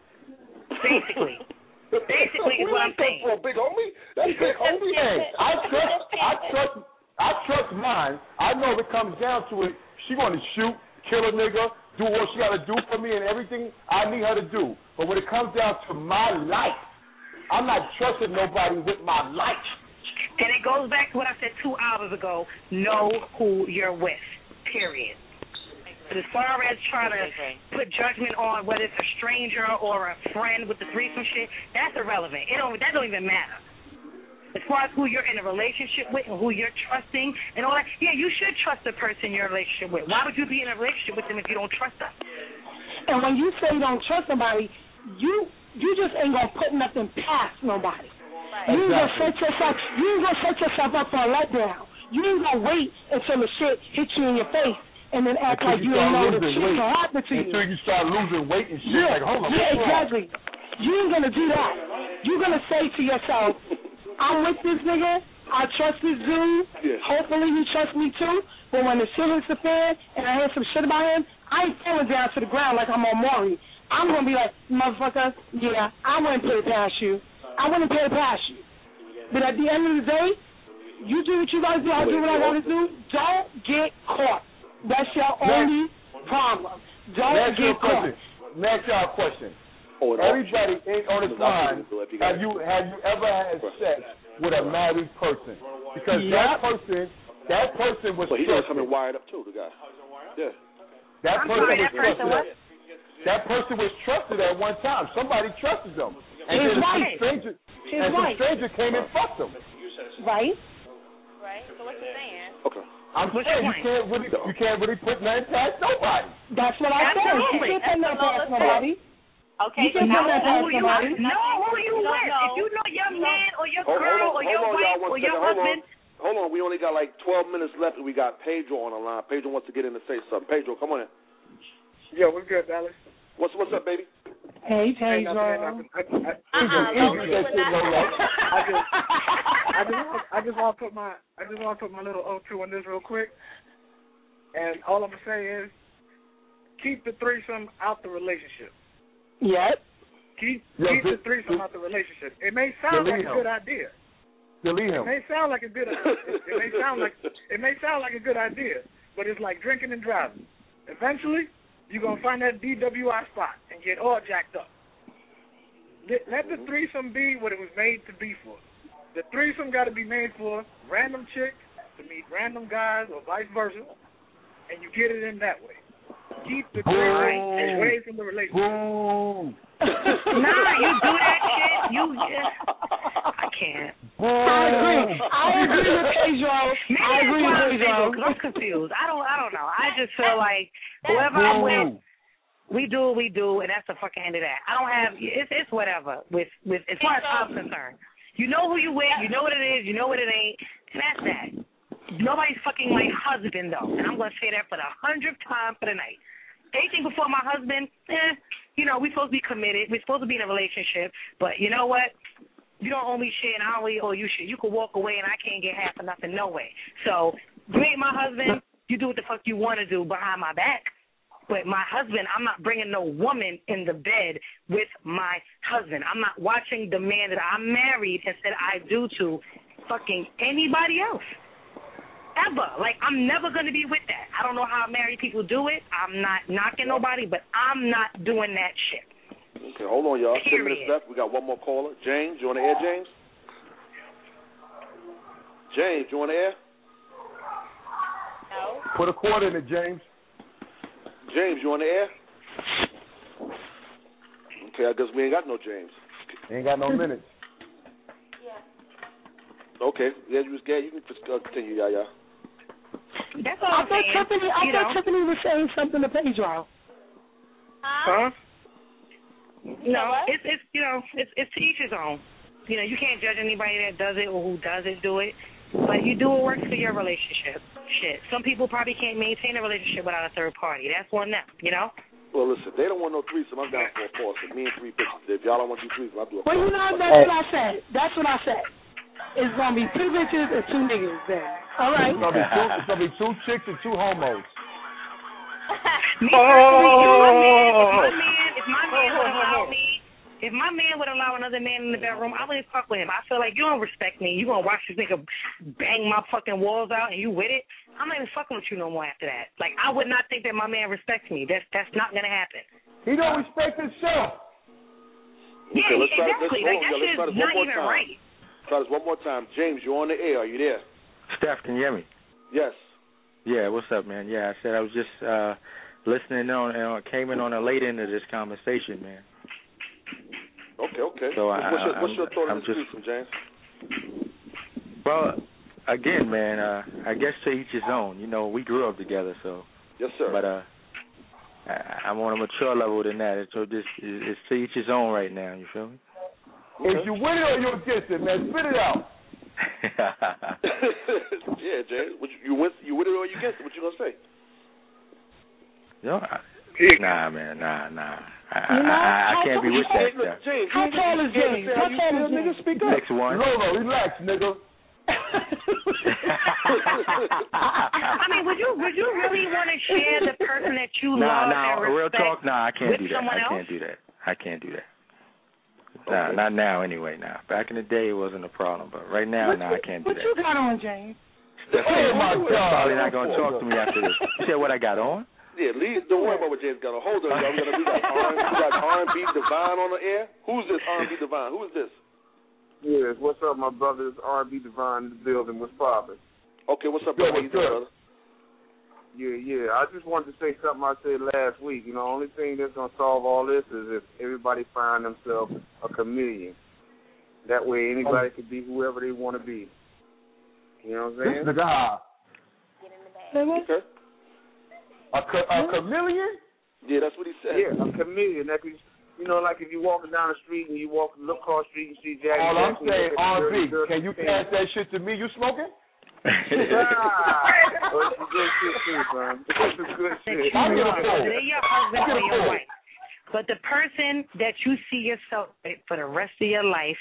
Basically. Basically is what I'm saying. For a big homie? That's big homie. Hey, I trust. I trust. I trust mine. I know if it comes down to it, she going to shoot, kill a nigga, do what she got to do for me, and everything I need her to do. But when it comes down to my life, I'm not trusting nobody with my life. And it goes back to what I said two hours ago. Know who you're with. Period. But as far as trying to put judgment on whether it's a stranger or a friend with the threesome shit, that's irrelevant. It don't. That don't even matter. As far as who you're in a relationship with and who you're trusting and all that, yeah, you should trust the person you're in a relationship with. Why would you be in a relationship with them if you don't trust them? And when you say you don't trust somebody, you you just ain't gonna put nothing past nobody. You ain't gonna set yourself you ain't gonna set yourself up for a letdown. You ain't gonna wait until the shit hits you in your face and then act Until like you you ain't start know that losing shit weight. can happen to you. Until you start losing weight and shit. Yeah, Like, hold on, yeah, what's wrong? exactly. You ain't gonna do that. You're gonna say to yourself, I'm with this nigga, I trust this dude, Yeah. hopefully he trusts me too, but when the shit hits the fan and I hear some shit about him, I ain't falling down to the ground like I'm on Maury. I'm gonna be like, motherfucker, yeah, I wouldn't put it past you. I wouldn't put it past you. But at the end of the day, you do what you gotta do, I do what I gotta do. Don't get caught. That's your only problem. Don't Let me ask you a get caught. question. Let me ask y'all a question. Oh, and Everybody in, on this I'll line, do it if you got have it. you have you ever had sex with a married person? Because Yep. that person, that person was But he does trusted. something wired up too, the guy. Yeah. That I'm person sorry, was that person trusted. what? At, that person was trusted at one time. Somebody trusted them, and His then some wife. stranger, His and some wife. stranger came and fucked them. Right? Right? So what you saying? Okay. I'm What's saying your you point? can't really, you can't really put nothing past nobody. That's what I said. You Absolutely. can't put nothing past That's what nobody. Okay, You can so put that now past Who you, somebody. no, who you You don't with? know. If you know your man or your Hold, girl hold on, or your hold on, y'all, wife one or your second. Hold husband, on. Hold on, we only got like twelve minutes left, and we got Pedro on the line. Pedro wants to get in and say something. Pedro, come on in. Yo, what's good, Dallas? What's what's up, baby? Hey, Ain't nothing, ain't Pedro. nothing. I, I, Uh-uh, I, Lola, you would not. I just, I just, want, I just want to put my, I just want to put my little O two on this real quick. And all I'm gonna say is, keep the threesome out the relationship. Yep. Keep, Yo, keep this, the threesome this, out the relationship. It may sound like a him. good idea. Delete him. It may sound like a good, it, it may sound like, it may sound like a good idea, but it's like drinking and driving. Eventually, you're gonna find that D W I spot and get all jacked up. Let, let the threesome be what it was made to be for. The threesome got to be made for random chicks to meet random guys or vice versa, and you get it in that way. Keep the threesome away from the relationship. Boom. Nah, you do that shit. You, yeah. I can't. I agree. I agree with Pedro. Maybe I agree with Pedro. because I'm confused. I don't. I don't know. I just feel like whoever I'm with, we do what we do, and that's the fucking end of that. I don't have. It's it's whatever. With with as far as I'm concerned, you know who you with. You know what it is. You know what it ain't. And that's that. Nobody's fucking my husband though, and I'm gonna say that for the hundredth time for the night. Anything before my husband, eh, you know, we're supposed to be committed. We're supposed to be in a relationship. But you know what? You don't owe me shit, and I don't really owe you shit. You can walk away, and I can't get half of nothing, no way. So you ain't my husband. You do what the fuck you want to do behind my back. But my husband, I'm not bringing no woman in the bed with my husband. I'm not watching the man that I married and said I do to fucking anybody else. Ever. Like, I'm never going to be with that. I don't know how married people do it. I'm not knocking nobody, but I'm not doing that shit. Okay, hold on, y'all. Ten Period. minutes left. We got one more caller. James, you on the air, James? James, you on the air? No. Put a quarter in it, James. James, you on the air? Okay, I guess we ain't got no James. Ain't got no minutes. Okay, yeah, you was gay. You can uh, continue, yeah, yeah. That's all I I'm thought saying. Tiffany, I you thought know? Tiffany was saying something to Pedro. Huh? No, it's it's you know it's it's to each his own. You know, you can't judge anybody that does it or who doesn't do it, but you do what works for your relationship. Shit, some people probably can't maintain a relationship without a third party. That's one them, you know. Well, listen, they don't want no threesome. I'm down for a pause. Me and three bitches. If y'all don't want to do threesome, I'll do a Well, you know, that's what I said. That's what I said. It's gonna be two bitches and two niggas then. All right. It's gonna be two, it's gonna be two chicks and two homos. Me personally, if my man, if my man, if my man would allow me, if my man would allow another man in the bedroom, I wouldn't fuck with him. I feel like you don't respect me. You gonna watch this nigga bang my fucking walls out and you with it? I'm not even fucking with you no more after that. Like, I would not think that my man respects me. That's that's not gonna happen. He don't respect himself. Yeah, Okay, let's try this- exactly. let's- Like, hold on, that let's shit try is this one not more even time. right. Try this one more time. James, you on the air. Are you there? Steph, can you hear me? Yes. Yeah, what's up, man? Yeah, I said I was just uh, listening on and uh, came in on the late end of this conversation, man. Okay, okay. So what's, I, your, what's your thought I'm on this just, threesome, James? Well, again, man, uh, I guess to each his own. You know, we grew up together, so. Yes, sir. But uh, I, I'm on a mature level than that. So this is it's to each his own right now. You feel me? If you win it or you against it, man, spit it out. Yeah, James. What you, you win? You win it or you against it? What you gonna say? No, I, nah, man, nah, nah. I, You know, I, I, I can't be with that Hey, look, stuff. James, How tall is James? How tall is James? Speak up. Next one. No, no, relax, nigga. I mean, would you would you really want to share the person that you Nah, love nah, and real respect talk. Nah, I can't with do that. someone I else? can't do that. I can't do that. Nah, not now anyway. Now, back in the day, it wasn't a problem, but right now, What, nah, I can't do what that. you got on, James? That's Oh, my That's God. probably not gonna talk to me after this. You said what I got on? Yeah, leave. Don't worry about what James got on. Hold on, y'all. We got we got R and B, we got R and B Divine on the air. Who's this R and B Divine? Who is this? Yes, what's up, my brothers? R and B Divine in the building. What's poppin'? Okay, what's up, Yo, brother? How you what's doing, up? brother? Yeah, yeah. I just wanted to say something I said last week. You know, only thing that's gonna solve all this is if everybody find themselves a chameleon. That way, anybody can be whoever they want to be. You know what I'm saying? This nigga high. Okay. A, ca- a chameleon? Yeah, that's what he said. Yeah, a chameleon. That could, you know, like if you're walking down the street and you walk, look across the street and see Jack. All I'm Jackson, saying, you look at R the and B, dirty, can you dirty pass thing. that shit to me? You smoking? Ah, well, it's some good shit too, son. It's some good shit. I'll get a pull. They're your husband I'll get or a your pull. wife. But the person that you see yourself with for the rest of your life,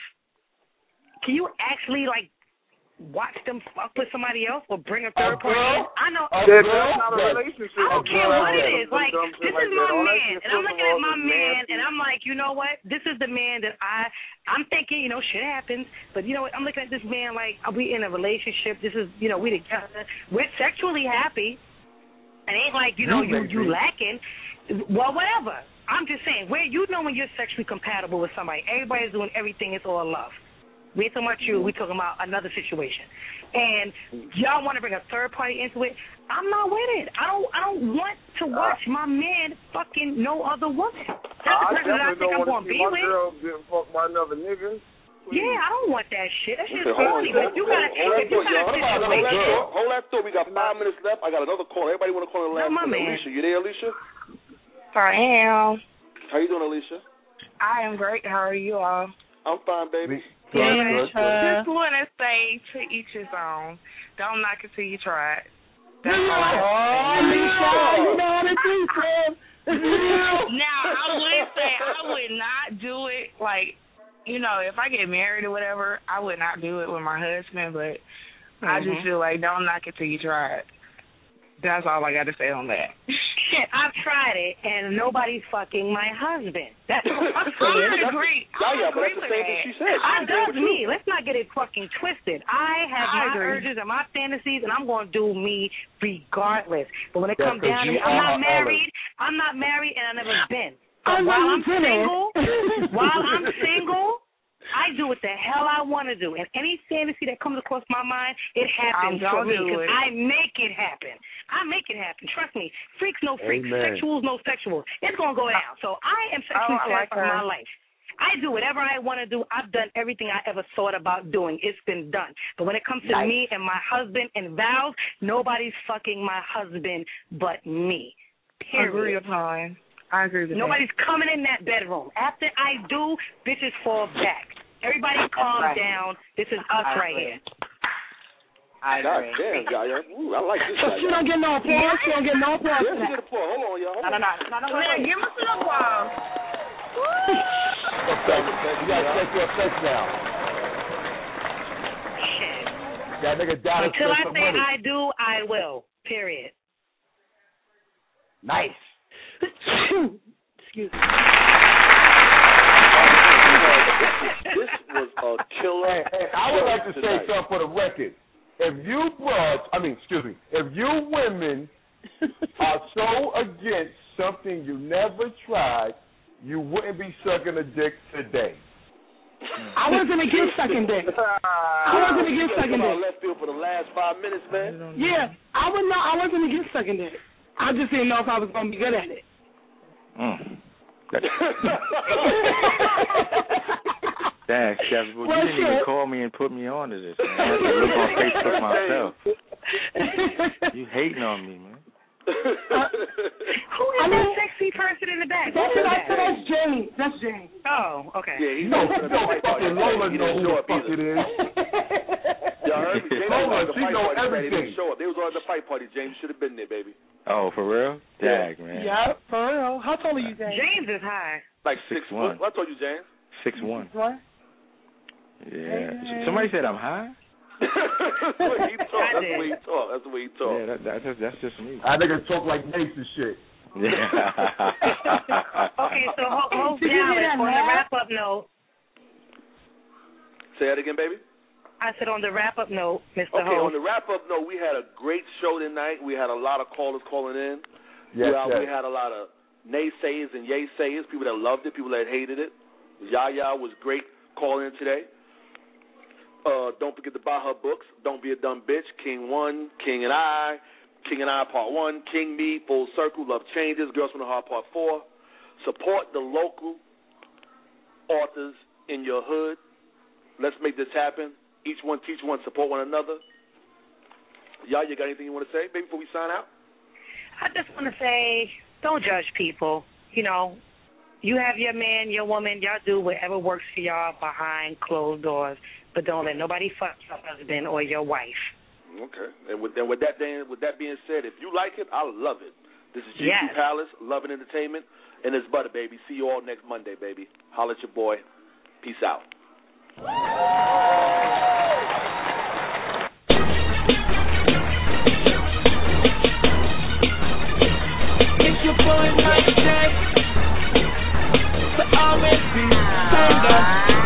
can you actually, like, watch them fuck with somebody else or bring a third party in? I know. A girl, that's not a relationship. I don't care what it is. Like, Some this like is that. my All that man, shit, and I'm first looking of at all, my is man, nasty. and I'm like, you know what? This is the man that I, I'm thinking, you know, shit happens, but you know what? I'm looking at this man like, are we in a relationship? This is, you know, we together. We're sexually happy. It ain't like, you know, you, you lacking. Well, whatever. I'm just saying, where you know when you're sexually compatible with somebody. Everybody's doing everything. It's all love. We ain't talking about you. We're talking about another situation. And y'all want to bring a third party into it. I'm not with it. I don't I don't want to watch uh, my man fucking no other woman. That's the person that I think I'm going to be my with. Girl getting fucked by another nigga. Please. Yeah, I don't want that shit. That shit's Okay, funny. But you got to, if you got a situation. Hold that thought. We got five minutes left. I got another call. Everybody want to call in the last No, my minute. man. Alicia, you there, Alicia? I am. How you doing, Alicia? I am great. How are you all? I'm fine, baby. Yeah, Good, good, good. just want to say to each his own. Don't knock it till you try it. That's Oh, all I have to say. you know how to do, Sam. Now, I would say I would not do it, like, you know, if I get married or whatever, I would not do it with my husband, but mm-hmm. I just feel like don't knock it till you try it. That's all I got to say on that. Shit, I've tried it, and nobody's fucking my husband. That's what I'm I saying. agree. Yeah, I yeah, but agree that's the with same that. thing she said. She I agree does with you. me. Let's not get it fucking twisted. I have I my agree. urges and my fantasies, and I'm going to do me regardless. But when it That's comes down to because it, you I'm are not Olive. married. I'm not married, and I've never been. So I know while you I'm didn't. single, while I'm single, I do what the hell I want to do. And any fantasy that comes across my mind, it happens I'm for me gonna do because it. I make it happen. I make it happen. Trust me. Freaks no freaks. Amen. Sexuals no sexuals. It's going to go down. So I am sexually Oh, I like satisfied in her. my life. I do whatever I want to do. I've done everything I ever thought about doing. It's been done. But when it comes to Nice. me and my husband and vows, nobody's fucking my husband but me. I Period. agree upon. I agree with Nobody's coming in that bedroom. After I do, bitches fall back. Everybody calm right. down. This is us I right agree. here. I God agree. damn, guy. Ooh, I like this So guy. she don't get no applause. She don't get no applause Yes, for she that. get applause. Hold on, y'all. Hold No, no, on. no, no, no, Go wait, ahead, wait. give us an applause. Okay, you gotta check your face now. Shit. That nigga Dallas Until I spent some say money. I do, I will. Period. Nice. Excuse me. This was a killer. Hey, hey, I would like to say tonight. something for the record. If you broads, I mean, excuse me, if you women are so against something you never tried, you wouldn't be sucking a dick today. I wasn't against sucking dick. I wasn't against sucking Come on, dick. left field for the last five minutes, man. Yeah, I was not. I wasn't against sucking dick. I just didn't know if I was gonna be good at it. Mm. Dang, Chef, well, Well, you didn't even shit. call me and put me on to this, man. I had to look on Facebook myself. You hating on me, man. Who is that sexy person in the back? That's, Who is that's, that? that's James. That's James. Oh, okay. Yeah, he's No, not no, gonna be a fucking fight Lola party. He know didn't who show the up fuck either. it is. Y'all heard me. James Lola, was at the she fight know party, man. He everything. didn't show up. They was on the fight party, James. Should have been there, baby. Oh, for real? Dag, man. Yeah, for real. How tall are you, James? James is high. Like six, Six one. foot. I told you, James. Six one. What? Yeah. Somebody said I'm high? That's the way he talk. That's the way he talk. That's the way he talk. Yeah, that, that, that's, that's just me. I nigga talk like Mace and shit. Yeah. Okay, so hold, hold Did you down. hear that, On the Matt? wrap-up note, Say that again, baby. I said on the wrap-up note, Mister Okay, on Host, the wrap-up note, we had a great show tonight. We had a lot of callers calling in. Yes, we, uh, yes. we had a lot of naysayers and yay-sayers, people that loved it, people that hated it. Yaya was great calling in today. Uh, don't forget to buy her books. Don't Be a Dumb Bitch. King One, King and I, King and I Part One, King Me, Full Circle, Love Changes, Girls from the Heart Part Four. Support the local authors in your hood. Let's make this happen. Each one teach one, support one another. Y'all, you got anything you want to say, baby, before we sign out? I just want to say, don't judge people. You know, you have your man, your woman, y'all do whatever works for y'all behind closed doors, but don't let nobody fuck your husband or your wife. Okay. And with, and with that being, with that being said, if you like it, I love it. This is G Q Yes. Palace, Love and Entertainment, and it's Butter, baby. See you all next Monday, baby. Holla at your boy. Peace out. It's your boy Mike J. The R and B singer.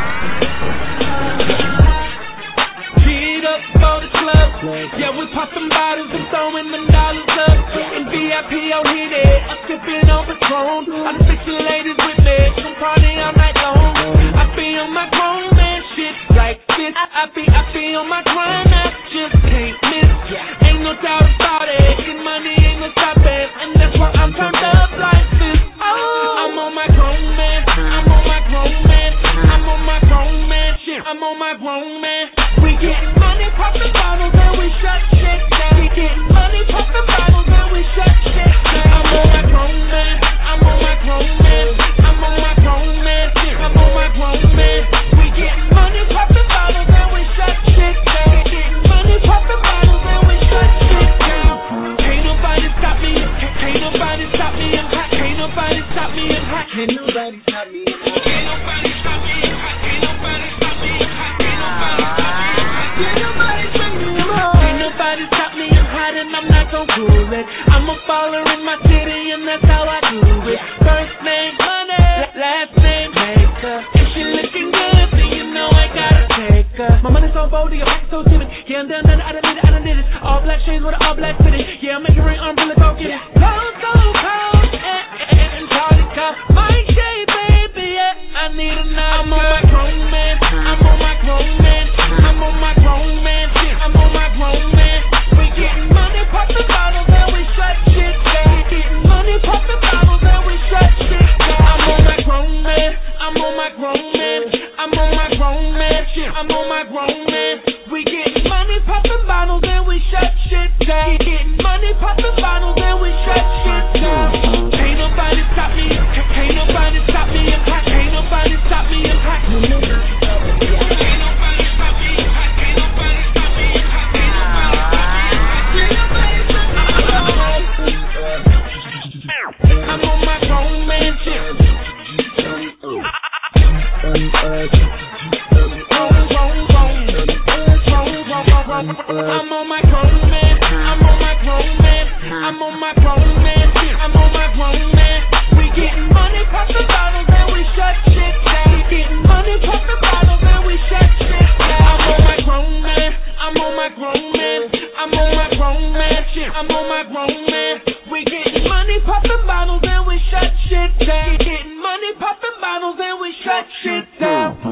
Get up for the club. Yeah, we popping bottles and throwing them dollars up. In V I P, I'll hit it. I'm sipping on Patron. I'm sexy ladies with me. Some party all night long. I be on my grown man shit like this. I, I be, I be on my grind. I just can't miss. Ain't no doubt about it. Getting money ain't no stopping, and that's why I'm turned up like this. Oh, I'm on my grown man. I'm on my grown man. I'm on my grown man shit. I'm on my grown man. We getting money, popping bottles, and we shut shit down. We getting money, popping bottles, and we shut shit down. I'm on my grown man. I'm on my grown man. I'm on my grown man shit. I'm on my grown man. We getting money, popping bottles, and we shut shit down. We getting money, popping bottles, and we shut shit down. Can't nobody stop me. Can't, can't nobody stop me. I'm hot. Can't nobody stop me. I'm hot. Can't nobody stop me. Can't nobody stop me. I'm hot. Can't nobody stop me. I'm hot. Can't nobody stop me. Can't nobody stop me. Can't nobody stop me. I'm hot and I'm not gon' cool it. I'm a baller in my city and that's how I do it. First name money, last name maker. If she looking good, then you know I gotta take her. My money's so bold, your back so timid. Yeah, I'm down, down, I done did it, I done did it. All black shades with an all black city. Yeah, I'm making rain umbrella, go get it. Cold, so cold, and, and, and Charlie Cup. My shade, baby, yeah, I need a night. I'm on my grown man, I'm on my grown man. I'm on my grown man shit, I'm on my grown man. We getting money, popping bottles, and we shut shit down. We getting money, popping bottles, and we shut shit down. I'm on my grown man, I'm on my grown man. I'm on my grown man shit, I'm on my grown man. We getting money, popping bottles, and we shut shit down. We getting money, popping bottles, and we shut shit down. Can't nobody stop me, can't, can't nobody stop me. I'm hot, can't nobody stop me. I'm hot. Can't nobody stop me. I'm hot. Can't nobody stop me. I'm hot. Can't nobody stop me. I'm hot. Can't nobody stop me. I'm on my grown man shit. I'm on my grown man. I'm on my grown man. I'm on my grown man shit. I'm on my grown man. We getting money, popping bottles, and we shut shit down. We getting money, popping bottles, and we shut shit down. I'm on my grown man. I'm on my grown man. I'm on my grown man shit. I'm on my grown man. We getting money, popping bottles, and we shut shit down. We getting money, popping bottles, and we shut shit down.